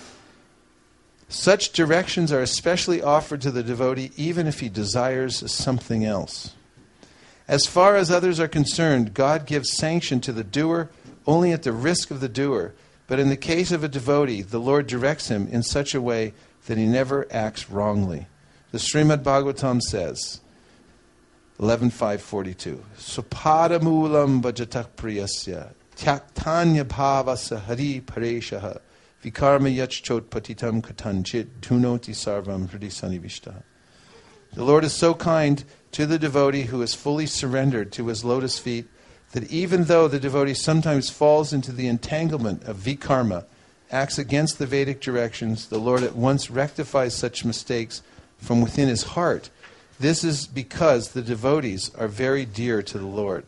[SPEAKER 1] Such directions are especially offered to the devotee, even if he desires something else. As far as others are concerned, God gives sanction to the doer only at the risk of the doer. But in the case of a devotee, the Lord directs him in such a way that he never acts wrongly. The Srimad Bhagavatam says, eleven five forty-two, Supadamulam bhajatak priyasya tyaktanya bhavasa hari pareshaha vikarma yachchot patitam katanchit dhunoti sarvam hridi sannivishta. The Lord is so kind to the devotee who is fully surrendered to his lotus feet that even though the devotee sometimes falls into the entanglement of vikarma, acts against the Vedic directions, the Lord at once rectifies such mistakes from within his heart. This is because the devotees are very dear to the Lord.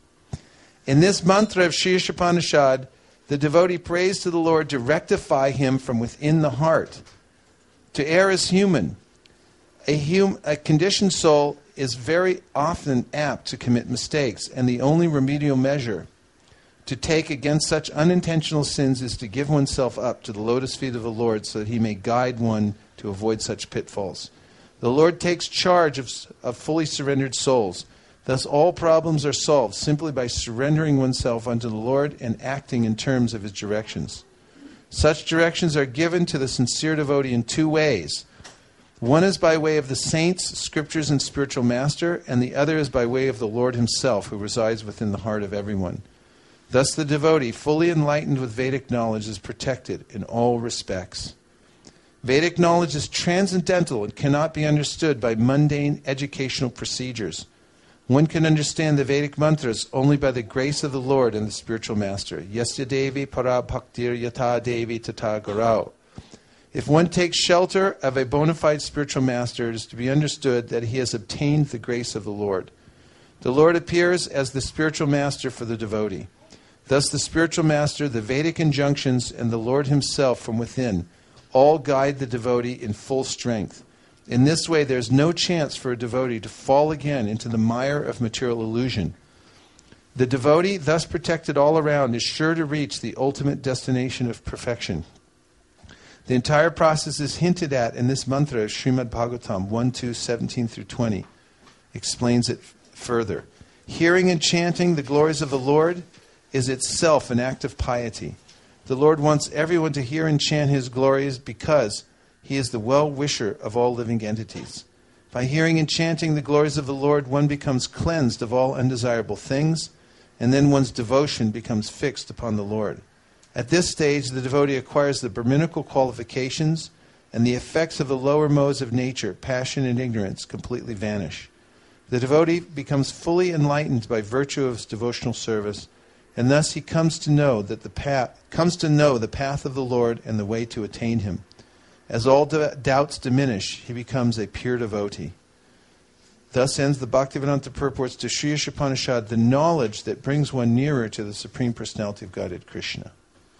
[SPEAKER 1] In this mantra of Sri Ishopanishad, the devotee prays to the Lord to rectify him from within the heart. To err is human. A, hum, a conditioned soul is very often apt to commit mistakes, and the only remedial measure to take against such unintentional sins is to give oneself up to the lotus feet of the Lord so that he may guide one to avoid such pitfalls. The Lord takes charge of, of fully surrendered souls. Thus all problems are solved simply by surrendering oneself unto the Lord and acting in terms of his directions. Such directions are given to the sincere devotee in two ways. One is by way of the saints, scriptures, and spiritual master, and the other is by way of the Lord himself, who resides within the heart of everyone. Thus the devotee, fully enlightened with Vedic knowledge, is protected in all respects. Vedic knowledge is transcendental and cannot be understood by mundane educational procedures. One can understand the Vedic mantras only by the grace of the Lord and the spiritual master. Yasya Devi para bhaktir yata Devi tata gurau. If one takes shelter of a bona fide spiritual master, it is to be understood that he has obtained the grace of the Lord. The Lord appears as the spiritual master for the devotee. Thus the spiritual master, the Vedic injunctions, and the Lord himself from within all guide the devotee in full strength. In this way, there is no chance for a devotee to fall again into the mire of material illusion. The devotee, thus protected all around, is sure to reach the ultimate destination of perfection. The entire process is hinted at in this mantra of Srimad Bhagavatam one, two, seventeen through twenty. Explains it further. Hearing and chanting the glories of the Lord is itself an act of piety. The Lord wants everyone to hear and chant his glories because he is the well-wisher of all living entities. By hearing and chanting the glories of the Lord, one becomes cleansed of all undesirable things, and then one's devotion becomes fixed upon the Lord. At this stage, the devotee acquires the Brahminical qualifications, and the effects of the lower modes of nature, passion and ignorance, completely vanish. The devotee becomes fully enlightened by virtue of his devotional service, and thus he comes to know that the path comes to know the path of the Lord and the way to attain him. As all d- doubts diminish, he becomes a pure devotee. Thus ends the Bhaktivedanta purports to Sri Ishopanishad, the knowledge that brings one nearer to the Supreme Personality of Godhead, Krishna.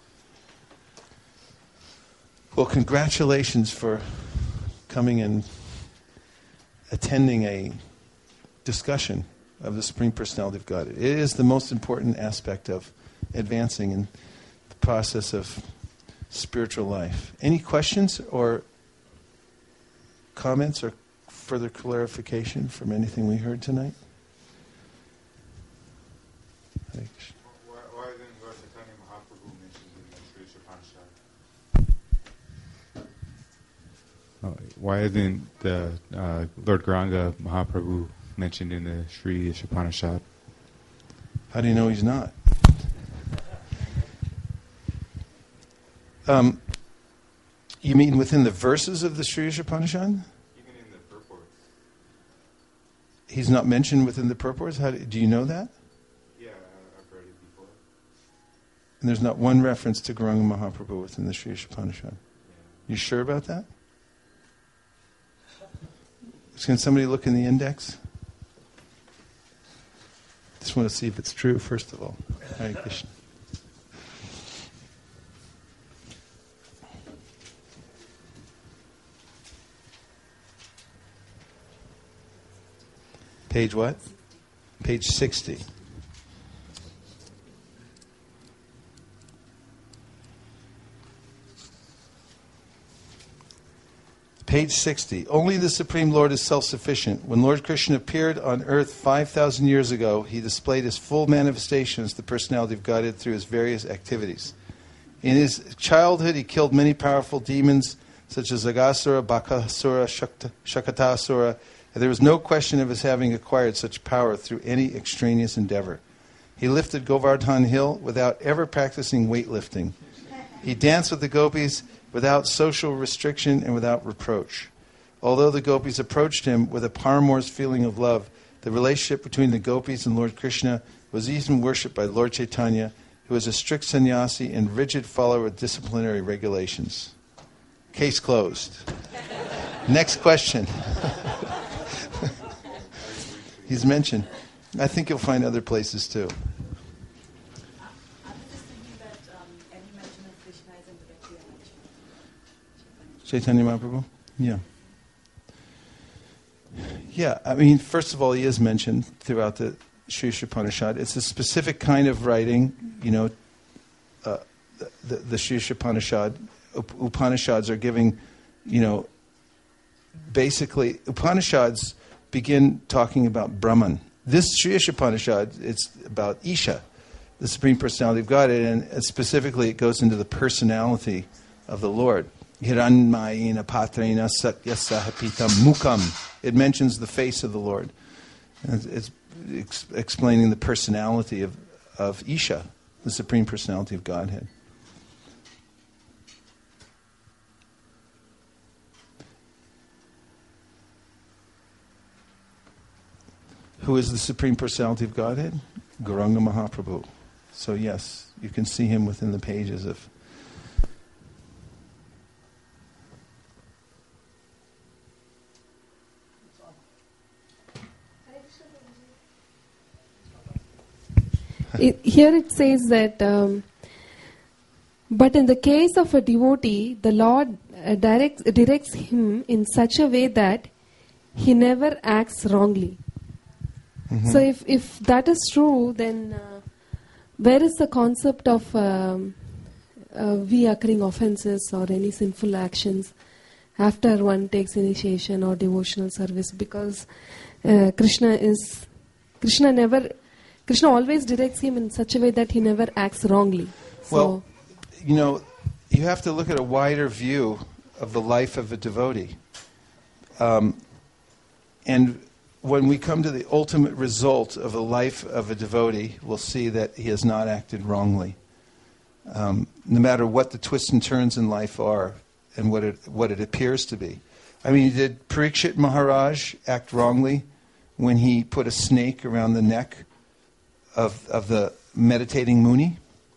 [SPEAKER 1] Well, congratulations for coming and attending a discussion of the Supreme Personality of Godhead. It is the most important aspect of advancing in the process of spiritual life. Any questions or comments or further clarification from anything we heard tonight?
[SPEAKER 5] Why, why isn't Lord Chaitanya Mahaprabhu mentioned in the Sri Ishopanishad? Oh, why isn't the uh, Lord Gauranga Mahaprabhu mentioned in the Sri Ishopanishad?
[SPEAKER 1] How do you know he's not? Um, you mean within the verses of the Sri Ishopanishad?
[SPEAKER 5] Even in the purports.
[SPEAKER 1] He's not mentioned within the purports? How do, do you know that?
[SPEAKER 5] Yeah, I've read it before.
[SPEAKER 1] And there's not one reference to Gauranga Mahaprabhu within the Sri Ishopanishad. Yeah. You sure about that? Can somebody look in the index? Just want to see if it's true, first of all. Hare Krishna. Page what? Page sixty. Page sixty. Only the Supreme Lord is self-sufficient. When Lord Krishna appeared on earth five thousand years ago, he displayed his full manifestation as the personality of Godhead through his various activities. In his childhood, he killed many powerful demons, such as Aghasura, Bakasura, Shakta, Shakatasura, and there was no question of his having acquired such power through any extraneous endeavor. He lifted Govardhan Hill without ever practicing weightlifting. He danced with the gopis without social restriction and without reproach. Although the gopis approached him with a paramour's feeling of love, the relationship between the gopis and Lord Krishna was even worshipped by Lord Chaitanya, who was a strict sannyasi and rigid follower of disciplinary regulations. Case closed. Next question. He's mentioned. I think you'll find other places too.
[SPEAKER 2] I was just thinking that um, any mention of Krishna is indirectly a mention.
[SPEAKER 1] Chaitanya Mahaprabhu? Yeah. Yeah, I mean, first of all, he is mentioned throughout the Sri Upanishad. It's a specific kind of writing, you know, uh, the, the Sri Upanishad. Up- Upanishads are giving, you know, basically, Upanishads begin talking about Brahman. This Sri Upanishad, it's about Isha, the Supreme Personality of God, and specifically it goes into the personality of the Lord. Hiranmayena patrena satyasa hapitam mukam. It mentions the face of the Lord. And it's ex- explaining the personality of, of Isha, the Supreme Personality of Godhead. Who is the Supreme Personality of Godhead? Gauranga Mahaprabhu. So yes, you can see him within the pages of...
[SPEAKER 6] It, here it says that, um, but in the case of a devotee, the Lord uh, directs, directs him in such a way that he never acts wrongly. Mm-hmm. So if, if that is true, then uh, where is the concept of um, uh, reoccurring offenses or any sinful actions after one takes initiation or devotional service? Because uh, Krishna is, Krishna never... Krishna always directs him in such a way that he never acts wrongly. So
[SPEAKER 1] well, you know, you have to look at a wider view of the life of a devotee. Um, and when we come to the ultimate result of the life of a devotee, we'll see that he has not acted wrongly. Um, no matter what the twists and turns in life are and what it, what it appears to be. I mean, did Parikshit Maharaj act wrongly when he put a snake around the neck Of, of the meditating Muni?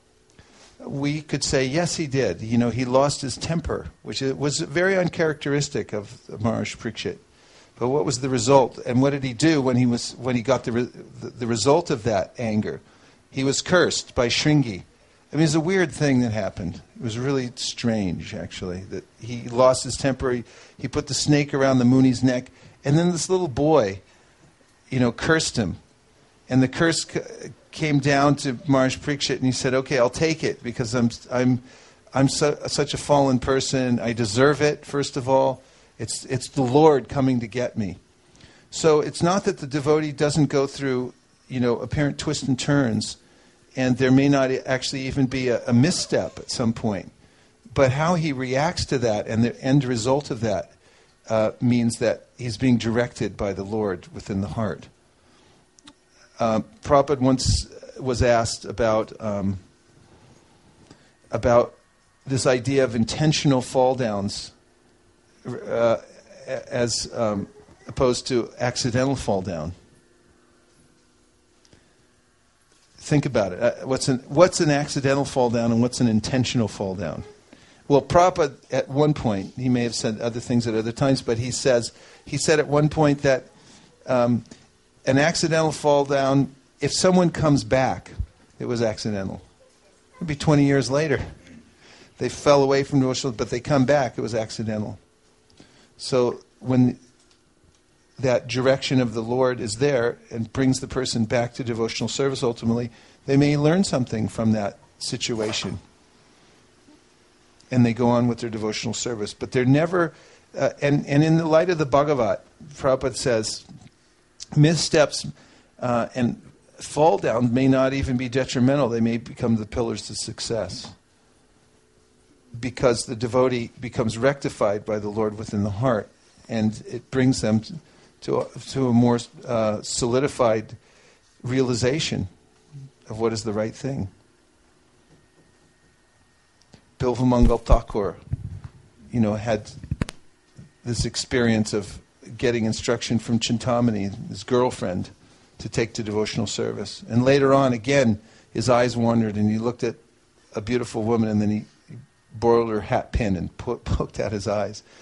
[SPEAKER 1] We could say, yes, he did. You know, he lost his temper, which was very uncharacteristic of Maharaj Parikshit. But what was the result? And what did he do when he was when he got the, re, the, the result of that anger? He was cursed by Shringi. I mean, it's a weird thing that happened. It was really strange, actually, that he lost his temper. He, he put the snake around the Muni's neck, and then this little boy, you know, cursed him. And the curse c- came down to Maharaj Parikshit, and he said, "Okay, I'll take it because I'm I'm I'm su- such a fallen person. I deserve it. First of all, it's it's the Lord coming to get me." So it's not that the devotee doesn't go through, you know, apparent twists and turns, and there may not actually even be a, a misstep at some point, but how he reacts to that and the end result of that uh, means that he's being directed by the Lord within the heart. Uh, Prabhupada once was asked about um, about this idea of intentional fall downs uh, as um, opposed to accidental fall down. Think about it. Uh, what's an what's an accidental fall down and what's an intentional fall down? Well, Prabhupada at one point, he may have said other things at other times, but he says he said at one point that. Um, An accidental fall down, if someone comes back, it was accidental. It would be twenty years later. They fell away from devotional, but they come back, it was accidental. So when that direction of the Lord is there and brings the person back to devotional service ultimately, they may learn something from that situation. And they go on with their devotional service. But they're never, uh, and, and in the light of the Bhagavat, Prabhupada says, missteps uh, and fall down may not even be detrimental. They may become the pillars to success because the devotee becomes rectified by the Lord within the heart, and it brings them to a, to a more uh, solidified realization of what is the right thing. Bilvamangal Thakur, you know, had this experience of getting instruction from Chintamani, his girlfriend, to take to devotional service. And later on, again, his eyes wandered and he looked at a beautiful woman and then he borrowed her hat pin and po- poked out his eyes.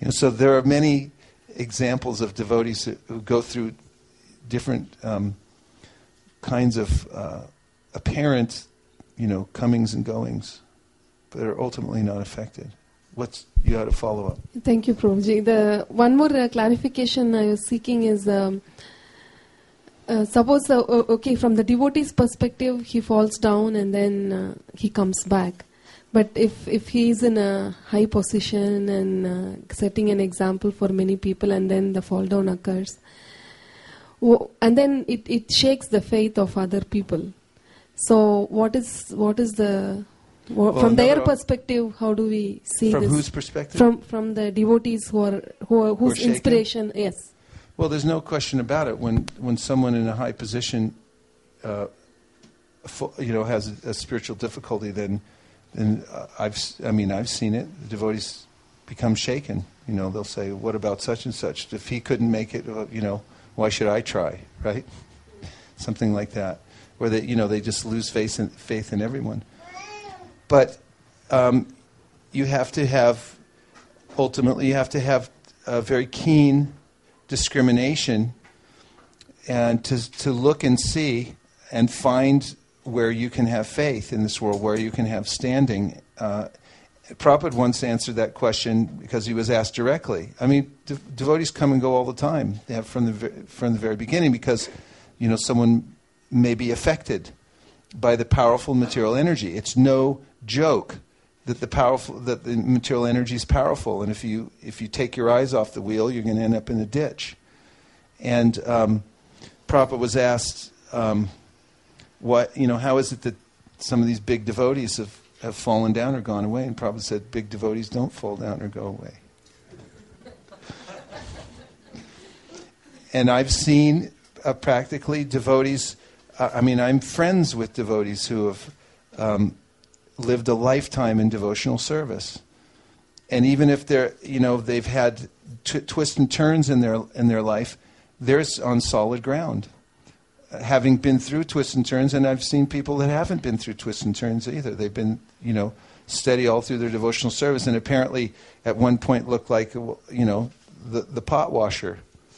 [SPEAKER 1] You know, so there are many examples of devotees who, who go through different um, kinds of uh, apparent, you know, comings and goings, but are ultimately not affected. What's you had to follow up?
[SPEAKER 6] Thank you, Prabhuji. The one more uh, clarification I was seeking is, um, uh, suppose, uh, okay, from the devotee's perspective, he falls down and then uh, he comes back. But if, if he is in a high position and uh, setting an example for many people and then the fall down occurs, w- and then it, it shakes the faith of other people. So what is what is the... Well, from their perspective, how do we see
[SPEAKER 1] from
[SPEAKER 6] this?
[SPEAKER 1] From whose perspective?
[SPEAKER 6] From from the devotees who are who are, whose
[SPEAKER 1] who are
[SPEAKER 6] inspiration, yes.
[SPEAKER 1] Well, there's no question about it. When when someone in a high position, uh, fo- you know, has a, a spiritual difficulty, then then uh, I've I mean I've seen it. The devotees become shaken. You know, they'll say, "What about such and such? If he couldn't make it, uh, you know, why should I try?" Right? Something like that, where they you know they just lose faith in, faith in everyone. But um, you have to have, ultimately, you have to have a very keen discrimination and to to look and see and find where you can have faith in this world, where you can have standing. Uh, Prabhupada once answered that question because he was asked directly. I mean, de- devotees come and go all the time. They have from the ver- from the very beginning because, you know, someone may be affected by the powerful material energy. It's no joke that the powerful that the material energy is powerful, and if you if you take your eyes off the wheel, you're going to end up in a ditch. And um, Prabhupada was asked, um, "What you know? How is it that some of these big devotees have, have fallen down or gone away?" And Prabhupada said, "Big devotees don't fall down or go away." And I've seen uh, practically devotees. Uh, I mean, I'm friends with devotees who have um, lived a lifetime in devotional service, and even if they're, you know, they've had t- twists and turns in their in their life, they're on solid ground, uh, having been through twists and turns. And I've seen people that haven't been through twists and turns either. They've been, you know, steady all through their devotional service, and apparently at one point looked like, you know, the the pot washer.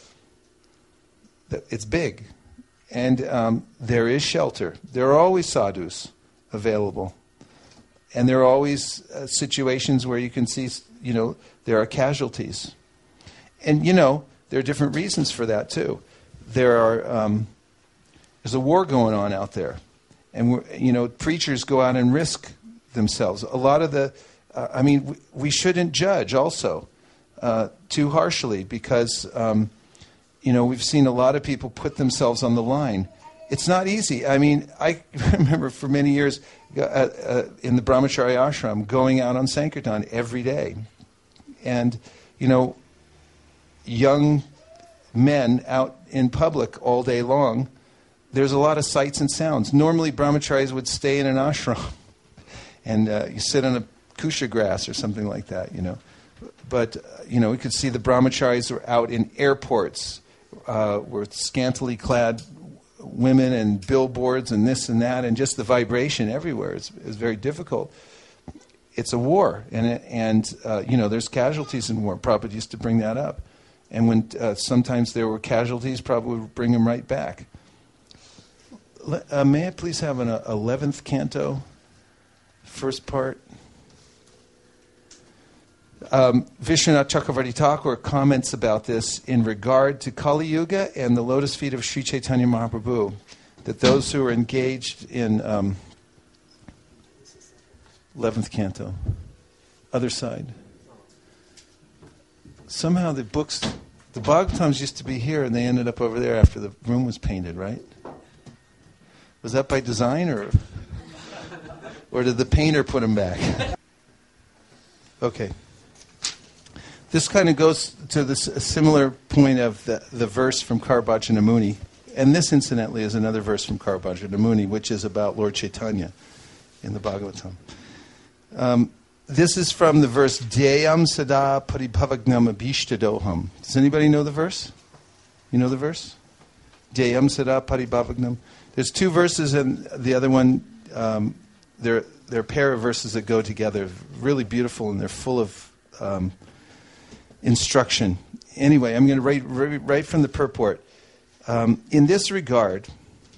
[SPEAKER 1] It's big. And um, there is shelter. There are always sadhus available. And there are always uh, situations where you can see, you know, there are casualties. And, you know, there are different reasons for that, too. There are, um, there's a war going on out there. And, we're, you know, preachers go out and risk themselves. A lot of the, uh, I mean, we, we shouldn't judge also uh, too harshly because... Um, You know, we've seen a lot of people put themselves on the line. It's not easy. I mean, I remember for many years uh, uh, in the Brahmacharya ashram going out on Sankirtan every day. And, you know, young men out in public all day long, there's a lot of sights and sounds. Normally, brahmacharis would stay in an ashram and uh, you sit on a kusha grass or something like that, you know. But, uh, you know, we could see the brahmacharis were out in airports, Uh, were scantily clad women and billboards and this and that, and just the vibration everywhere is, is very difficult. It's a war, and it, and uh, you know there's casualties in war. Prabhupada used to bring that up, and when uh, sometimes there were casualties, Prabhupada would bring them right back. Le- uh, may I please have an uh, eleventh canto, first part? Um, Vishwanath Chakravarti Thakur comments about this in regard to Kali Yuga and the lotus feet of Sri Chaitanya Mahaprabhu, that those who are engaged in um, eleventh canto, other side. Somehow the books, the Bhagavatams used to be here and they ended up over there after the room was painted, right? Was that by design or, or did the painter put them back? Okay. This kind of goes to this a similar point of the, the verse from Karabhajana Muni. And this, incidentally, is another verse from Karabhajana Muni, which is about Lord Chaitanya in the Bhagavatam. Um, this is from the verse, Dhyayam Sada Paribhavagnam Abhishtadoham. Does anybody know the verse? You know the verse? Dhyayam Sada Paribhavagnam. There's two verses, and the other one, um, they're, they're a pair of verses that go together. Really beautiful, and they're full of... Um, instruction. Anyway, I'm going to write right from the purport. Um, in this regard,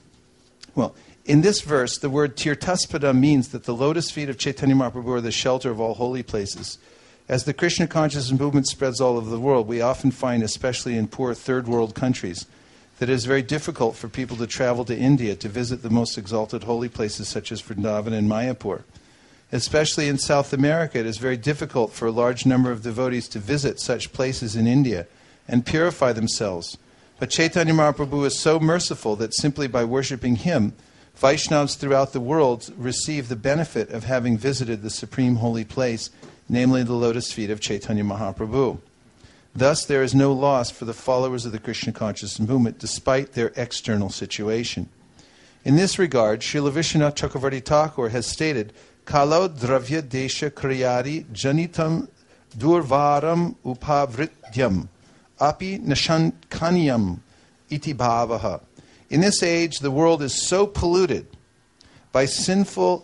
[SPEAKER 1] well, in this verse, the word Tirthaspada means that the lotus feet of Chaitanya Mahaprabhu are the shelter of all holy places. As the Krishna consciousness movement spreads all over the world, we often find, especially in poor third world countries, that it is very difficult for people to travel to India to visit the most exalted holy places such as Vrindavan and Mayapur. Especially in South America, it is very difficult for a large number of devotees to visit such places in India and purify themselves. But Chaitanya Mahaprabhu is so merciful that simply by worshipping him, Vaishnavas throughout the world receive the benefit of having visited the supreme holy place, namely the lotus feet of Chaitanya Mahaprabhu. Thus, there is no loss for the followers of the Krishna consciousness movement despite their external situation. In this regard, Srila Vishwanath Chakravarti Thakur has stated, Kalo dravya desha kriyari janitam durvaram upavrityam api nashankanyam iti bhavaha. In this age, the world is so polluted by sinful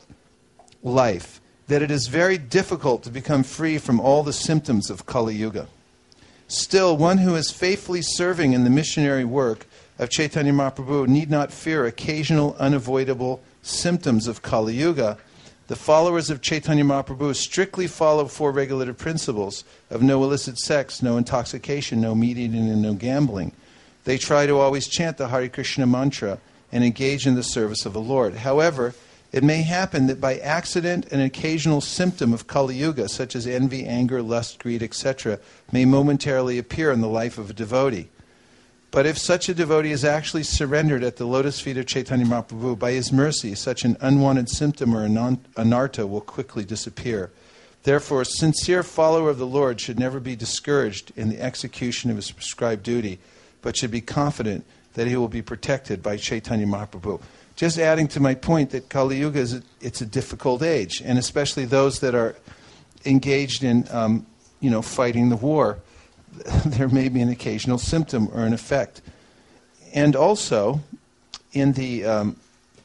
[SPEAKER 1] life that it is very difficult to become free from all the symptoms of Kali Yuga. Still, one who is faithfully serving in the missionary work of Chaitanya Mahaprabhu need not fear occasional unavoidable symptoms of Kali Yuga. The followers of Chaitanya Mahaprabhu strictly follow four regulative principles of no illicit sex, no intoxication, no meat eating, and no gambling. They try to always chant the Hare Krishna mantra and engage in the service of the Lord. However, it may happen that by accident an occasional symptom of Kali Yuga, such as envy, anger, lust, greed, et cetera, may momentarily appear in the life of a devotee. But if such a devotee is actually surrendered at the lotus feet of Chaitanya Mahaprabhu, by his mercy, such an unwanted symptom or anartha will quickly disappear. Therefore, a sincere follower of the Lord should never be discouraged in the execution of his prescribed duty, but should be confident that he will be protected by Chaitanya Mahaprabhu. Just adding to my point that Kali Yuga is a, it's a difficult age, and especially those that are engaged in, um, you know, fighting the war, there may be an occasional symptom or an effect. And also, in the um,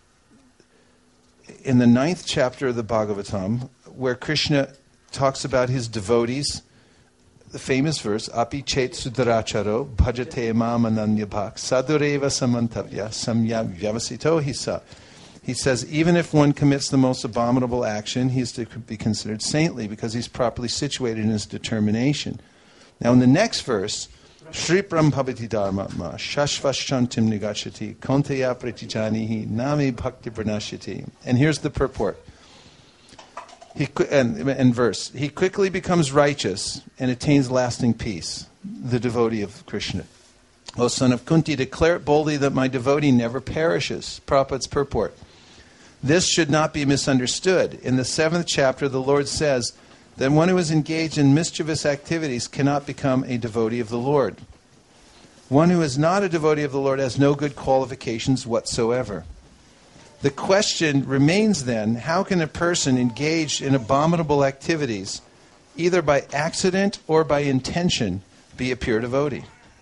[SPEAKER 1] in the ninth chapter of the Bhagavatam, where Krishna talks about his devotees, the famous verse, Api chet sudaracharo bhajate mam ananyabhak sadureva samantavya samya vyavasito hisa. He says, even if one commits the most abominable action, he is to be considered saintly because he's properly situated in his determination. Now in the next verse, Shri Brahmabhati Dharma ma shashvashantim nigachati konteya pratijanihi nami bhakti pranashyati. And here's the purport. He, and, and verse, he quickly becomes righteous and attains lasting peace, the devotee of Krishna. O son of Kunti, declare it boldly that my devotee never perishes. Prabhupada's purport. This should not be misunderstood. In the seventh chapter, the Lord says that one who is engaged in mischievous activities cannot become a devotee of the Lord. One who is not a devotee of the Lord has no good qualifications whatsoever. The question remains then, how can a person engaged in abominable activities, either by accident or by intention, be a pure devotee?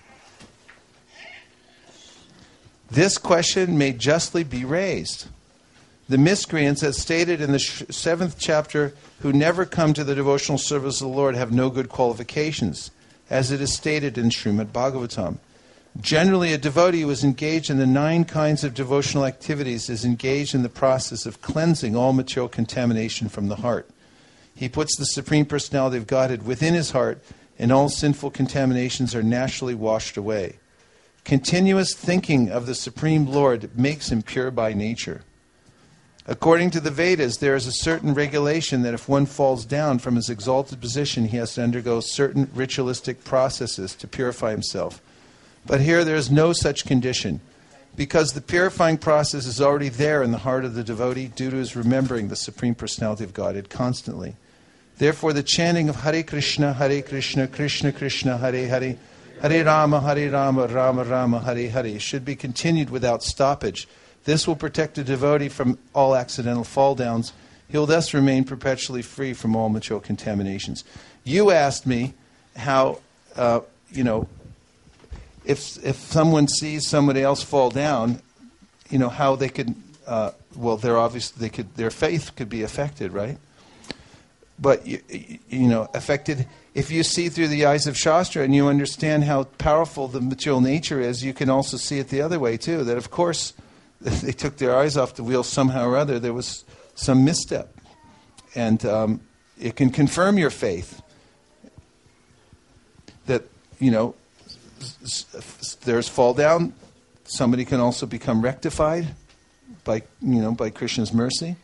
[SPEAKER 1] This question may justly be raised. The miscreants, as stated in the seventh chapter, who never come to the devotional service of the Lord have no good qualifications, as it is stated in Srimad Bhagavatam. Generally, a devotee who is engaged in the nine kinds of devotional activities is engaged in the process of cleansing all material contamination from the heart. He puts the Supreme Personality of Godhead within his heart, and all sinful contaminations are naturally washed away. Continuous thinking of the Supreme Lord makes him pure by nature. According to the Vedas, there is a certain regulation that if one falls down from his exalted position, he has to undergo certain ritualistic processes to purify himself. But here there is no such condition, because the purifying process is already there in the heart of the devotee due to his remembering the Supreme Personality of Godhead constantly. Therefore, the chanting of Hare Krishna, Hare Krishna, Krishna Krishna, Hare Hare, Hare Rama, Hare Rama, Rama Rama, Hare Hare should be continued without stoppage. This will protect a devotee from all accidental fall downs. He will thus remain perpetually free from all material contaminations. You asked me how, uh, you know, if if someone sees somebody else fall down, you know, how they could, uh, well, they're obviously, they could, their faith could be affected, right? But, you, you know, affected if you see through the eyes of Shastra and you understand how powerful the material nature is, you can also see it the other way too. That of course, if they took their eyes off the wheel somehow or other, there was some misstep. And um, it can confirm your faith. That, you know, if there's fall down, somebody can also become rectified by, you know, by Krishna's mercy.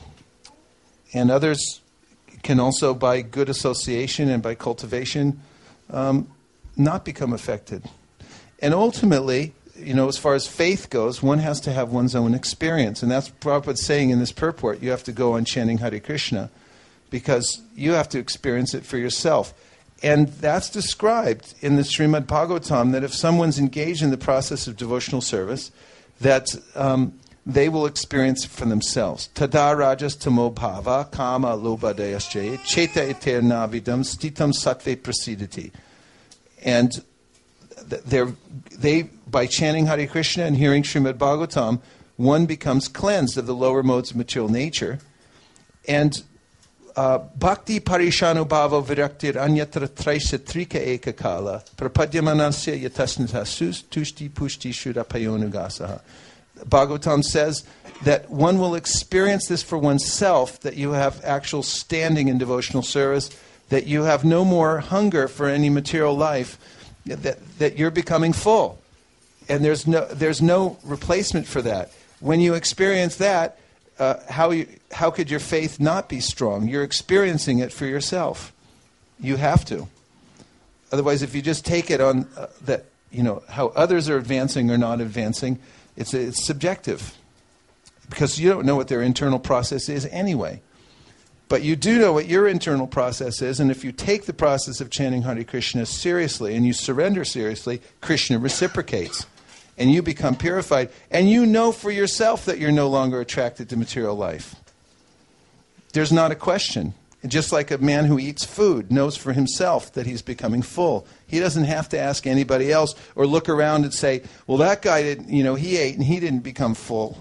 [SPEAKER 1] And others can also, by good association and by cultivation, um, not become affected. And ultimately, you know, as far as faith goes, one has to have one's own experience. And that's Prabhupada's saying in this purport, you have to go on chanting Hare Krishna, because you have to experience it for yourself. And that's described in the Srimad Bhagavatam, that if someone's engaged in the process of devotional service, that um, they will experience it for themselves. Tada rajas tamo bhava kama lobha dayasya cheta iter navidam stitam sattve prasidati. And they're, they, by chanting Hare Krishna and hearing Srimad Bhagavatam, one becomes cleansed of the lower modes of material nature. And uh, bhakti parishanu bhava viraktir anyatra traisa trika eka kala prapadyamanasya yatasnitasus tushti pushti shudapayonugasaha. Bhagavatam says that one will experience this for oneself, that you have actual standing in devotional service, that you have no more hunger for any material life, that, that you're becoming full. And there's no, there's no replacement for that. When you experience that, uh, how, you, how could your faith not be strong? You're experiencing it for yourself. You have to. Otherwise, if you just take it on uh, that, you know, how others are advancing or not advancing, It's, it's subjective, because you don't know what their internal process is anyway. But you do know what your internal process is, and if you take the process of chanting Hare Krishna seriously and you surrender seriously, Krishna reciprocates. And you become purified. And you know for yourself that you're no longer attracted to material life. There's not a question. Just like a man who eats food knows for himself that he's becoming full. He doesn't have to ask anybody else or look around and say, well, that guy didn't, you know, he ate and he didn't become full.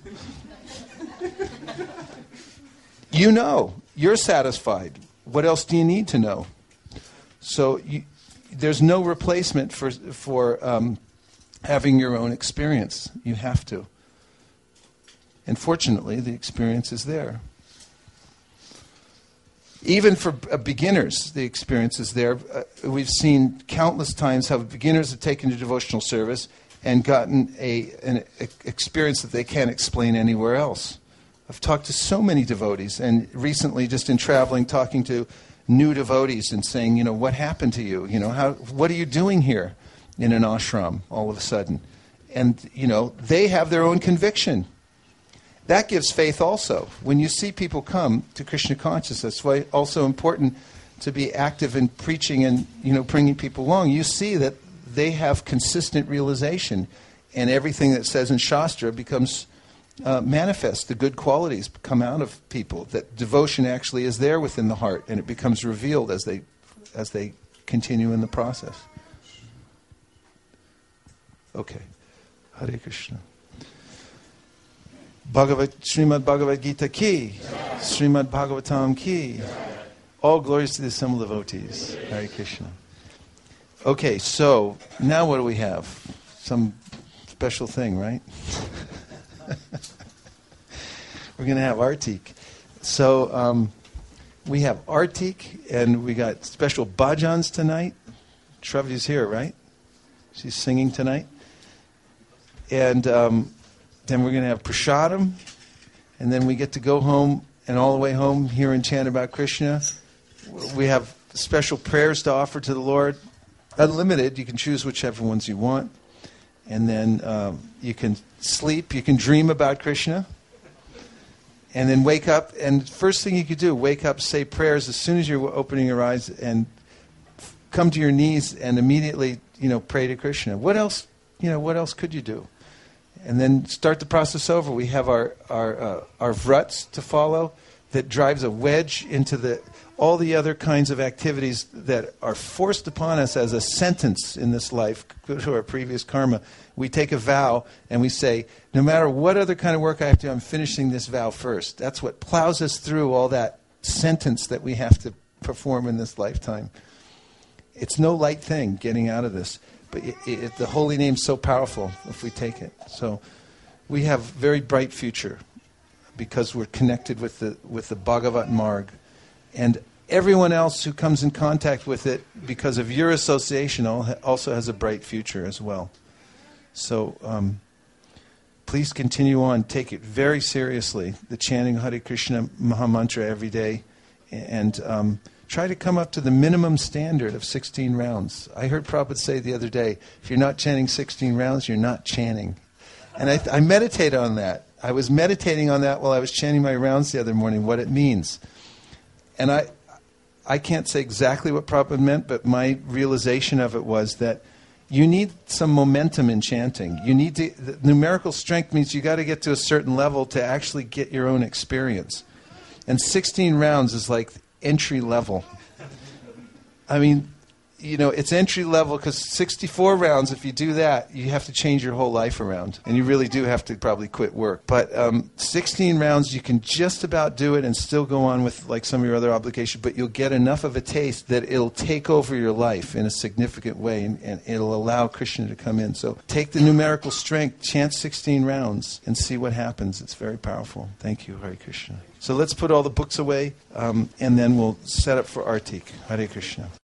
[SPEAKER 1] You know, you're satisfied. What else do you need to know? So you, there's no replacement for, for um, having your own experience. You have to. And fortunately, the experience is there. Even for uh, beginners, the experience is there. Uh, we've seen countless times how beginners have taken to devotional service and gotten a, an a experience that they can't explain anywhere else. I've talked to so many devotees, and recently just in traveling, talking to new devotees and saying, you know, what happened to you? You know, how, what are you doing here in an ashram all of a sudden? And, you know, they have their own conviction. That gives faith also. When you see people come to Krishna consciousness, that's why it's also important to be active in preaching and, you know, bringing people along. You see that they have consistent realization, and everything that says in Shastra becomes uh, manifest. The good qualities come out of people. That devotion actually is there within the heart, and it becomes revealed as they as they continue in the process. Okay. Hare Krishna. Bhagavad, Srimad Bhagavad Gita ki, Srimad Bhagavatam ki. All glories to the assembled devotees. Hare Krishna. Okay, so now what do we have? Some special thing, right? We're going to have Artik. So um, we have Artik, and we got special bhajans tonight. Shravya's here, right? She's singing tonight. And Um, then we're going to have prasadam, and then we get to go home, and all the way home hear and chant about Krishna. We have special prayers to offer to the Lord, unlimited. You can choose whichever ones you want. And then um, you can sleep, you can dream about Krishna, and then wake up, and first thing you could do, wake up, say prayers as soon as you're opening your eyes, and come to your knees and immediately, you know, pray to Krishna. What else, you know, what else could you do? And then start the process over. We have our our uh, our vrats to follow that drives a wedge into the all the other kinds of activities that are forced upon us as a sentence in this life to our previous karma. We take a vow and we say, no matter what other kind of work I have to do, I'm finishing this vow first. That's what plows us through all that sentence that we have to perform in this lifetime. It's no light thing getting out of this. But it, it, the holy name's so powerful if we take it. So we have very bright future because we're connected with the with the Bhagavat Marg. And everyone else who comes in contact with it because of your association also has a bright future as well. So um, please continue on. Take it very seriously, the chanting Hare Krishna Mahamantra every day. And um, try to come up to the minimum standard of sixteen rounds. I heard Prabhupada say the other day, if you're not chanting sixteen rounds, you're not chanting. And I, I meditate on that. I was meditating on that while I was chanting my rounds the other morning, what it means. And I I can't say exactly what Prabhupada meant, but my realization of it was that you need some momentum in chanting. You need to, the numerical strength means you got to get to a certain level to actually get your own experience. And sixteen rounds is like entry level. I mean, you know, it's entry level because sixty-four rounds, if you do that, you have to change your whole life around. And you really do have to probably quit work. But um, sixteen rounds, you can just about do it and still go on with like some of your other obligations, but you'll get enough of a taste that it'll take over your life in a significant way and, and it'll allow Krishna to come in. So take the numerical strength, chant sixteen rounds, and see what happens. It's very powerful. Thank you, Hare Krishna. So let's put all the books away, um, and then we'll set up for Artik. Hare Krishna.